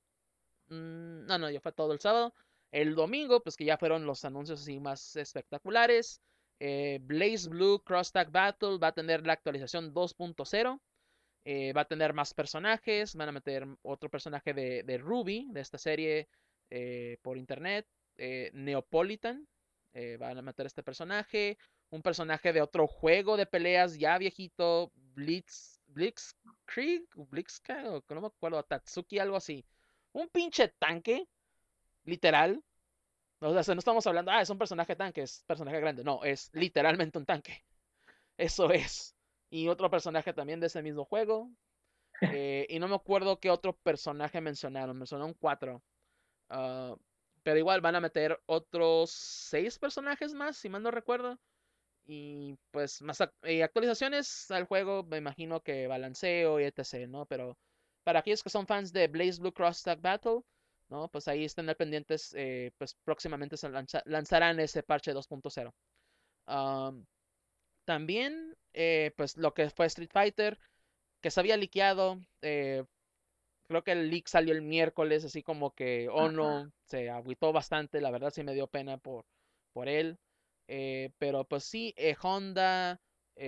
No, no, ya fue todo el sábado. El domingo, pues que ya fueron los anuncios así más espectaculares. Blaze Blue Cross Tag Battle va a tener la actualización 2.0. Va a tener más personajes. Van a meter otro personaje de Ruby, de esta serie por internet. Neopolitan. Van a meter este personaje. Un personaje de otro juego de peleas ya viejito. Blitzkrieg. Blitzkrieg, no me acuerdo. Tatsuki, algo así. Un pinche tanque, literal. O sea, no estamos hablando, es un personaje tanque, es personaje grande. No, es literalmente un tanque. Eso es. Y otro personaje también de ese mismo juego. Y no me acuerdo qué otro personaje mencionaron. Mencionaron cuatro. Uh, pero igual van a meter otros 6 personajes más, si mal no recuerdo. Y pues más actualizaciones al juego, me imagino que balanceo y etc., ¿no? Pero para aquellos que son fans de Blaze Blue Cross Tag Battle, ¿no? Pues ahí estén al pendientes, pues próximamente se lanzarán ese parche 2.0. Um, También, pues lo que fue Street Fighter, que se había liqueado, creo que el leak salió el miércoles, así como que Ono se agüitó bastante, la verdad sí me dio pena por él. Pero pues sí, Honda,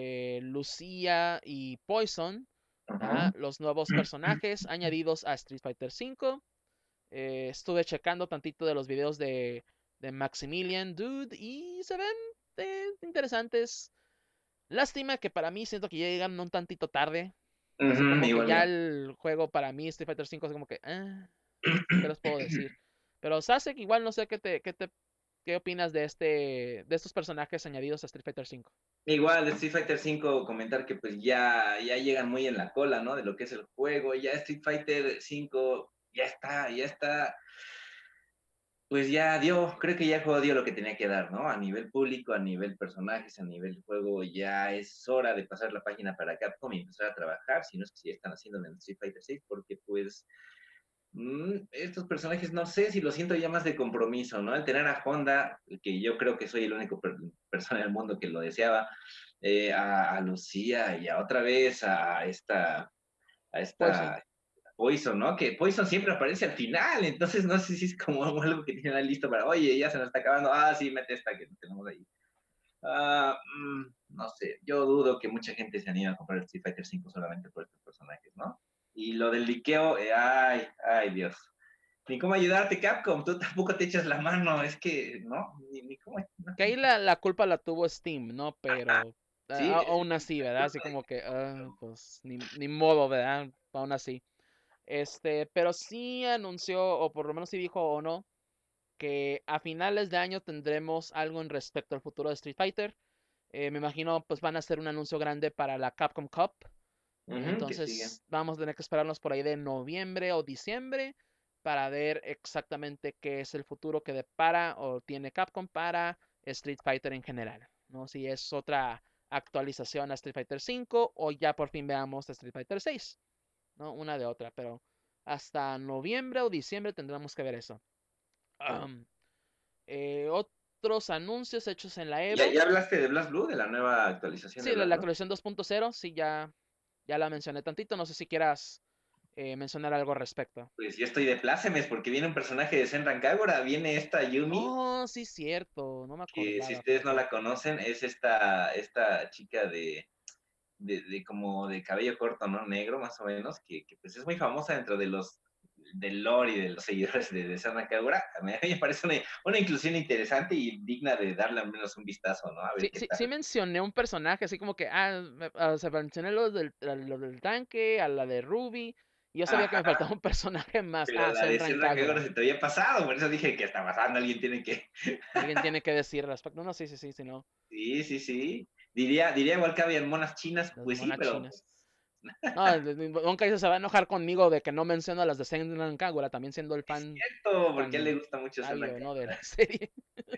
Lucía y Poison, Ajá. los nuevos personajes añadidos a Street Fighter V. Estuve checando tantito de los videos de Maximilian Dude y se ven interesantes. Lástima que para mí siento que ya llegan un tantito tarde. Así Ujú, como que igual ya yo. el juego para mí, Street Fighter 5, es como que, ¿qué les puedo decir? Pero Sasek, igual no sé qué opinas de estos personajes añadidos a Street Fighter 5. Igual de Street Fighter 5 comentar que pues ya llegan muy en la cola, ¿no? De lo que es el juego. Ya Street Fighter 5 ya está, pues ya dio, creo que ya el juego dio lo que tenía que dar, ¿no? A nivel público, a nivel personajes, a nivel juego, ya es hora de pasar la página para Capcom y empezar a trabajar, si no es que ya están haciendo en Street Fighter 6, porque pues estos personajes no sé si lo siento ya más de compromiso, ¿no? El tener a Honda, que yo creo que soy el único persona en el mundo que lo deseaba, a Lucía y a otra vez a esta Poison. Poison, ¿no? Que Poison siempre aparece al final, entonces no sé si es como algo que tienen ahí listo para, oye, ya se nos está acabando, sí, mete esta que tenemos ahí. No sé, yo dudo que mucha gente se anime a comprar el Street Fighter 5 solamente por estos personajes, ¿no? Y lo del liqueo, ay, Dios. Ni cómo ayudarte, Capcom, tú tampoco te echas la mano, es que, ¿no? Ni cómo, no. Que ahí la culpa la tuvo Steam, ¿no? Pero Sí, aún así, ¿verdad? Así como que, pues ni modo, ¿verdad? Aún así. Pero sí anunció, o por lo menos sí dijo o no, que a finales de año tendremos algo en respecto al futuro de Street Fighter. Me imagino pues van a hacer un anuncio grande para la Capcom Cup. que sigue. Entonces vamos a tener que esperarnos por ahí de noviembre o diciembre para ver exactamente qué es el futuro que depara o tiene Capcom para Street Fighter en general. ¿No? Si es otra actualización a Street Fighter 5 o ya por fin veamos Street Fighter 6. ¿No? Una de otra, pero hasta noviembre o diciembre tendremos que ver eso. Um, Otros anuncios hechos en la ¿Ya, Evo. ya hablaste de Blast Blue, de la nueva actualización de Sí, la Blast Blue? actualización 2.0, sí, ya la mencioné tantito. No sé si quieras mencionar algo al respecto. Pues yo estoy de plácemes porque viene un personaje de Senran Kagura, viene esta Yumi, Oh, sí, cierto. No me que si acordaba, ustedes no fíjate. la conocen, es esta chica de como de cabello corto, ¿no? Negro, más o menos, que pues es muy famosa dentro de del lore y de los seguidores de Senran Kagura. A mí me parece una inclusión interesante y digna de darle al menos un vistazo, ¿no? A ver Sí, qué sí, tal. sí mencioné un personaje, así como que, se mencioné los del tanque, a la de Ruby. Y yo sabía que me Ajá, faltaba un personaje más. pero la de Senran Senran Kagura Kagura. se te había pasado, por eso dije que está pasando, alguien tiene que... Alguien tiene que decir al respecto. No, sí, sí, sí, sí, no. Sí, sí, sí. Diría igual que habían monas chinas, Las pues sí, monas pero chinas. No, nunca se va a enojar conmigo de que no menciono a las de Senran Kagura, también siendo el es fan cierto, porque a él le tan gusta mucho Senran sabio, ¿no? De Kagura. la serie.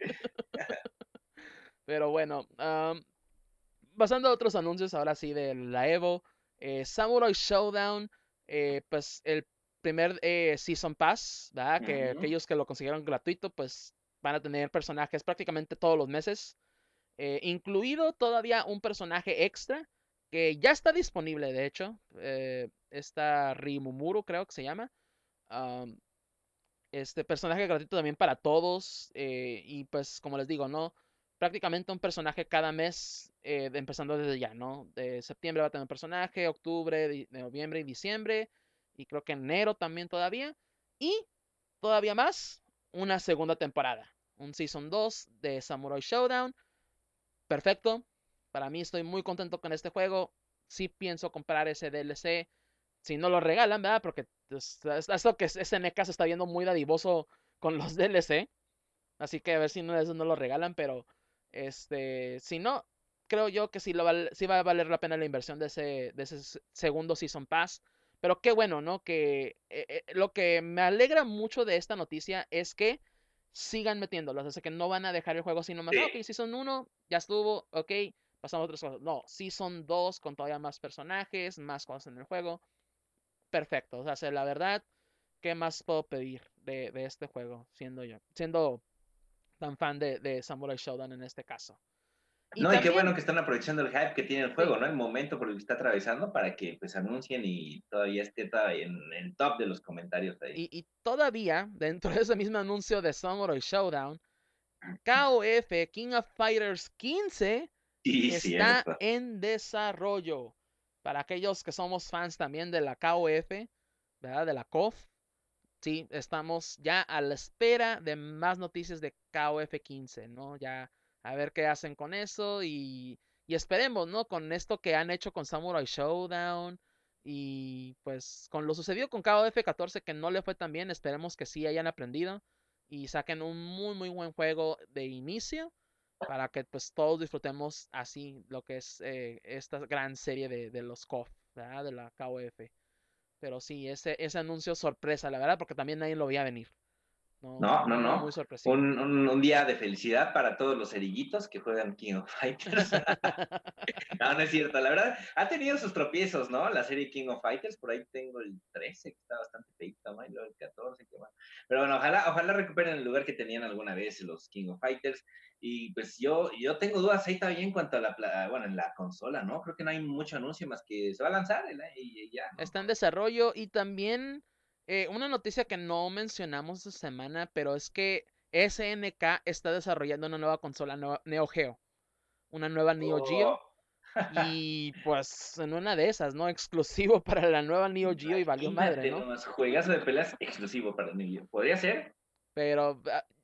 Pero bueno, pasando a otros anuncios, ahora sí, de la Evo. Samurai Showdown, pues el primer Season Pass, ¿verdad? Que Ujú. aquellos que lo consiguieron gratuito, pues van a tener personajes prácticamente todos los meses. Incluido todavía un personaje extra que ya está disponible, de hecho. Esta Rimumuru, creo que se llama. Um, este personaje gratuito también para todos. Y pues, como les digo, ¿no? Prácticamente un personaje cada mes, empezando desde ya, ¿no? De septiembre va a tener un personaje, octubre, de noviembre y diciembre. Y creo que enero también todavía. Y todavía más, una segunda temporada. Un Season 2 de Samurai Showdown. Perfecto. Para mí estoy muy contento con este juego. Sí pienso comprar ese DLC. Si no lo regalan, ¿verdad? Porque pues, esto que SNK se está viendo muy dadivoso con los DLC. Así que a ver si no, eso no lo regalan. Pero si no, creo yo que sí va a valer la pena la inversión de ese segundo Season Pass. Pero qué bueno, ¿no? Que lo que me alegra mucho de esta noticia es que sigan metiéndolos. O sea, que no van a dejar el juego así nomás. Ah, Sí. ok, Season 1 ya estuvo, ok, pasamos a otras cosas. No, Season 2 con todavía más personajes, más cosas en el juego. Perfecto. O sea, la verdad, ¿qué más puedo pedir de este juego? Siendo tan fan de Samurai Shodown en este caso. Y No, y qué también, bueno que están aprovechando el hype que tiene el sí, juego, ¿no? El momento por el que está atravesando para que pues anuncien y todavía esté todavía en top de los comentarios ahí. y todavía, dentro de ese mismo anuncio de Samurai Showdown, KOF King of Fighters 15 Sí, está cierto. en desarrollo. Para aquellos que somos fans también de la KOF, ¿verdad? De la KOF. Sí, estamos ya a la espera de más noticias de KOF 15, ¿no? Ya a ver qué hacen con eso y esperemos, ¿no? Con esto que han hecho con Samurai Showdown y pues con lo sucedido con KOF 14 que no le fue tan bien, esperemos que sí hayan aprendido y saquen un muy muy buen juego de inicio para que pues todos disfrutemos así lo que es esta gran serie de los KOF, ¿verdad? De la KOF. Pero sí, ese anuncio sorpresa, la verdad, porque también nadie lo veía venir. No, No, no, muy, no. muy sorpresivo. Un día de felicidad para todos los cerillitos que juegan King of Fighters. No, no es cierto. La verdad, ha tenido sus tropiezos, ¿no? La serie King of Fighters, por ahí tengo el 13, que está bastante feito, ¿no? Y luego el 14, que bueno. Pero bueno, ojalá recuperen el lugar que tenían alguna vez los King of Fighters. Y pues yo tengo dudas ahí todavía en cuanto a bueno, en la consola, ¿no? Creo que no hay mucho anuncio más que se va a lanzar y ya, ¿no? Está en desarrollo y también una noticia que no mencionamos esta semana, pero es que SNK está desarrollando una nueva consola Neo Geo, una nueva Neo Geo. Oh, Y pues en una de esas, ¿no? Exclusivo para la nueva Neo Geo y valió madre, imagínate ¿no? nomás, juegazo de peleas exclusivo para niños. ¿Podría ser? Pero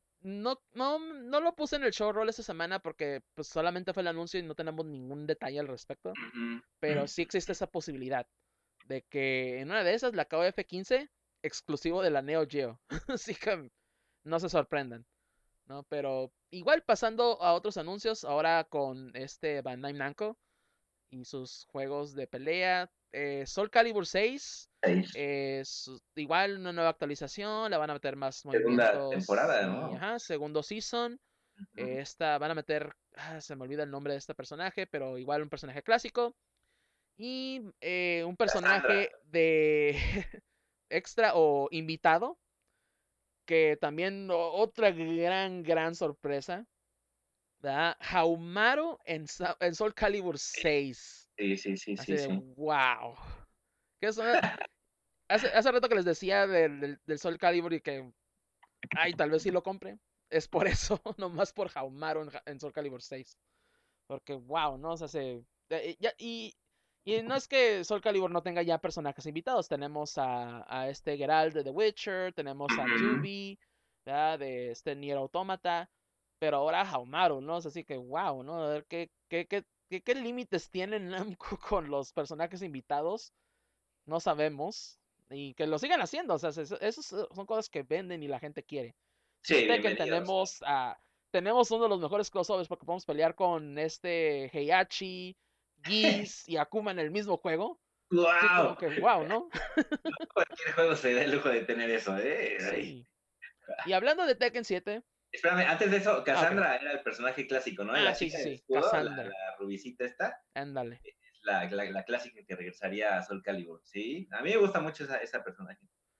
no lo puse en el showroll esta semana porque pues solamente fue el anuncio y no tenemos ningún detalle al respecto. Ujú. Pero sí existe esa posibilidad de que en una de esas la KOF 15 exclusivo de la Neo Geo. Así que no se sorprendan, ¿no? Pero igual pasando a otros anuncios, ahora con este Bandai Namco y sus juegos de pelea, Soul Calibur 6 Ahí, es igual una nueva actualización, le van a meter más segunda movimientos temporada, y ¿no? ajá, segundo season. Ujú. Esta van a meter, se me olvida el nombre de este personaje, pero igual un personaje clásico. Y un Cassandra. personaje de extra o invitado, que también otra gran sorpresa, ¿verdad? Haumaru en Soul Calibur 6. Sí, sí, sí, Así sí, de, sí. wow. Que es hace rato que les decía del Soul Calibur y que, ay, tal vez sí lo compre. Es por eso, nomás por Haumaru en Soul Calibur 6. Porque, wow, ¿no? O sea, y no es que Soul Calibur no tenga ya personajes invitados. Tenemos a este Geralt de The Witcher, tenemos a Ujú. 2B, ¿verdad? De este Nier Automata, pero ahora Haumaru, ¿no? Es así que, wow, ¿no? A ver qué límites tienen Namco con los personajes invitados. No sabemos. Y que lo sigan haciendo. O sea, esos son cosas que venden y la gente quiere. Si en Sí, Tekken bienvenidos. tenemos uno de los mejores crossovers porque podemos pelear con este Heihachi, Geese y Akuma en el mismo juego. Así como ¡Wow! que, wow, ¿no? Cualquier juego se da el lujo de tener eso, ¿eh? Ay. Sí. Y hablando de Tekken 7. Espérame, antes de eso, Ah, ok. Cassandra era el personaje clásico, ¿no? Ah, La sí, chica sí, del sí. escudo, Cassandra. la rubicita esta, Ándale. es la clásica que regresaría a Soul Calibur, ¿sí? A mí me gusta mucho esa personaje.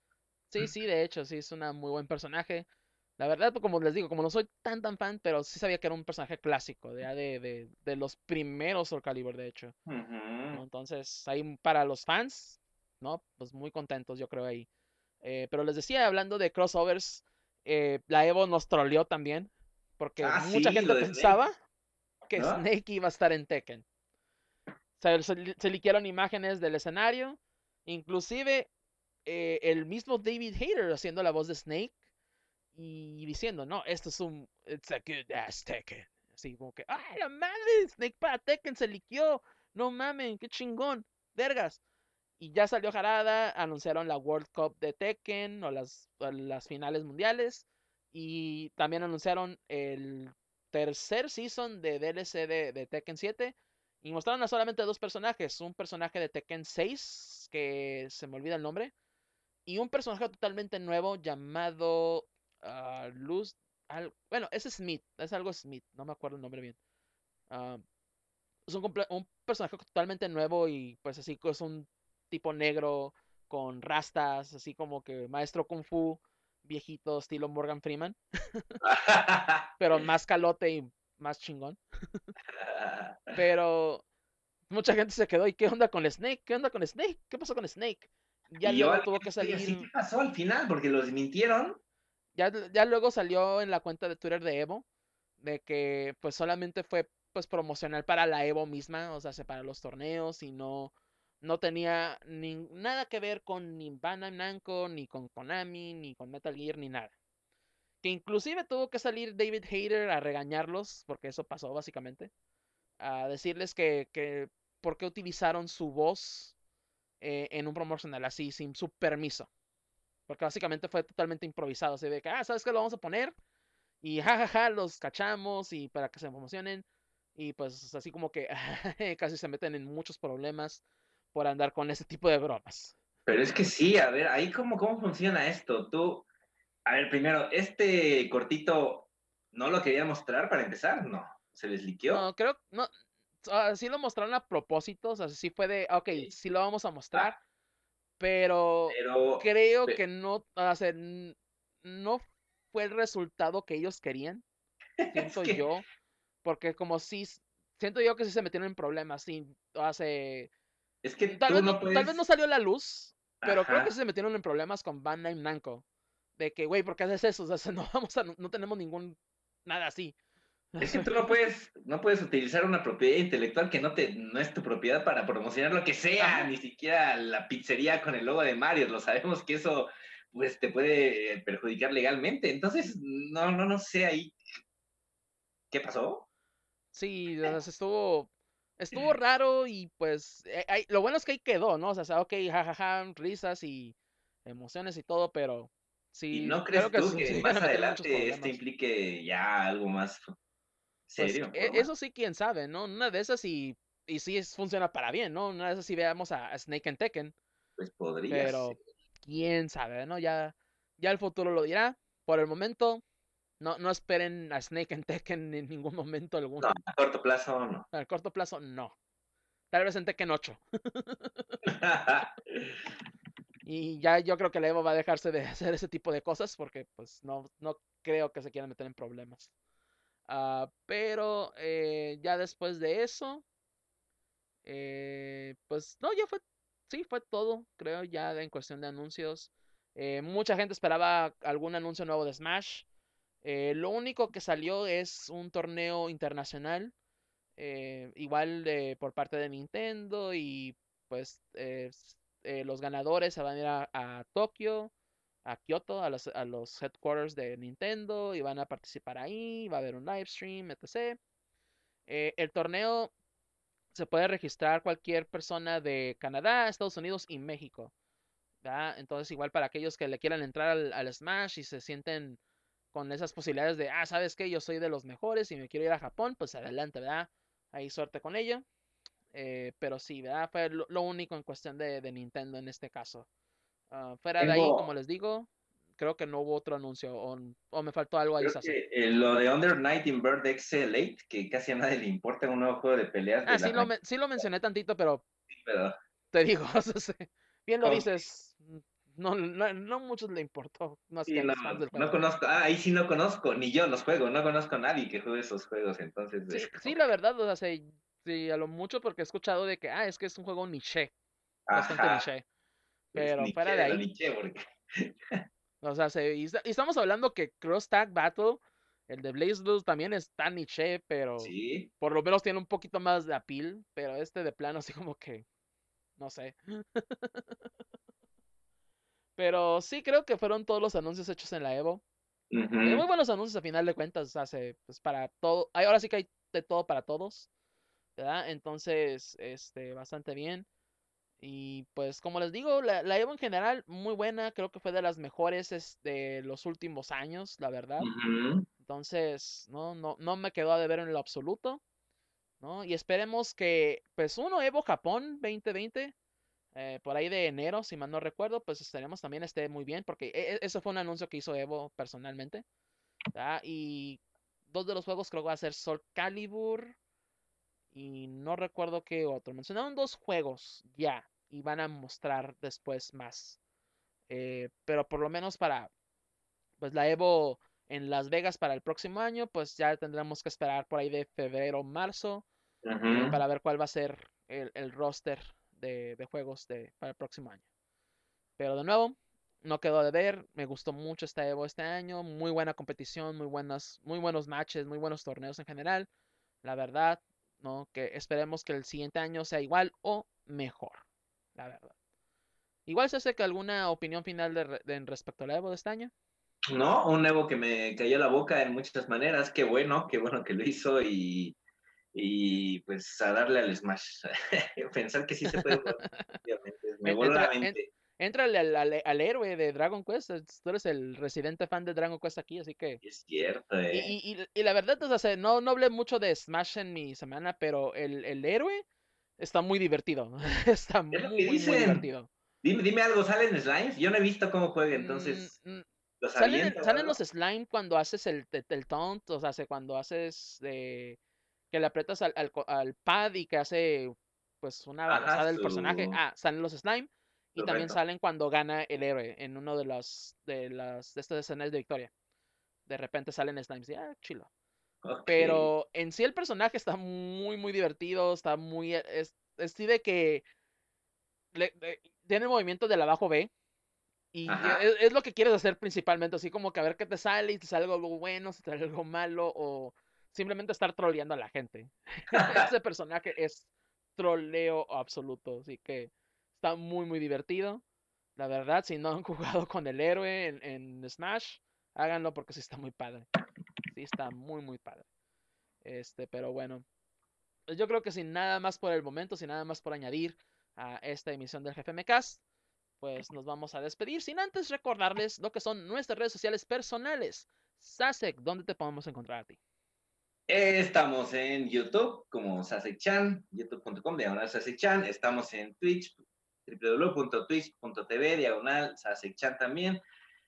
Sí, sí, de hecho, sí, es una muy buen personaje. La verdad, pues, como les digo, como no soy tan fan, pero sí sabía que era un personaje clásico, de los primeros Soul Calibur, de hecho. Ujú. ¿No? Entonces, ahí para los fans, ¿no? Pues muy contentos, yo creo ahí. Pero les decía, hablando de crossovers, la Evo nos troleó también, porque Ah, mucha sí, lo gente de pensaba Snake, que ¿no? Snake iba a estar en Tekken. Se liquearon imágenes del escenario, inclusive el mismo David Hayter haciendo la voz de Snake y diciendo, no, esto es it's a good ass Tekken. Así como que, ¡ay, la madre! Snake para Tekken se liqueó. No mamen, qué chingón. Vergas. Y ya salió Harada, anunciaron la World Cup de Tekken o las finales mundiales. Y también anunciaron el tercer season de DLC de Tekken 7. Y mostraron a solamente dos personajes. Un personaje de Tekken 6, que se me olvida el nombre. Y un personaje totalmente nuevo llamado Luz. Bueno, es Smith, es algo Smith, no me acuerdo el nombre bien. Ah, es un personaje totalmente nuevo y pues así es un tipo negro con rastas, así como que maestro kung fu, viejito, estilo Morgan Freeman, pero más calote y más chingón. Pero mucha gente se quedó, ¿y qué onda con Snake? ¿Qué onda con Snake? ¿Qué pasó con Snake? Ya Y yo luego al tuvo que estoy así, salir, ¿qué pasó al final? Porque los desmintieron. ya luego salió en la cuenta de Twitter de Evo, de que pues solamente fue pues promocional para la Evo misma, o sea, para los torneos y no tenía nada que ver con ni Bandai Namco, ni con Konami, ni con Metal Gear, ni nada. Que inclusive tuvo que salir David Hayter a regañarlos, porque eso pasó básicamente, a decirles que por qué utilizaron su voz en un promocional así, sin su permiso. Porque básicamente fue totalmente improvisado, así de que, ¿sabes qué? Lo vamos a poner y jajaja, los cachamos y para que se emocionen. Y pues así como que casi se meten en muchos problemas por andar con ese tipo de bromas. Pero es que sí, a ver, ahí cómo funciona esto. Tú, a ver, primero, este cortito, ¿no lo querían mostrar para empezar? No, se les liqueó. No, no, sí lo mostraron a propósito, o sea, sí fue de, ok, Sí. sí lo vamos a mostrar, Ah, pero pero, creo pe- que no, o sea, no fue el resultado que ellos querían, es siento que, yo, porque como si, siento yo que sí se metieron en problemas, sí, hace. es que Tal tú vez no, no tal vez no puedes, salió a la luz, pero creo que sí ajá, se metieron en problemas con Bandai Namco. De que, güey, ¿por qué haces eso? O sea, no tenemos ningún nada así. es que tú no puedes utilizar una propiedad intelectual que no es tu propiedad para promocionar lo que sea, Ajá. ni siquiera la pizzería con el logo de Mario. Lo sabemos que eso, pues, te puede perjudicar legalmente. Entonces, no sé ahí qué pasó. Sí, o sea, estuvo raro y pues lo bueno es que ahí quedó, ¿no? O sea, ok, jajaja, risas y emociones y todo, pero ¿Y sí, no creo crees que tú se que iban a más meter en muchos adelante esto problemas. implique ya algo más Pues serio, formal? eso sí, quién sabe, ¿no? Una de esas y sí funciona para bien, ¿no? Una de esas sí veamos a Snake and Tekken. Pues podría ser. Pero quién sabe, ¿no? Ya el futuro lo dirá. Por el momento, no esperen a Snake en Tekken en ningún momento alguno. No, a corto plazo no. A corto plazo, no. Tal vez en Tekken 8. Y ya yo creo que la Evo va a dejarse de hacer ese tipo de cosas porque pues no creo que se quieran meter en problemas. Pero ya después de eso, pues no, sí, fue todo, creo, ya en cuestión de anuncios. Mucha gente esperaba algún anuncio nuevo de Smash. Lo único que salió es un torneo internacional, igual por parte de Nintendo y pues los ganadores se van a ir a Tokio, a Kyoto, a los headquarters de Nintendo y van a participar ahí, va a haber un live stream, etc. El torneo se puede registrar cualquier persona de Canadá, Estados Unidos y México. ¿Verdad? Entonces, igual para aquellos que le quieran entrar al Smash y se sienten con esas posibilidades de, ¿sabes qué? Yo soy de los mejores y me quiero ir a Japón, pues adelante, ¿verdad? Ahí suerte con ello. Pero sí, ¿verdad? Fue lo único en cuestión de Nintendo en este caso. Fuera de ahí, como Tengo, les digo, creo que no hubo otro anuncio o me faltó algo ahí, creo Sase. que lo de Under Night in Bird XL8, que casi a nadie le importa un nuevo juego de peleas de la franquicia, Sí lo mencioné tantito, pero pero te digo, bien lo como que dices, no muchos le importó, más que Sí, a no, los fans del no juego. conozco, ahí sí no conozco, ni yo los juego, no conozco a nadie que juegue esos juegos, entonces es Sí, sí, como, la verdad, o sea, sí, a lo mucho porque he escuchado de que, es que es un juego niche, bastante ajá, niche, es pero niche fuera de de lo ahí, niche, porque o sea, y estamos hablando que Cross Tag Battle, el de Blaze Blue también está niche, pero sí. por lo menos tiene un poquito más de appeal, pero este de plano así como que, no sé. Pero sí creo que fueron todos los anuncios hechos en la Evo. Muy Ujú, buenos anuncios a final de cuentas, hace pues para todo, ahora sí que hay de todo para todos, ¿verdad? Entonces, bastante bien. Y pues como les digo, la Evo en general muy buena, creo que fue de las mejores de los últimos años, la verdad. ujú, Entonces, no me quedó a deber en lo absoluto, ¿no? Y esperemos que, pues uno, Evo Japón 2020, por ahí de enero, si mal no recuerdo, pues esperemos también esté muy bien, porque eso fue un anuncio que hizo Evo personalmente, ¿verdad? Y dos de los juegos creo que va a ser Soul Calibur y no recuerdo qué otro. Mencionaron dos juegos ya y van a mostrar después más. Pero por lo menos para pues la Evo en Las Vegas para el próximo año, pues ya tendremos que esperar por ahí de febrero, marzo, ujú. para ver cuál va a ser el roster de juegos para el próximo año. Pero de nuevo, no quedó de ver. Me gustó mucho esta Evo este año. Muy buena competición, muy buenos matches, muy buenos torneos en general. La verdad, ¿no? Que esperemos que el siguiente año sea igual o mejor. La verdad. Igual se hace que alguna opinión final en respecto a la Evo de este año. No, un Evo que me cayó la boca en muchas maneras, qué bueno que lo hizo y pues a darle al Smash. Pensar que sí se puede jugar, obviamente, me voló la Entra, mente. entra al héroe de Dragon Quest. Tú eres el residente fan de Dragon Quest aquí, así que. Es cierto, Y la verdad, o sea, no hablé mucho de Smash en mi semana, pero el héroe está muy divertido. Está Es lo que muy, muy dicen. divertido. Dime algo, ¿salen slimes? Yo no he visto cómo juega, Mm, entonces, mm, ¿los Salen, avienta o salen los algo? slime cuando haces el taunt, o sea, cuando haces que le aprietas al pad y que hace pues una Ajá, babosada del personaje. Salen los slime y su también reto. salen cuando gana el héroe en uno de estas escenas de victoria. De repente salen slimes y chilo. Ok. Pero en sí el personaje está muy, muy divertido, está muy. Es sí de que tiene el movimiento del abajo B. Y Ajá. es lo que quieres hacer principalmente, así como que a ver qué te sale, y te sale algo bueno, si te sale algo malo, o simplemente estar troleando a la gente. Ese personaje es troleo absoluto, así que está muy, muy divertido. La verdad, si no han jugado con el héroe en Smash, háganlo porque sí está muy padre. Sí está muy, muy padre. Pero bueno, pues yo creo que sin nada más por el momento, sin nada más por añadir a esta emisión del GFMcast, pues nos vamos a despedir sin antes recordarles lo que son nuestras redes sociales personales. Sasek, ¿dónde te podemos encontrar a ti? Estamos en YouTube como Sasek-chan, youtube.com/Sasek-chan. Estamos en Twitch, www.twitch.tv/Sasek-chan también.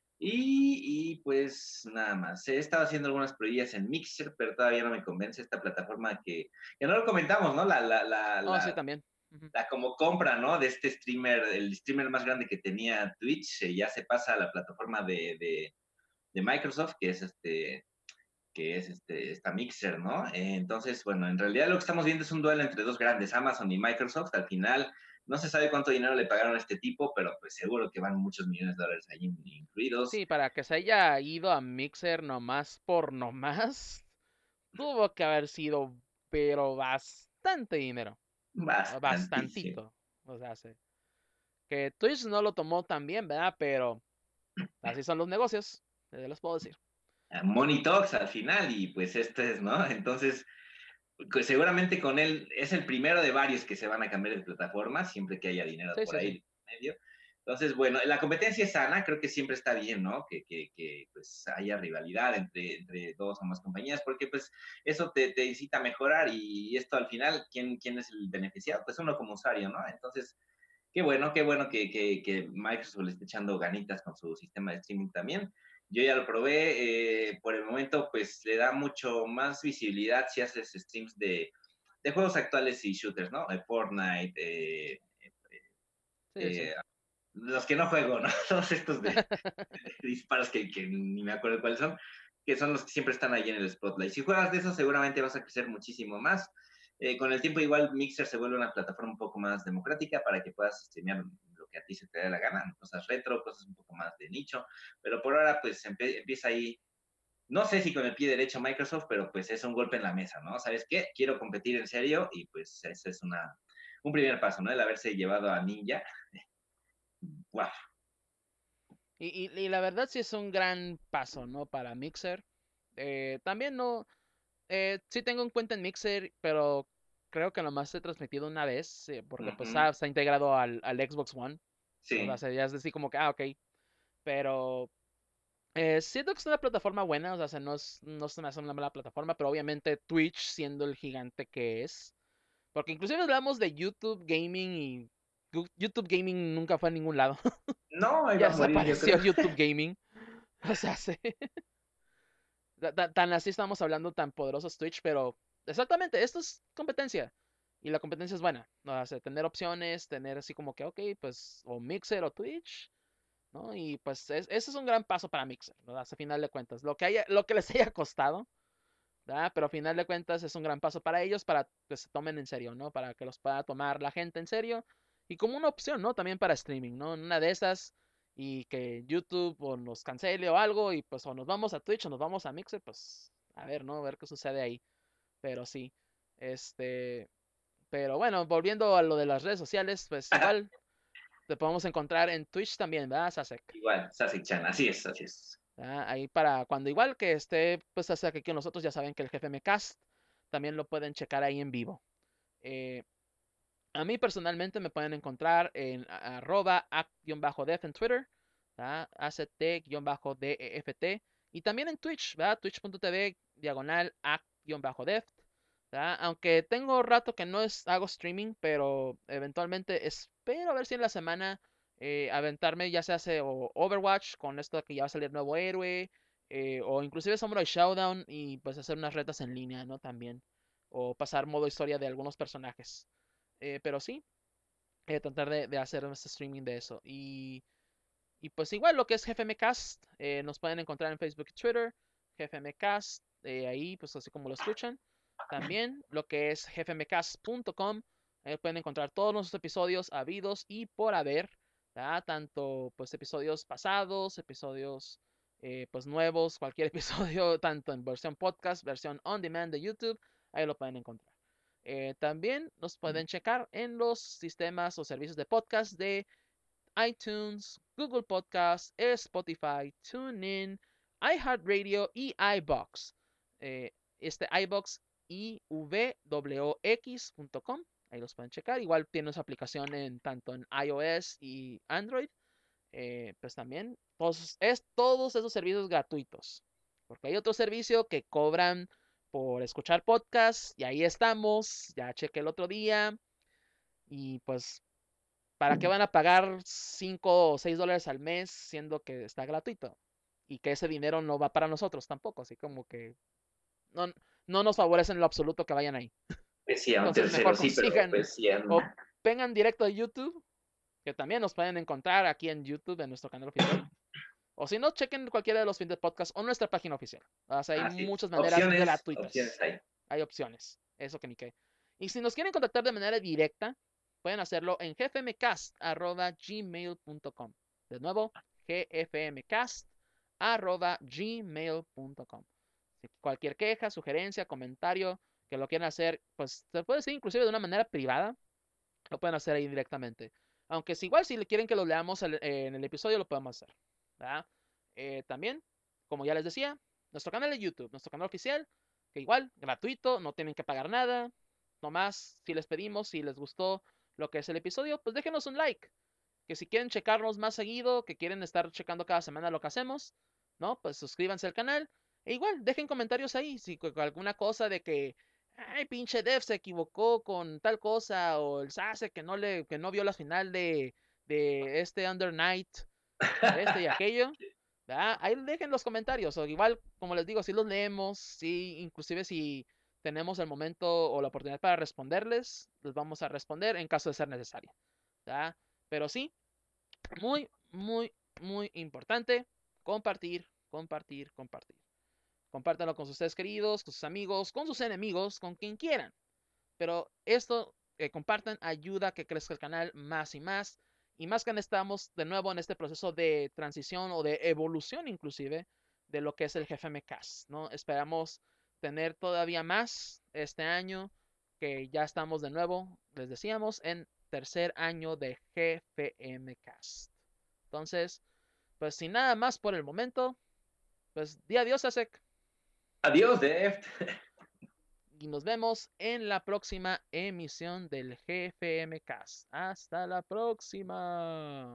Pues nada más. He estado haciendo algunas pruebas en Mixer, pero todavía no me convence esta plataforma que no lo comentamos, ¿no? Oh, sí, también. Ujú. La como compra, ¿no? De este streamer, el streamer más grande que tenía Twitch, ya se pasa a la plataforma de Microsoft, que es esta Mixer, ¿no? Entonces, bueno, en realidad lo que estamos viendo es un duelo entre dos grandes, Amazon y Microsoft. Al final, no se sabe cuánto dinero le pagaron a este tipo, pero pues seguro que van muchos millones de dólares ahí incluidos. Sí, para que se haya ido a Mixer nomás por nomás, tuvo que haber sido, pero bastante dinero. Bastantísimo. Bastantito. O sea, que Twitch no lo tomó tan bien, ¿verdad? Pero así son los negocios, les puedo decir. Money Talks al final, y pues este es, ¿no? Entonces, pues, seguramente con él es el primero de varios que se van a cambiar de plataforma, siempre que haya dinero Sí, por sí, sí. ahí en medio. Entonces, bueno, la competencia es sana, creo que siempre está bien, ¿no? Que pues haya rivalidad entre dos o más compañías, porque pues eso te incita a mejorar y esto al final, ¿quién es el beneficiado? Pues uno como usuario, ¿no? Entonces, qué bueno que Microsoft le esté echando ganitas con su sistema de streaming también. Yo ya lo probé, por el momento pues le da mucho más visibilidad si haces streams de juegos actuales y shooters, ¿no? Fortnite, Sí, sí, eh, sí. los que no juego, ¿no? Todos estos de disparos que ni me acuerdo cuáles son, que son los que siempre están ahí en el spotlight. Si juegas de eso, seguramente vas a crecer muchísimo más. Con el tiempo, igual Mixer se vuelve una plataforma un poco más democrática para que puedas streamear lo que a ti se te dé la gana, cosas retro, cosas un poco más de nicho, pero por ahora, pues empieza ahí. No sé si con el pie derecho Microsoft, pero pues es un golpe en la mesa, ¿no? ¿Sabes qué? Quiero competir en serio y pues ese es un primer paso, ¿no? El haberse llevado a Ninja. ¡Wow! Y la verdad sí es un gran paso, ¿no? Para Mixer. También no, sí tengo un cuenta en Mixer, pero creo que nomás he transmitido una vez, porque pues Uh-huh. está integrado al Xbox One. O Sí, sea, ya es decir como que, ok. Pero siento que es una plataforma buena, o sea, no se me hace una mala plataforma, pero obviamente Twitch siendo el gigante que es. Porque inclusive hablamos de YouTube Gaming y YouTube Gaming nunca fue a ningún lado. no, ahí Ya va a morir, yo desapareció creo. YouTube Gaming. O sea, sí. Tan así estamos hablando tan poderosos Twitch, pero exactamente, esto es competencia. Y la competencia es buena, ¿no? O sea, tener opciones, tener así como que, ok, pues, o Mixer o Twitch, ¿no? Y pues ese es un gran paso para Mixer, ¿no? A final de cuentas. Lo que les haya costado, ¿verdad? Pero a final de cuentas es un gran paso para ellos, para que se tomen en serio, ¿no? Para que los pueda tomar la gente en serio. Y como una opción, ¿no? También para streaming, ¿no? Una de esas y que YouTube o nos cancele o algo y pues o nos vamos a Twitch o nos vamos a Mixer, pues a ver, ¿no? A ver qué sucede ahí. Pero sí, este, pero bueno, volviendo a lo de las redes sociales, pues igual te podemos encontrar en Twitch también, ¿verdad, Sasek? Igual, Sasek-chan, así es, así es. ¿Verdad? Ahí para cuando igual que esté, pues hasta aquí con nosotros, ya saben que el jefe Mcast también lo pueden checar ahí en vivo. Eh, a mí personalmente me pueden encontrar en arroba act-def en Twitter, ACT-DEFT, y también en Twitch, ¿verdad? Twitch.tv diagonal act-def. Aunque tengo rato que no hago streaming, pero eventualmente espero a ver si en la semana aventarme ya se hace o Overwatch con esto de que ya va a salir nuevo héroe, o inclusive Samurai Showdown y pues hacer unas retas en línea, ¿no? También, o pasar modo historia de algunos personajes. Pero sí, tratar de hacer un streaming de eso. Y pues igual lo que es GFMcast, nos pueden encontrar en Facebook y Twitter, GFMcast, ahí pues así como lo escuchan. También lo que es gfmcast.com, pueden encontrar todos nuestros episodios habidos y por haber, ¿verdad? Tanto pues episodios pasados, episodios pues nuevos, cualquier episodio, tanto en versión podcast, versión on demand de YouTube, ahí lo pueden encontrar. También nos pueden checar en los sistemas o servicios de podcast de iTunes, Google Podcasts, Spotify, TuneIn, iHeartRadio y iBox. Este iBox ivwox.com. Ahí los pueden checar. Igual tiene su aplicación en tanto en iOS y Android. Pues también todos esos servicios gratuitos. Porque hay otro servicio que cobran por escuchar podcasts y ahí estamos. Ya chequé el otro día y pues ¿para qué van a pagar 5 o 6 dólares al mes siendo que está gratuito? Y que ese dinero no va para nosotros tampoco, así como que no, no nos favorece en lo absoluto que vayan ahí. Pues sí, a un Entonces tercero mejor sí, pero consigan pues sí, o vengan directo a YouTube, que también nos pueden encontrar aquí en YouTube, en nuestro canal oficial. O si no, chequen cualquiera de los fines de podcast o nuestra página oficial. O sea, hay así es. muchas maneras Opciones gratuitas. hay. Hay opciones. Eso que ni qué. Y si nos quieren contactar de manera directa, pueden hacerlo en gfmcast.gmail.com. De nuevo, gfmcast.gmail.com. Si cualquier queja, sugerencia, comentario que lo quieran hacer, pues se puede hacer inclusive de una manera privada, lo pueden hacer ahí directamente. Aunque si igual si le quieren que lo leamos en el episodio, lo podemos hacer. ¿Verdad? También, como ya les decía, nuestro canal de YouTube, nuestro canal oficial, que igual, gratuito, no tienen que pagar nada. Nomás, si les pedimos, si les gustó lo que es el episodio, pues déjenos un like. Que si quieren checarnos más seguido, que quieren estar checando cada semana lo que hacemos, ¿no? Pues suscríbanse al canal. E igual, dejen comentarios ahí. Si alguna cosa de que, ay, pinche Dev se equivocó con tal cosa, o el Sase que no vio la final de este Under Night, este y aquello. ¿Verdad? Ahí dejen los comentarios. O igual, como les digo, si los leemos, si inclusive si tenemos el momento o la oportunidad para responderles, les vamos a responder en caso de ser necesario. ¿Verdad? Pero sí, Muy, muy, muy importante. Compartir, compartir, compartir. Compártanlo con sus seres queridos, con sus amigos, con sus enemigos, con quien quieran. Pero esto que compartan ayuda a que crezca el canal más y más. Y más que estamos de nuevo en este proceso de transición o de evolución inclusive de lo que es el GFM Cast, ¿no? Esperamos tener todavía más este año, que ya estamos de nuevo, les decíamos, en tercer año de GFM Cast. Entonces, pues sin nada más por el momento, pues di adiós, Asek. Adiós, Deft. Y nos vemos en la próxima emisión del GFM Cast. Hasta la próxima.